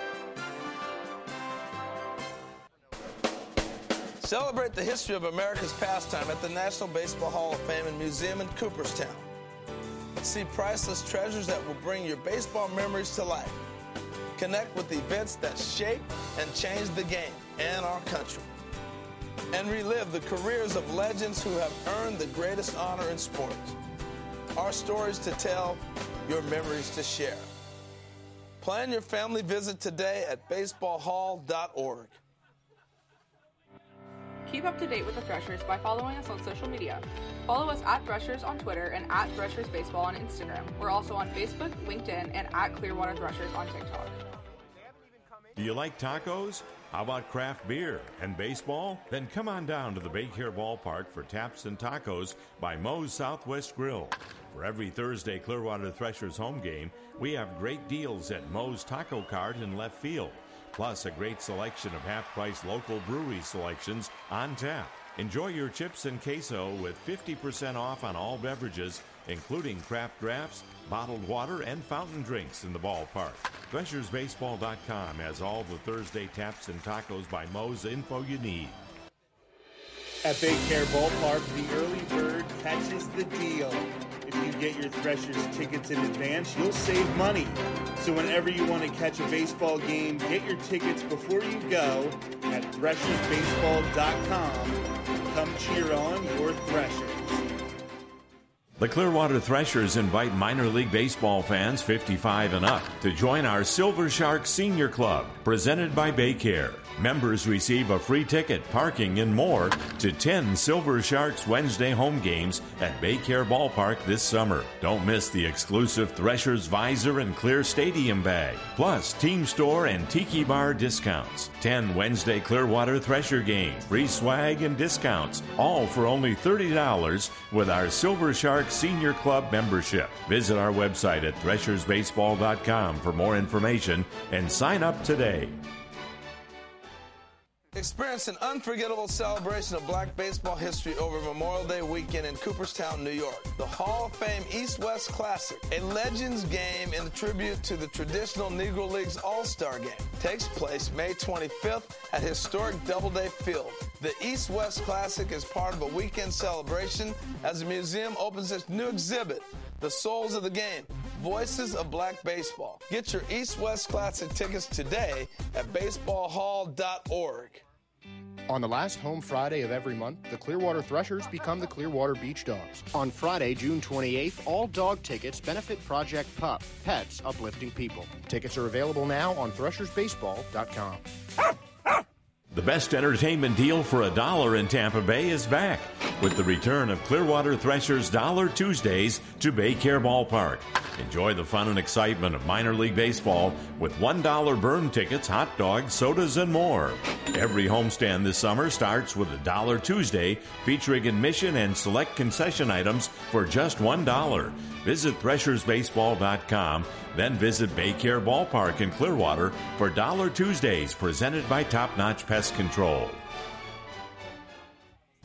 Celebrate the history of America's pastime at the National Baseball Hall of Fame and Museum in Cooperstown. See priceless treasures that will bring your baseball memories to life. Connect with events that shaped and changed the game and our country. And relive the careers of legends who have earned the greatest honor in sports. Our stories to tell, your memories to share. Plan your family visit today at baseball hall dot org. Keep up to date with the Threshers by following us on social media. Follow us at Threshers on Twitter and at Threshers Baseball on Instagram. We're also on Facebook, LinkedIn, and at Clearwater Threshers on TikTok. Do you like tacos? How about craft beer and baseball? Then come on down to the Baycare Ballpark for Taps and Tacos by Moe's Southwest Grill. For every Thursday Clearwater Threshers home game, we have great deals at Moe's Taco Cart in left field. Plus a great selection of half-price local brewery selections on tap. Enjoy your chips and queso with fifty percent off on all beverages, including craft drafts, bottled water, and fountain drinks in the ballpark. Threshers Baseball dot com has all the Thursday Taps and Tacos by Moe's info you need. At Baycare Ballpark, the early bird catches the deal. If you get your Threshers tickets in advance, you'll save money. So whenever you want to catch a baseball game, get your tickets before you go at threshers baseball dot com. Come cheer on your Threshers. The Clearwater Threshers invite minor league baseball fans fifty-five and up to join our Silver Shark Senior Club, presented by Baycare. Members receive a free ticket, parking, and more to ten Silver Sharks Wednesday home games at Baycare Ballpark this summer. Don't miss the exclusive Threshers Visor and Clear Stadium bag, plus Team Store and Tiki Bar discounts. ten Wednesday Clearwater Thresher games, free swag and discounts, all for only thirty dollars with our Silver Shark Senior Club membership. Visit our website at threshers baseball dot com for more information and sign up today. Experience an unforgettable celebration of black baseball history over Memorial Day weekend in Cooperstown, New York. The Hall of Fame East-West Classic, a Legends game in tribute to the traditional Negro Leagues All-Star Game, takes place May twenty-fifth at historic Doubleday Field. The East-West Classic is part of a weekend celebration as the museum opens its new exhibit, The Souls of the Game, Voices of Black Baseball. Get your East-West Classic tickets today at baseball hall dot org. On the last home Friday of every month, the Clearwater Threshers become the Clearwater Beach Dogs. On Friday, June twenty-eighth, all dog tickets benefit Project Pup, Pets Uplifting People. Tickets are available now on threshers baseball dot com. The best entertainment deal for a dollar in Tampa Bay is back with the return of Clearwater Threshers Dollar Tuesdays to Baycare Ballpark. Enjoy the fun and excitement of minor league baseball with one dollar burn tickets, hot dogs, sodas, and more. Every homestand this summer starts with a Dollar Tuesday featuring admission and select concession items for just one dollar. Visit threshers baseball dot com, then visit Baycare Ballpark in Clearwater for Dollar Tuesdays presented by Top Notch Pest Control. Join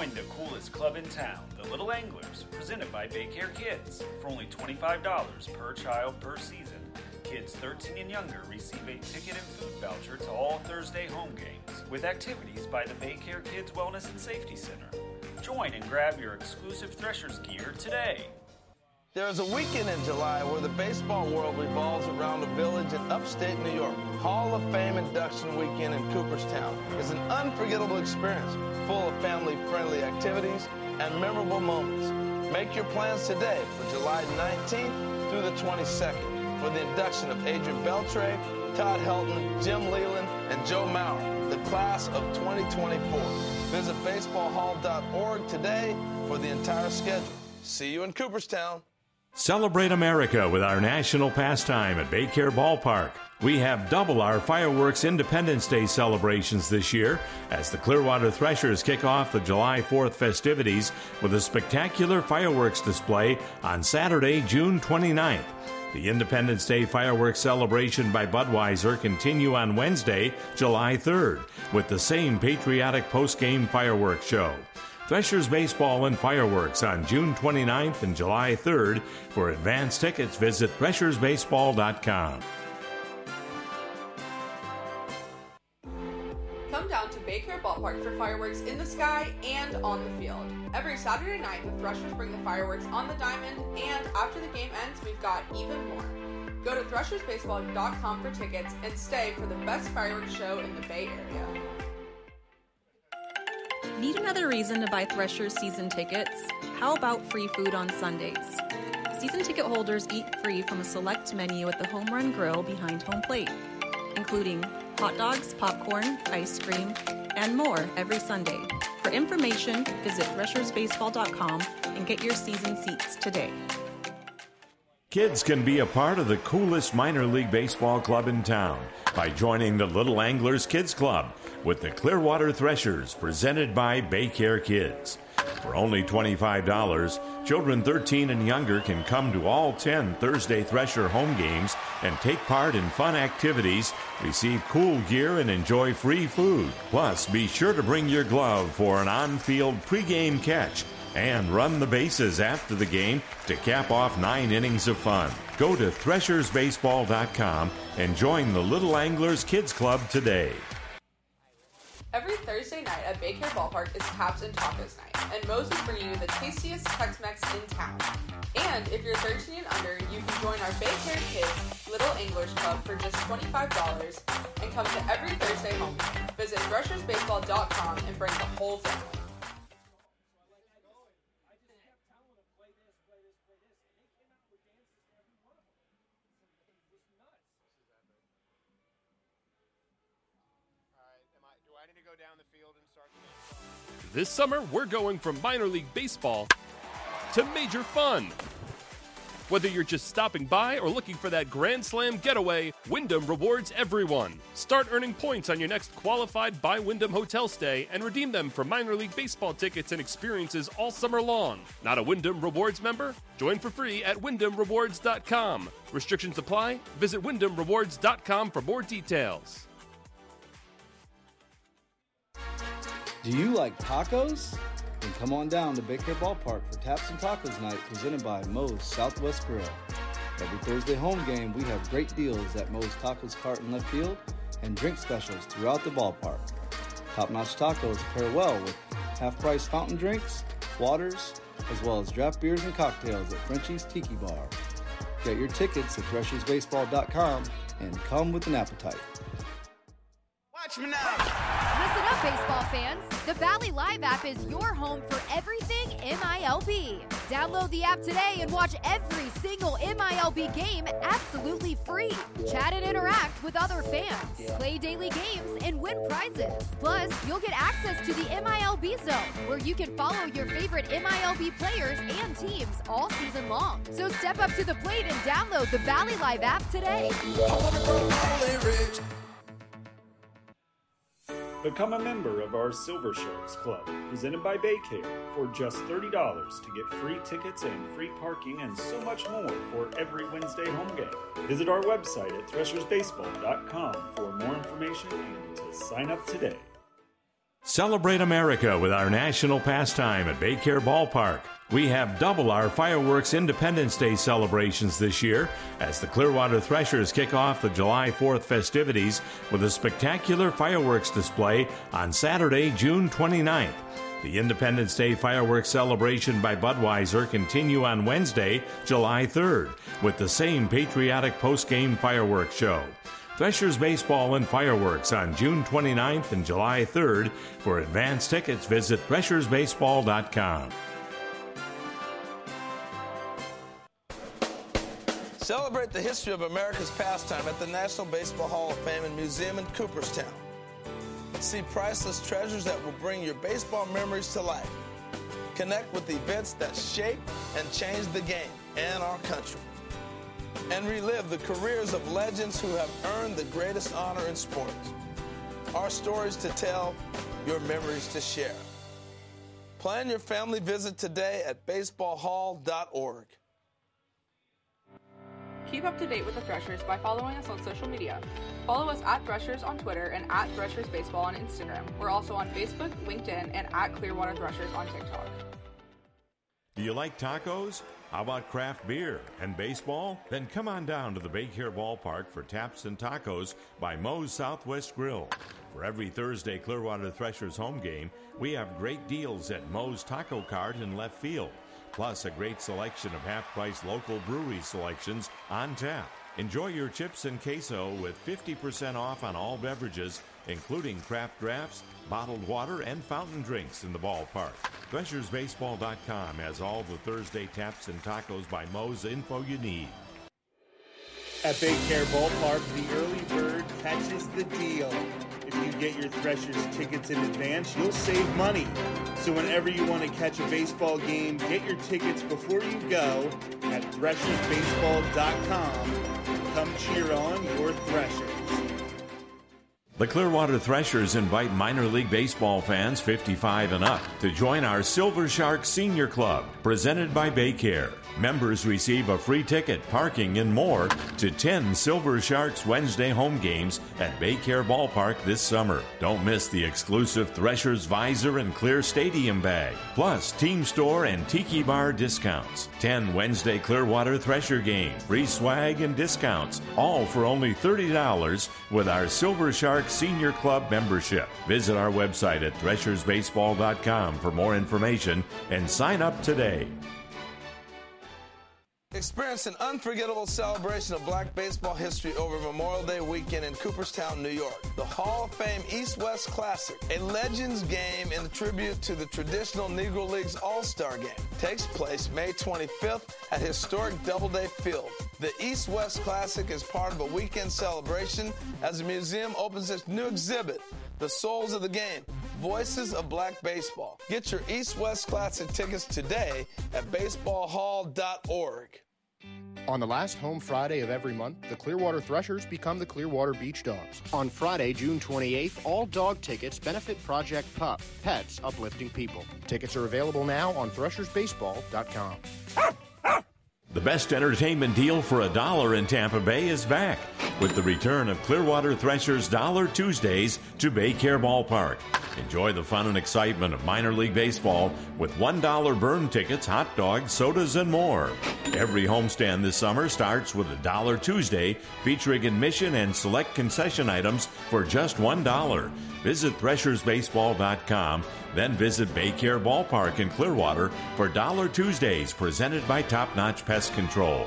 Join the coolest club in town, the Little Anglers, presented by Baycare Kids. For only twenty-five dollars per child per season, kids thirteen and younger receive a ticket and food voucher to all Thursday home games, with activities by the Baycare Kids Wellness and Safety Center. Join and grab your exclusive Threshers gear today. There is a weekend in July where the baseball world revolves around a village in upstate New York. Hall of Fame induction weekend in Cooperstown is an unforgettable experience full of family-friendly activities and memorable moments. Make your plans today for July nineteenth through the twenty-second for the induction of Adrian Beltre, Todd Helton, Jim Leland, and Joe Mauer, the class of twenty twenty-four. Visit baseball hall dot org today for the entire schedule. See you in Cooperstown. Celebrate America with our national pastime at Baycare Ballpark. We have double our fireworks Independence Day celebrations this year as the Clearwater Threshers kick off the July fourth festivities with a spectacular fireworks display on Saturday, June twenty-ninth. The Independence Day fireworks celebration by Budweiser continue on Wednesday, July third, with the same patriotic post-game fireworks show. Threshers Baseball and Fireworks on June twenty-ninth and July third. For advance tickets, visit threshers baseball dot com. Come down to Baycare Ballpark for fireworks in the sky and on the field. Every Saturday night, the Threshers bring the fireworks on the diamond, and after the game ends, we've got even more. Go to threshers baseball dot com for tickets and stay for the best fireworks show in the Bay Area. Need another reason to buy Threshers season tickets? How about free food on Sundays? Season ticket holders eat free from a select menu at the Home Run Grill behind home plate, including hot dogs, popcorn, ice cream, and more every Sunday. For information, visit threshers baseball dot com and get your season seats today. Kids can be a part of the coolest minor league baseball club in town by joining the Little Anglers Kids Club with the Clearwater Threshers, presented by Baycare Kids. For only twenty-five dollars, children thirteen and younger can come to all ten Thursday Thresher home games and take part in fun activities, receive cool gear, and enjoy free food. Plus, be sure to bring your glove for an on-field pregame catch and run the bases after the game to cap off nine innings of fun. Go to threshers baseball dot com and join the Little Anglers Kids Club today. Every Thursday night at Baycare Ballpark is Taps and Tacos Night, and Moe's is bringing you the tastiest Tex-Mex in town. And if you're thirteen and under, you can join our Baycare Kids Little Anglers Club for just twenty-five dollars and come to every Thursday home game. Visit threshers baseball dot com and bring the whole family. This summer, we're going from minor league baseball to major fun. Whether you're just stopping by or looking for that Grand Slam getaway, Wyndham rewards everyone. Start earning points on your next qualified by Wyndham hotel stay and redeem them for minor league baseball tickets and experiences all summer long. Not a Wyndham Rewards member? Join for free at wyndham rewards dot com. Restrictions apply. Visit wyndham rewards dot com for more details. Do you like tacos? Then come on down to Baycare Ballpark for Taps and Tacos Night, presented by Moe's Southwest Grill. Every Thursday home game, we have great deals at Moe's Tacos Cart in left field and drink specials throughout the ballpark. Top-notch tacos pair well with half-price fountain drinks, waters, as well as draft beers and cocktails at Frenchie's Tiki Bar. Get your tickets at threshers baseball dot com and come with an appetite. Watch me now. Listen up, baseball fans. The Valley Live app is your home for everything M I L B. Download the app today and watch every single M I L B game absolutely free. Chat and interact with other fans. Play daily games and win prizes. Plus, you'll get access to the M I L B Zone, where you can follow your favorite M I L B players and teams all season long. So step up to the plate and download the Valley Live app today. Become a member of our Silver Sharks Club, presented by Baycare, for just thirty dollars to get free tickets and free parking and so much more for every Wednesday home game. Visit our website at threshers baseball dot com for more information and to sign up today. Celebrate America with our national pastime at Baycare Ballpark. We have double our fireworks Independence Day celebrations this year as the Clearwater Threshers kick off the July fourth festivities with a spectacular fireworks display on Saturday, June twenty-ninth. The Independence Day fireworks celebration by Budweiser continue on Wednesday, July third, with the same patriotic post-game fireworks show. Threshers Baseball and Fireworks on June twenty-ninth and July third. For advance tickets, visit threshers baseball dot com. Celebrate the history of America's pastime at the National Baseball Hall of Fame and Museum in Cooperstown. See priceless treasures that will bring your baseball memories to life. Connect with events that shaped and changed the game and our country. And relive the careers of legends who have earned the greatest honor in sports. Our stories to tell, your memories to share. Plan your family visit today at baseball hall dot org. Keep up to date with the Threshers by following us on social media. Follow us at Threshers on Twitter and at Threshers Baseball on Instagram. We're also on Facebook, LinkedIn, and at Clearwater Threshers on TikTok. Do you like tacos? How about craft beer and baseball? Then come on down to the Baycare Ballpark for Taps and Tacos by Moe's Southwest Grill. For every Thursday Clearwater Threshers home game, we have great deals at Moe's Taco Cart in left field, plus a great selection of half-price local brewery selections on tap. Enjoy your chips and queso with fifty percent off on all beverages, including craft drafts, bottled water, and fountain drinks in the ballpark. Threshers Baseball dot com has all the Thursday Taps and Tacos by Moe's info you need. At Baycare Ballpark, the early bird catches the deal. If you get your Threshers tickets in advance, you'll save money. So whenever you want to catch a baseball game, get your tickets before you go at threshers baseball dot com. Come cheer on your Threshers. The Clearwater Threshers invite minor league baseball fans fifty-five and up to join our Silver Shark Senior Club, presented by Baycare. Members receive a free ticket, parking, and more to ten Silver Sharks Wednesday home games at Baycare Ballpark this summer. Don't miss the exclusive Threshers Visor and Clear Stadium bag, plus Team Store and Tiki Bar discounts. ten Wednesday Clearwater Thresher games, free swag and discounts, all for only thirty dollars with our Silver Shark Senior Club membership. Visit our website at threshers baseball dot com for more information and sign up today. Experience an unforgettable celebration of black baseball history over Memorial Day weekend in Cooperstown, New York. The Hall of Fame East-West Classic, a Legends game in tribute to the traditional Negro Leagues All-Star Game, takes place May twenty-fifth at historic Doubleday Field. The East-West Classic is part of a weekend celebration as the museum opens its new exhibit, The Souls of the Game, Voices of Black Baseball. Get your East-West Classic tickets today at baseball hall dot org. On the last home Friday of every month, the Clearwater Threshers become the Clearwater Beach Dogs. On Friday, June twenty-eighth, all dog tickets benefit Project Pup, Pets Uplifting People. Tickets are available now on threshers baseball dot com. The best entertainment deal for a dollar in Tampa Bay is back with the return of Clearwater Threshers Dollar Tuesdays to Baycare Ballpark. Enjoy the fun and excitement of minor league baseball with one dollar burn tickets, hot dogs, sodas, and more. Every homestand this summer starts with a Dollar Tuesday featuring admission and select concession items for just one dollar. Visit threshers baseball dot com, then visit Baycare Ballpark in Clearwater for Dollar Tuesdays presented by Top Notch Pest Control.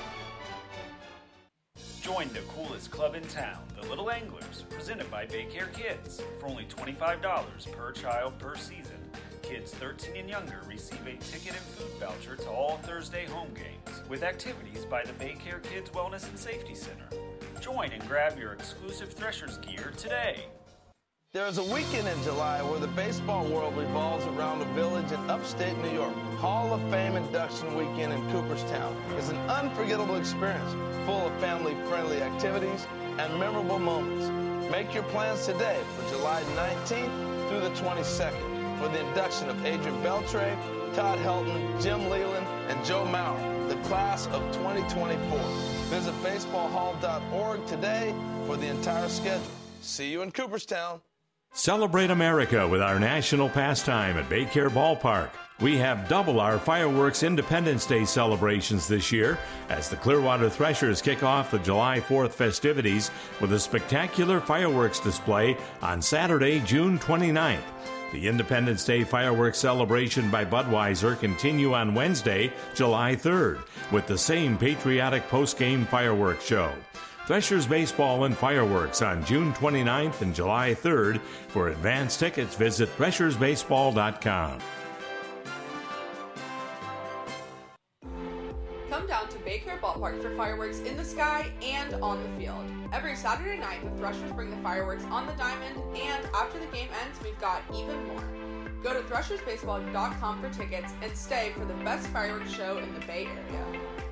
Join the coolest club in town, the Little Anglers, presented by Baycare Kids. For only twenty-five dollars per child per season, kids thirteen and younger receive a ticket and food voucher to all Thursday home games, with activities by the Baycare Kids Wellness and Safety Center. Join and grab your exclusive Threshers gear today. There is a weekend in July where the baseball world revolves around a village in upstate New York. Hall of Fame induction weekend in Cooperstown is an unforgettable experience full of family-friendly activities and memorable moments. Make your plans today for July nineteenth through the twenty-second for the induction of Adrian Beltre, Todd Helton, Jim Leland, and Joe Mauer, the class of twenty twenty-four. Visit baseball hall dot org today for the entire schedule. See you in Cooperstown. Celebrate America with our national pastime at Baycare Ballpark. We have double our fireworks Independence Day celebrations this year as the Clearwater Threshers kick off the July fourth festivities with a spectacular fireworks display on Saturday, June twenty-ninth. The Independence Day fireworks celebration by Budweiser continue on Wednesday, July third, with the same patriotic post-game fireworks show. Threshers Baseball and Fireworks on June twenty-ninth and July third. For advance tickets, visit threshers baseball dot com. Come down to Baycare Ballpark for fireworks in the sky and on the field. Every Saturday night, the Threshers bring the fireworks on the diamond, and after the game ends, we've got even more. Go to threshers baseball dot com for tickets and stay for the best fireworks show in the Bay Area.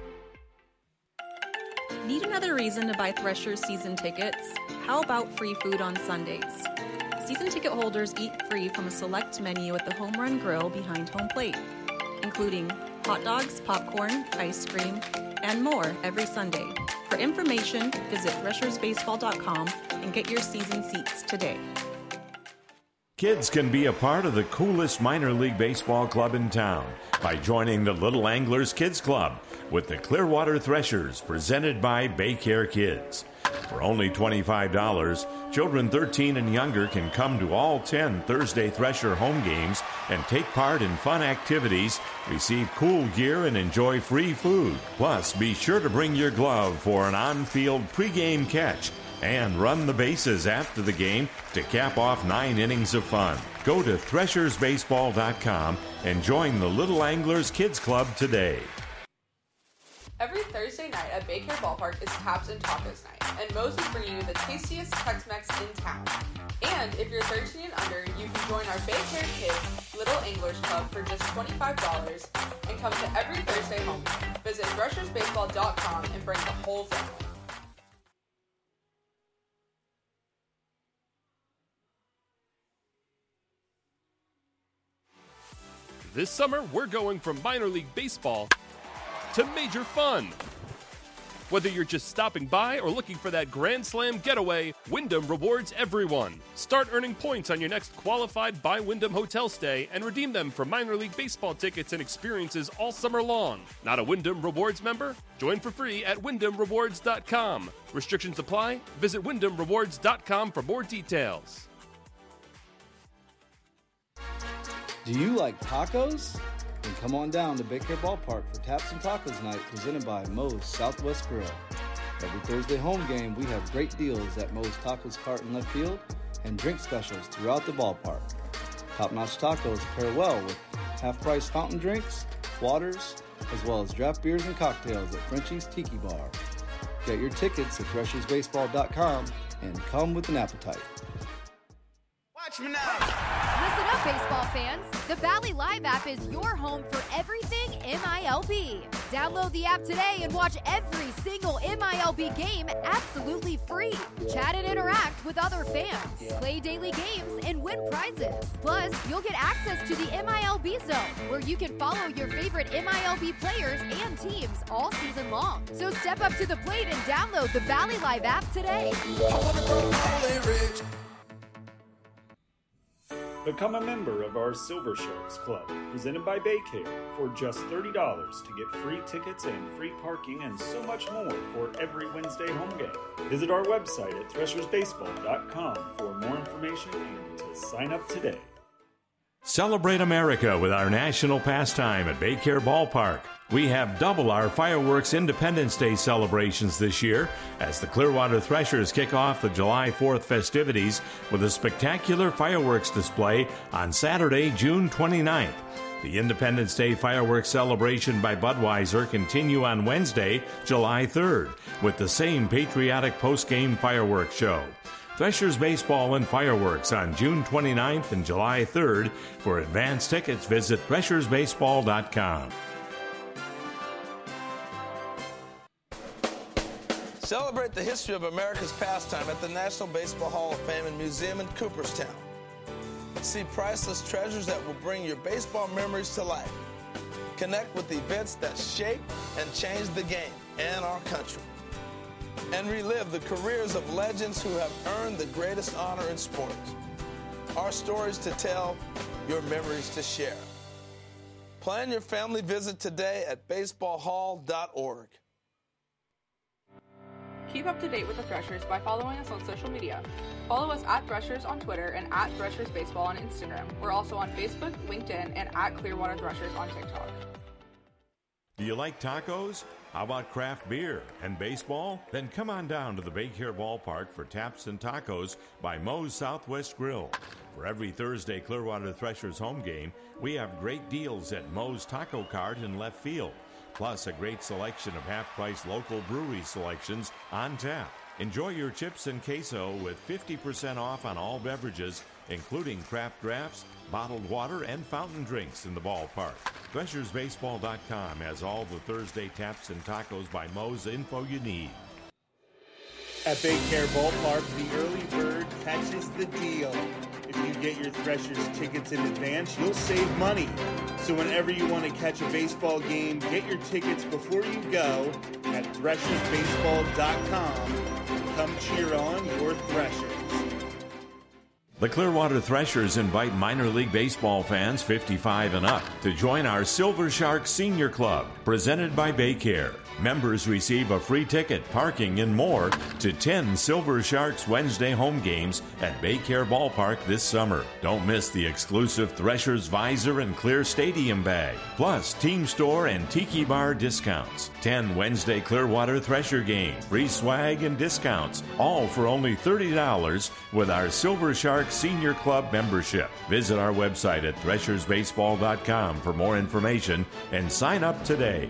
Need another reason to buy Threshers season tickets? How about free food on Sundays? Season ticket holders eat free from a select menu at the Home Run Grill behind home plate, including hot dogs, popcorn, ice cream, and more every Sunday. For information, visit threshers baseball dot com and get your season seats today. Kids can be a part of the coolest minor league baseball club in town by joining the Little Anglers Kids Club with the Clearwater Threshers, presented by Baycare Kids. For only twenty-five dollars, children thirteen and younger can come to all ten Thursday Thresher home games and take part in fun activities, receive cool gear, and enjoy free food. Plus, be sure to bring your glove for an on-field pregame catch and run the bases after the game to cap off nine innings of fun. Go to threshers baseball dot com and join the Little Anglers Kids Club today. Every Thursday night at Baycare Ballpark is Taps and Tacos Night, and Moe's is bringing you the tastiest Tex-Mex in town. And if you're thirteen and under, you can join our Baycare Kids Little Anglers Club for just twenty-five dollars and come to every Thursday home game. Visit threshers baseball dot com and bring the whole family. This summer, we're going from minor league baseball to major fun. Whether you're just stopping by or looking for that Grand Slam getaway, Wyndham rewards everyone. Start earning points on your next qualified by Wyndham hotel stay and redeem them for minor league baseball tickets and experiences all summer long. Not a Wyndham Rewards member? Join for free at wyndham rewards dot com. Restrictions apply. Visit wyndham rewards dot com for more details. Do you like tacos? Then come on down to Baycare Ballpark for Taps and Tacos Night, presented by Moe's Southwest Grill. Every Thursday home game, we have great deals at Moe's Tacos Cart in left field and drink specials throughout the ballpark. Top-notch tacos pair well with half-price fountain drinks, waters, as well as draft beers and cocktails at Frenchie's Tiki Bar. Get your tickets at threshers baseball dot com and come with an appetite. Watch me now. Listen up, baseball fans. The Valley Live app is your home for everything M I L B. Download the app today and watch every single M I L B game absolutely free. Chat and interact with other fans. Play daily games and win prizes. Plus, you'll get access to the M I L B Zone, where you can follow your favorite M I L B players and teams all season long. So step up to the plate and download the Valley Live app today. Become a member of our Silver Sharks Club, presented by Baycare, for just thirty dollars to get free tickets and free parking and so much more for every Wednesday home game. Visit our website at threshers baseball dot com for more information and to sign up today. Celebrate America with our national pastime at Baycare Ballpark. We have double our fireworks Independence Day celebrations this year as the Clearwater Threshers kick off the July fourth festivities with a spectacular fireworks display on Saturday, June twenty-ninth. The Independence Day fireworks celebration by Budweiser continue on Wednesday, July third, with the same patriotic post-game fireworks show. Threshers Baseball and Fireworks on June twenty-ninth and July third. For advance tickets, visit threshers baseball dot com. Celebrate the history of America's pastime at the National Baseball Hall of Fame and Museum in Cooperstown. See priceless treasures that will bring your baseball memories to life. Connect with events that shaped and changed the game and our country. And relive the careers of legends who have earned the greatest honor in sports. our stories to tell, your memories to share. Plan your family visit today at baseball hall dot org. Keep up to date with the Threshers by following us on social media. Follow us at Threshers on Twitter and at Threshers Baseball on Instagram. We're also on Facebook, LinkedIn, and at Clearwater Threshers on TikTok. Do you like tacos? How about craft beer and baseball? Then come on down to the Baycare Ballpark for Taps and Tacos by Moe's Southwest Grill. For every Thursday Clearwater Threshers home game, we have great deals at Moe's Taco Cart in left field, plus a great selection of half-price local brewery selections on tap. Enjoy your chips and queso with fifty percent off on all beverages, including craft drafts, bottled water, and fountain drinks in the ballpark. Threshers Baseball dot com has all the Thursday Taps and Tacos by Moe's info you need. At Baycare Ballpark, the early bird catches the deal. If you get your Threshers tickets in advance, you'll save money. So whenever you want to catch a baseball game, get your tickets before you go at Threshers Baseball dot com. Come cheer on your Threshers. The Clearwater Threshers invite minor league baseball fans fifty-five and up to join our Silver Shark Senior Club, presented by Baycare. Members receive a free ticket, parking, and more to ten Silver Sharks Wednesday home games at Baycare Ballpark this summer. Don't miss the exclusive Threshers Visor and Clear Stadium bag, plus Team Store and Tiki Bar discounts. ten Wednesday Clearwater Thresher games, free swag and discounts, all for only thirty dollars with our Silver Shark Senior Club membership. Visit our website at Threshers Baseball dot com for more information and sign up today.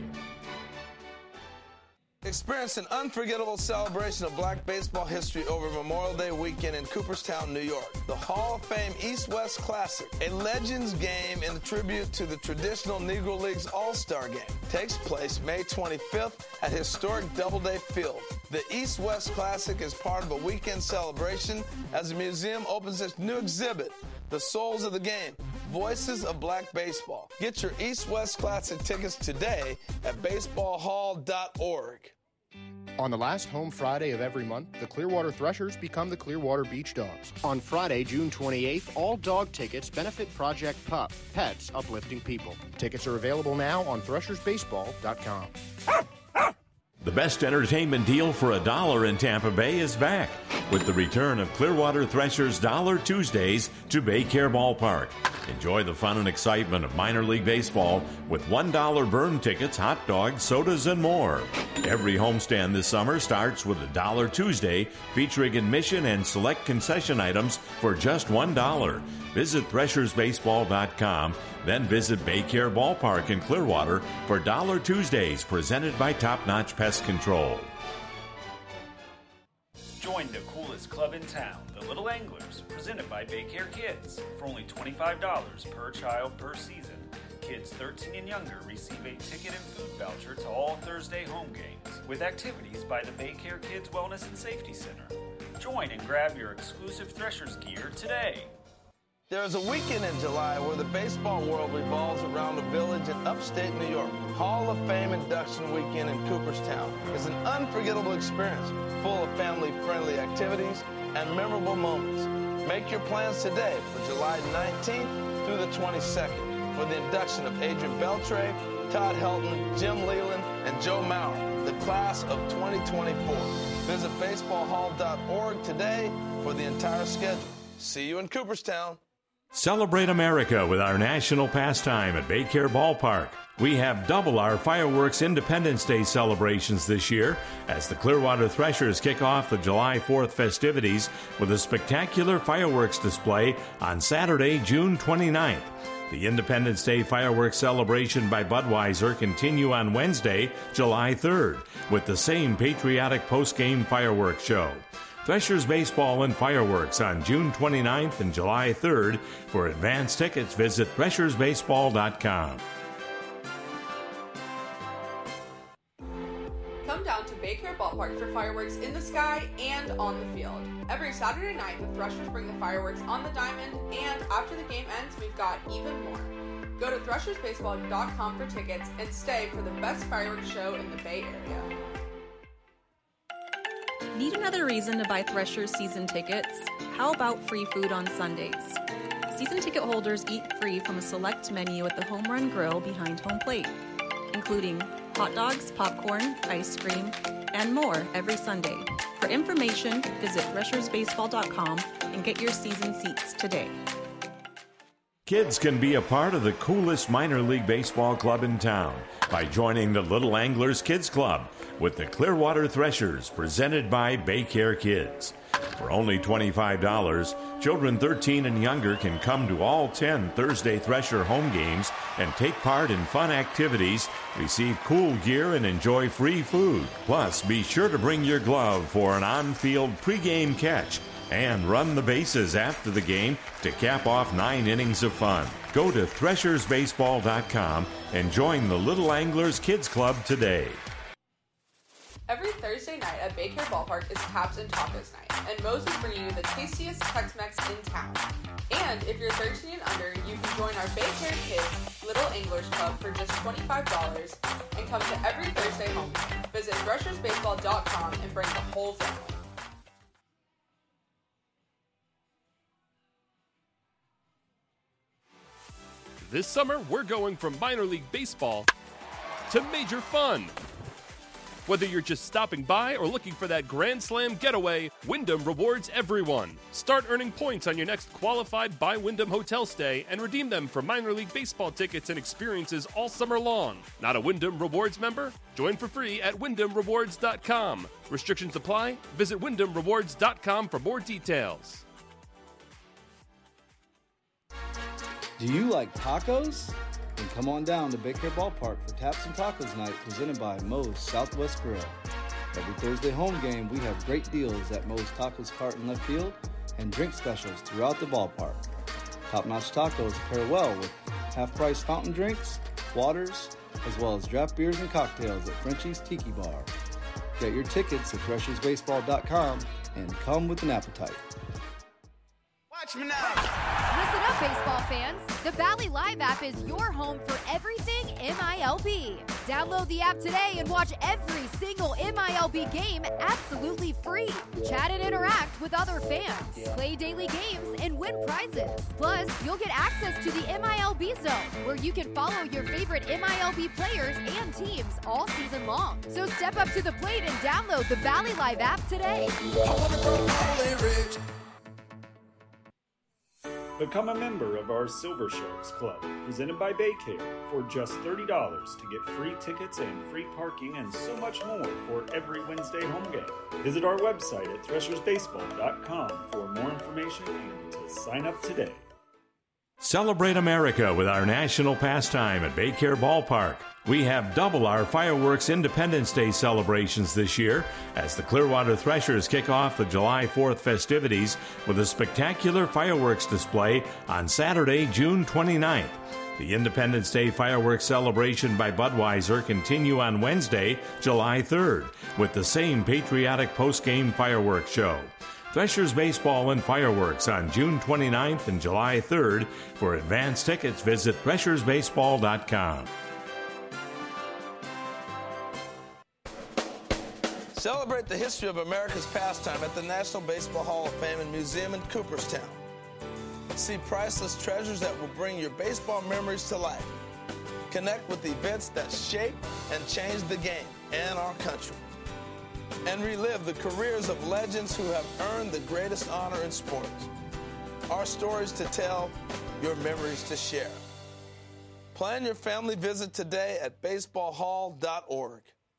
Experience an unforgettable celebration of black baseball history over Memorial Day weekend in Cooperstown, New York. The Hall of Fame East-West Classic, a Legends game in tribute to the traditional Negro Leagues All-Star Game, takes place May twenty-fifth at historic Doubleday Field. The East-West Classic is part of a weekend celebration as the museum opens its new exhibit, The Souls of the Game, Voices of Black Baseball. Get your East-West Classic tickets today at baseball hall dot org. On the last home Friday of every month, the Clearwater Threshers become the Clearwater Beach Dogs. On Friday, June twenty-eighth, all dog tickets benefit Project Pup, Pets Uplifting People. Tickets are available now on Threshers Baseball dot com. The best entertainment deal for a dollar in Tampa Bay is back with the return of Clearwater Threshers Dollar Tuesdays to Baycare Ballpark. Enjoy the fun and excitement of minor league baseball with one dollar burn tickets, hot dogs, sodas, and more. Every homestand this summer starts with a Dollar Tuesday featuring admission and select concession items for just one dollar. Visit Threshers Baseball dot com, then visit Baycare Ballpark in Clearwater for Dollar Tuesdays presented by Top Notch Pest Control. Join the coolest club in town, the Little Anglers, presented by Baycare Kids. For only twenty-five dollars per child per season, kids thirteen and younger receive a ticket and food voucher to all Thursday home games, with activities by the Baycare Kids Wellness and Safety Center. Join and grab your exclusive Threshers gear today. There's a weekend in July where the baseball world revolves around a village in upstate New York. Hall of Fame induction weekend in Cooperstown is an unforgettable experience full of family-friendly activities and memorable moments. Make your plans today for July nineteenth through the twenty-second for the induction of Adrian Beltre, Todd Helton, Jim Leland, and Joe Mauer, the class of twenty twenty-four. Visit baseball hall dot org today for the entire schedule. See you in Cooperstown. Celebrate America with our national pastime at Baycare Ballpark. We have double our fireworks Independence Day celebrations this year as the Clearwater Threshers kick off the July fourth festivities with a spectacular fireworks display on Saturday, June twenty-ninth. The Independence Day fireworks celebration by Budweiser continue on Wednesday, July third, with the same patriotic post-game fireworks show. Threshers Baseball and Fireworks on June twenty-ninth and July third. For advance tickets, visit Threshers Baseball dot com. Come down to Baycare Ballpark for fireworks in the sky and on the field. Every Saturday night, the Threshers bring the fireworks on the diamond, and after the game ends, we've got even more. Go to Threshers Baseball dot com for tickets and stay for the best fireworks show in the Bay Area. Need another reason to buy Threshers season tickets? How about free food on Sundays? Season ticket holders eat free from a select menu at the Home Run Grill behind home plate, including hot dogs, popcorn, ice cream, and more every Sunday. For information, visit threshers baseball dot com and get your season seats today. Kids can be a part of the coolest minor league baseball club in town by joining the Little Anglers Kids Club with the Clearwater Threshers, presented by Baycare Kids. For only twenty-five dollars, children thirteen and younger can come to all ten Thursday Thresher home games and take part in fun activities, receive cool gear, and enjoy free food. Plus, be sure to bring your glove for an on-field pregame catch and run the bases after the game to cap off nine innings of fun. Go to threshers baseball dot com and join the Little Anglers Kids Club today. Every Thursday night at Baycare Ballpark is Taps and Tacos night, and Moe's is bringing you the tastiest Tex-Mex in town. And if you're thirteen and under, you can join our Baycare Kids Little Anglers Club for just twenty-five dollars and come to every Thursday home game. Visit threshers baseball dot com and bring the whole family. This summer, we're going from minor league baseball to major fun. Whether you're just stopping by or looking for that Grand Slam getaway, Wyndham rewards everyone. Start earning points on your next qualified by Wyndham hotel stay and redeem them for minor league baseball tickets and experiences all summer long. Not a Wyndham Rewards member? Join for free at wyndham rewards dot com. Restrictions apply. Visit wyndham rewards dot com for more details. Do you like tacos? Then come on down to Baycare Ballpark for Taps and Tacos Night, presented by Moe's Southwest Grill. Every Thursday home game, we have great deals at Moe's Tacos Cart in left field and drink specials throughout the ballpark. Top-notch tacos pair well with half-price fountain drinks, waters, as well as draft beers and cocktails at Frenchie's Tiki Bar. Get your tickets at threshers baseball dot com and come with an appetite. Watch me now. Listen up, baseball fans. The Valley Live app is your home for everything M I L B. Download the app today and watch every single M I L B game absolutely free. Chat and interact with other fans, play daily games, and win prizes. Plus, you'll get access to the M I L B Zone, where you can follow your favorite M I L B players and teams all season long. So step up to the plate and download the Valley Live app today. Become a member of our Silver Sharks Club, presented by Baycare, for just thirty dollars to get free tickets and free parking and so much more for every Wednesday home game. Visit our website at threshers baseball dot com for more information and to sign up today. Celebrate America with our national pastime at Baycare Ballpark. We have double our fireworks Independence Day celebrations this year as the Clearwater Threshers kick off the July fourth festivities with a spectacular fireworks display on Saturday, June twenty-ninth. The Independence Day fireworks celebration by Budweiser continue on Wednesday, July third, with the same patriotic post-game fireworks show. Threshers Baseball and Fireworks on June twenty-ninth and July third. For advance tickets, visit threshers baseball dot com. Celebrate the history of America's pastime at the National Baseball Hall of Fame and Museum in Cooperstown. See priceless treasures that will bring your baseball memories to life. Connect with the events that shaped and changed the game and our country. And relive the careers of legends who have earned the greatest honor in sports. Our stories to tell, your memories to share. Plan your family visit today at baseball hall dot org.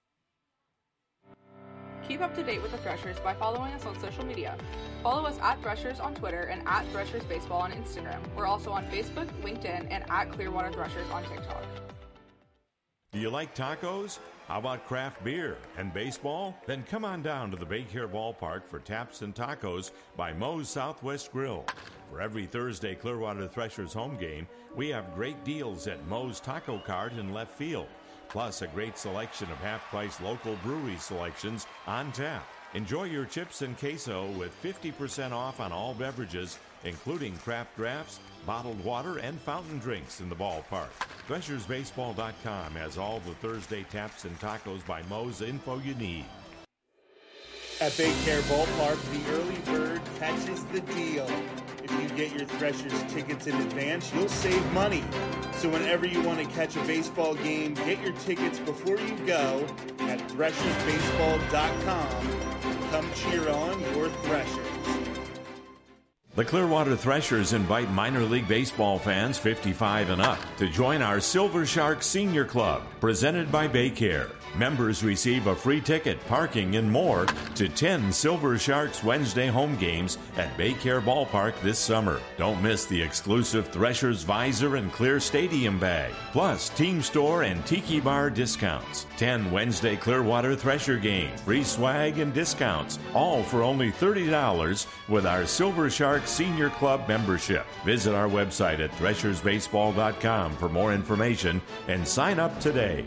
Keep up to date with the Threshers by following us on social media. Follow us at Threshers on Twitter and at Threshers Baseball on Instagram. We're also on Facebook, LinkedIn, and at Clearwater Threshers on TikTok. Do you like tacos? How about craft beer and baseball? Then come on down to the Baycare Ballpark for Taps and Tacos by Moe's Southwest Grill. For every Thursday Clearwater Threshers home game, we have great deals at Moe's Taco Cart in left field. Plus a great selection of half-price local brewery selections on tap. Enjoy your chips and queso with fifty percent off on all beverages, including craft drafts, bottled water, and fountain drinks in the ballpark. threshers baseball dot com has all the Thursday Taps and Tacos by Moe's info you need. At Baycare Ballpark, the early bird catches the deal. If you get your Threshers tickets in advance, you'll save money. So whenever you want to catch a baseball game, get your tickets before you go at threshers baseball dot com. Come cheer on your Threshers. The Clearwater Threshers invite minor league baseball fans fifty-five and up to join our Silver Shark Senior Club, presented by Baycare. Members receive a free ticket, parking, and more to ten Silver Sharks Wednesday home games at Baycare Ballpark this summer. Don't miss the exclusive Threshers Visor and Clear Stadium bag, plus Team Store and Tiki Bar discounts. ten Wednesday Clearwater Thresher games, free swag and discounts, all for only thirty dollars with our Silver Shark Senior Club membership. Visit our website at threshers baseball dot com for more information and sign up today.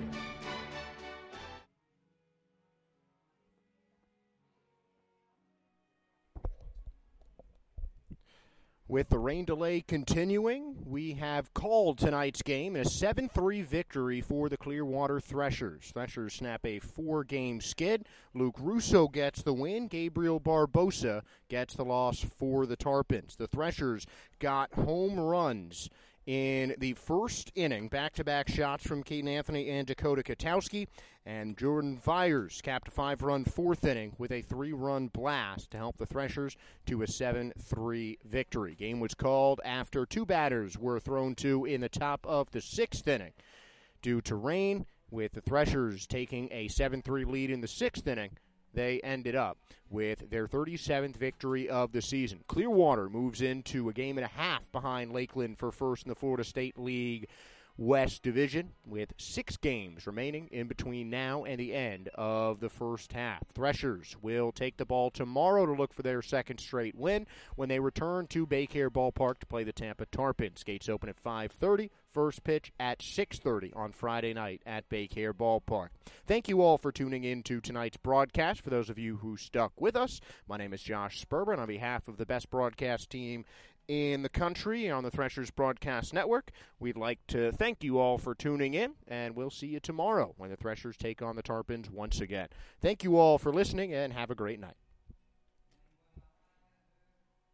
With the rain delay continuing, we have called tonight's game a seven three victory for the Clearwater Threshers. Threshers snap a four-game skid. Luke Russo gets the win. Gabriel Barbosa gets the loss for the Tarpons. The Threshers got home runs in the first inning, back-to-back shots from Caden Anthony and Dakota Katowski, and Jordan Vyers capped a five-run fourth inning with a three-run blast to help the Threshers to a seven three victory. Game was called after two batters were thrown to in the top of the sixth inning due to rain, with the Threshers taking a seven three lead in the sixth inning. They ended up with their thirty-seventh victory of the season. Clearwater moves into a game and a half behind Lakeland for first in the Florida State League West Division, with six games remaining in between now and the end of the first half. Threshers will take the ball tomorrow to look for their second straight win when they return to Baycare Ballpark to play the Tampa Tarpons. Gates open at five thirty. First pitch at six thirty on Friday night at Baycare Ballpark. Thank you all for tuning in to tonight's broadcast. For those of you who stuck with us, my name is Josh Sperber, and on behalf of the best broadcast team in the country on the Threshers Broadcast Network, we'd like to thank you all for tuning in, and we'll see you tomorrow when the Threshers take on the Tarpons once again. Thank you all for listening, and have a great night.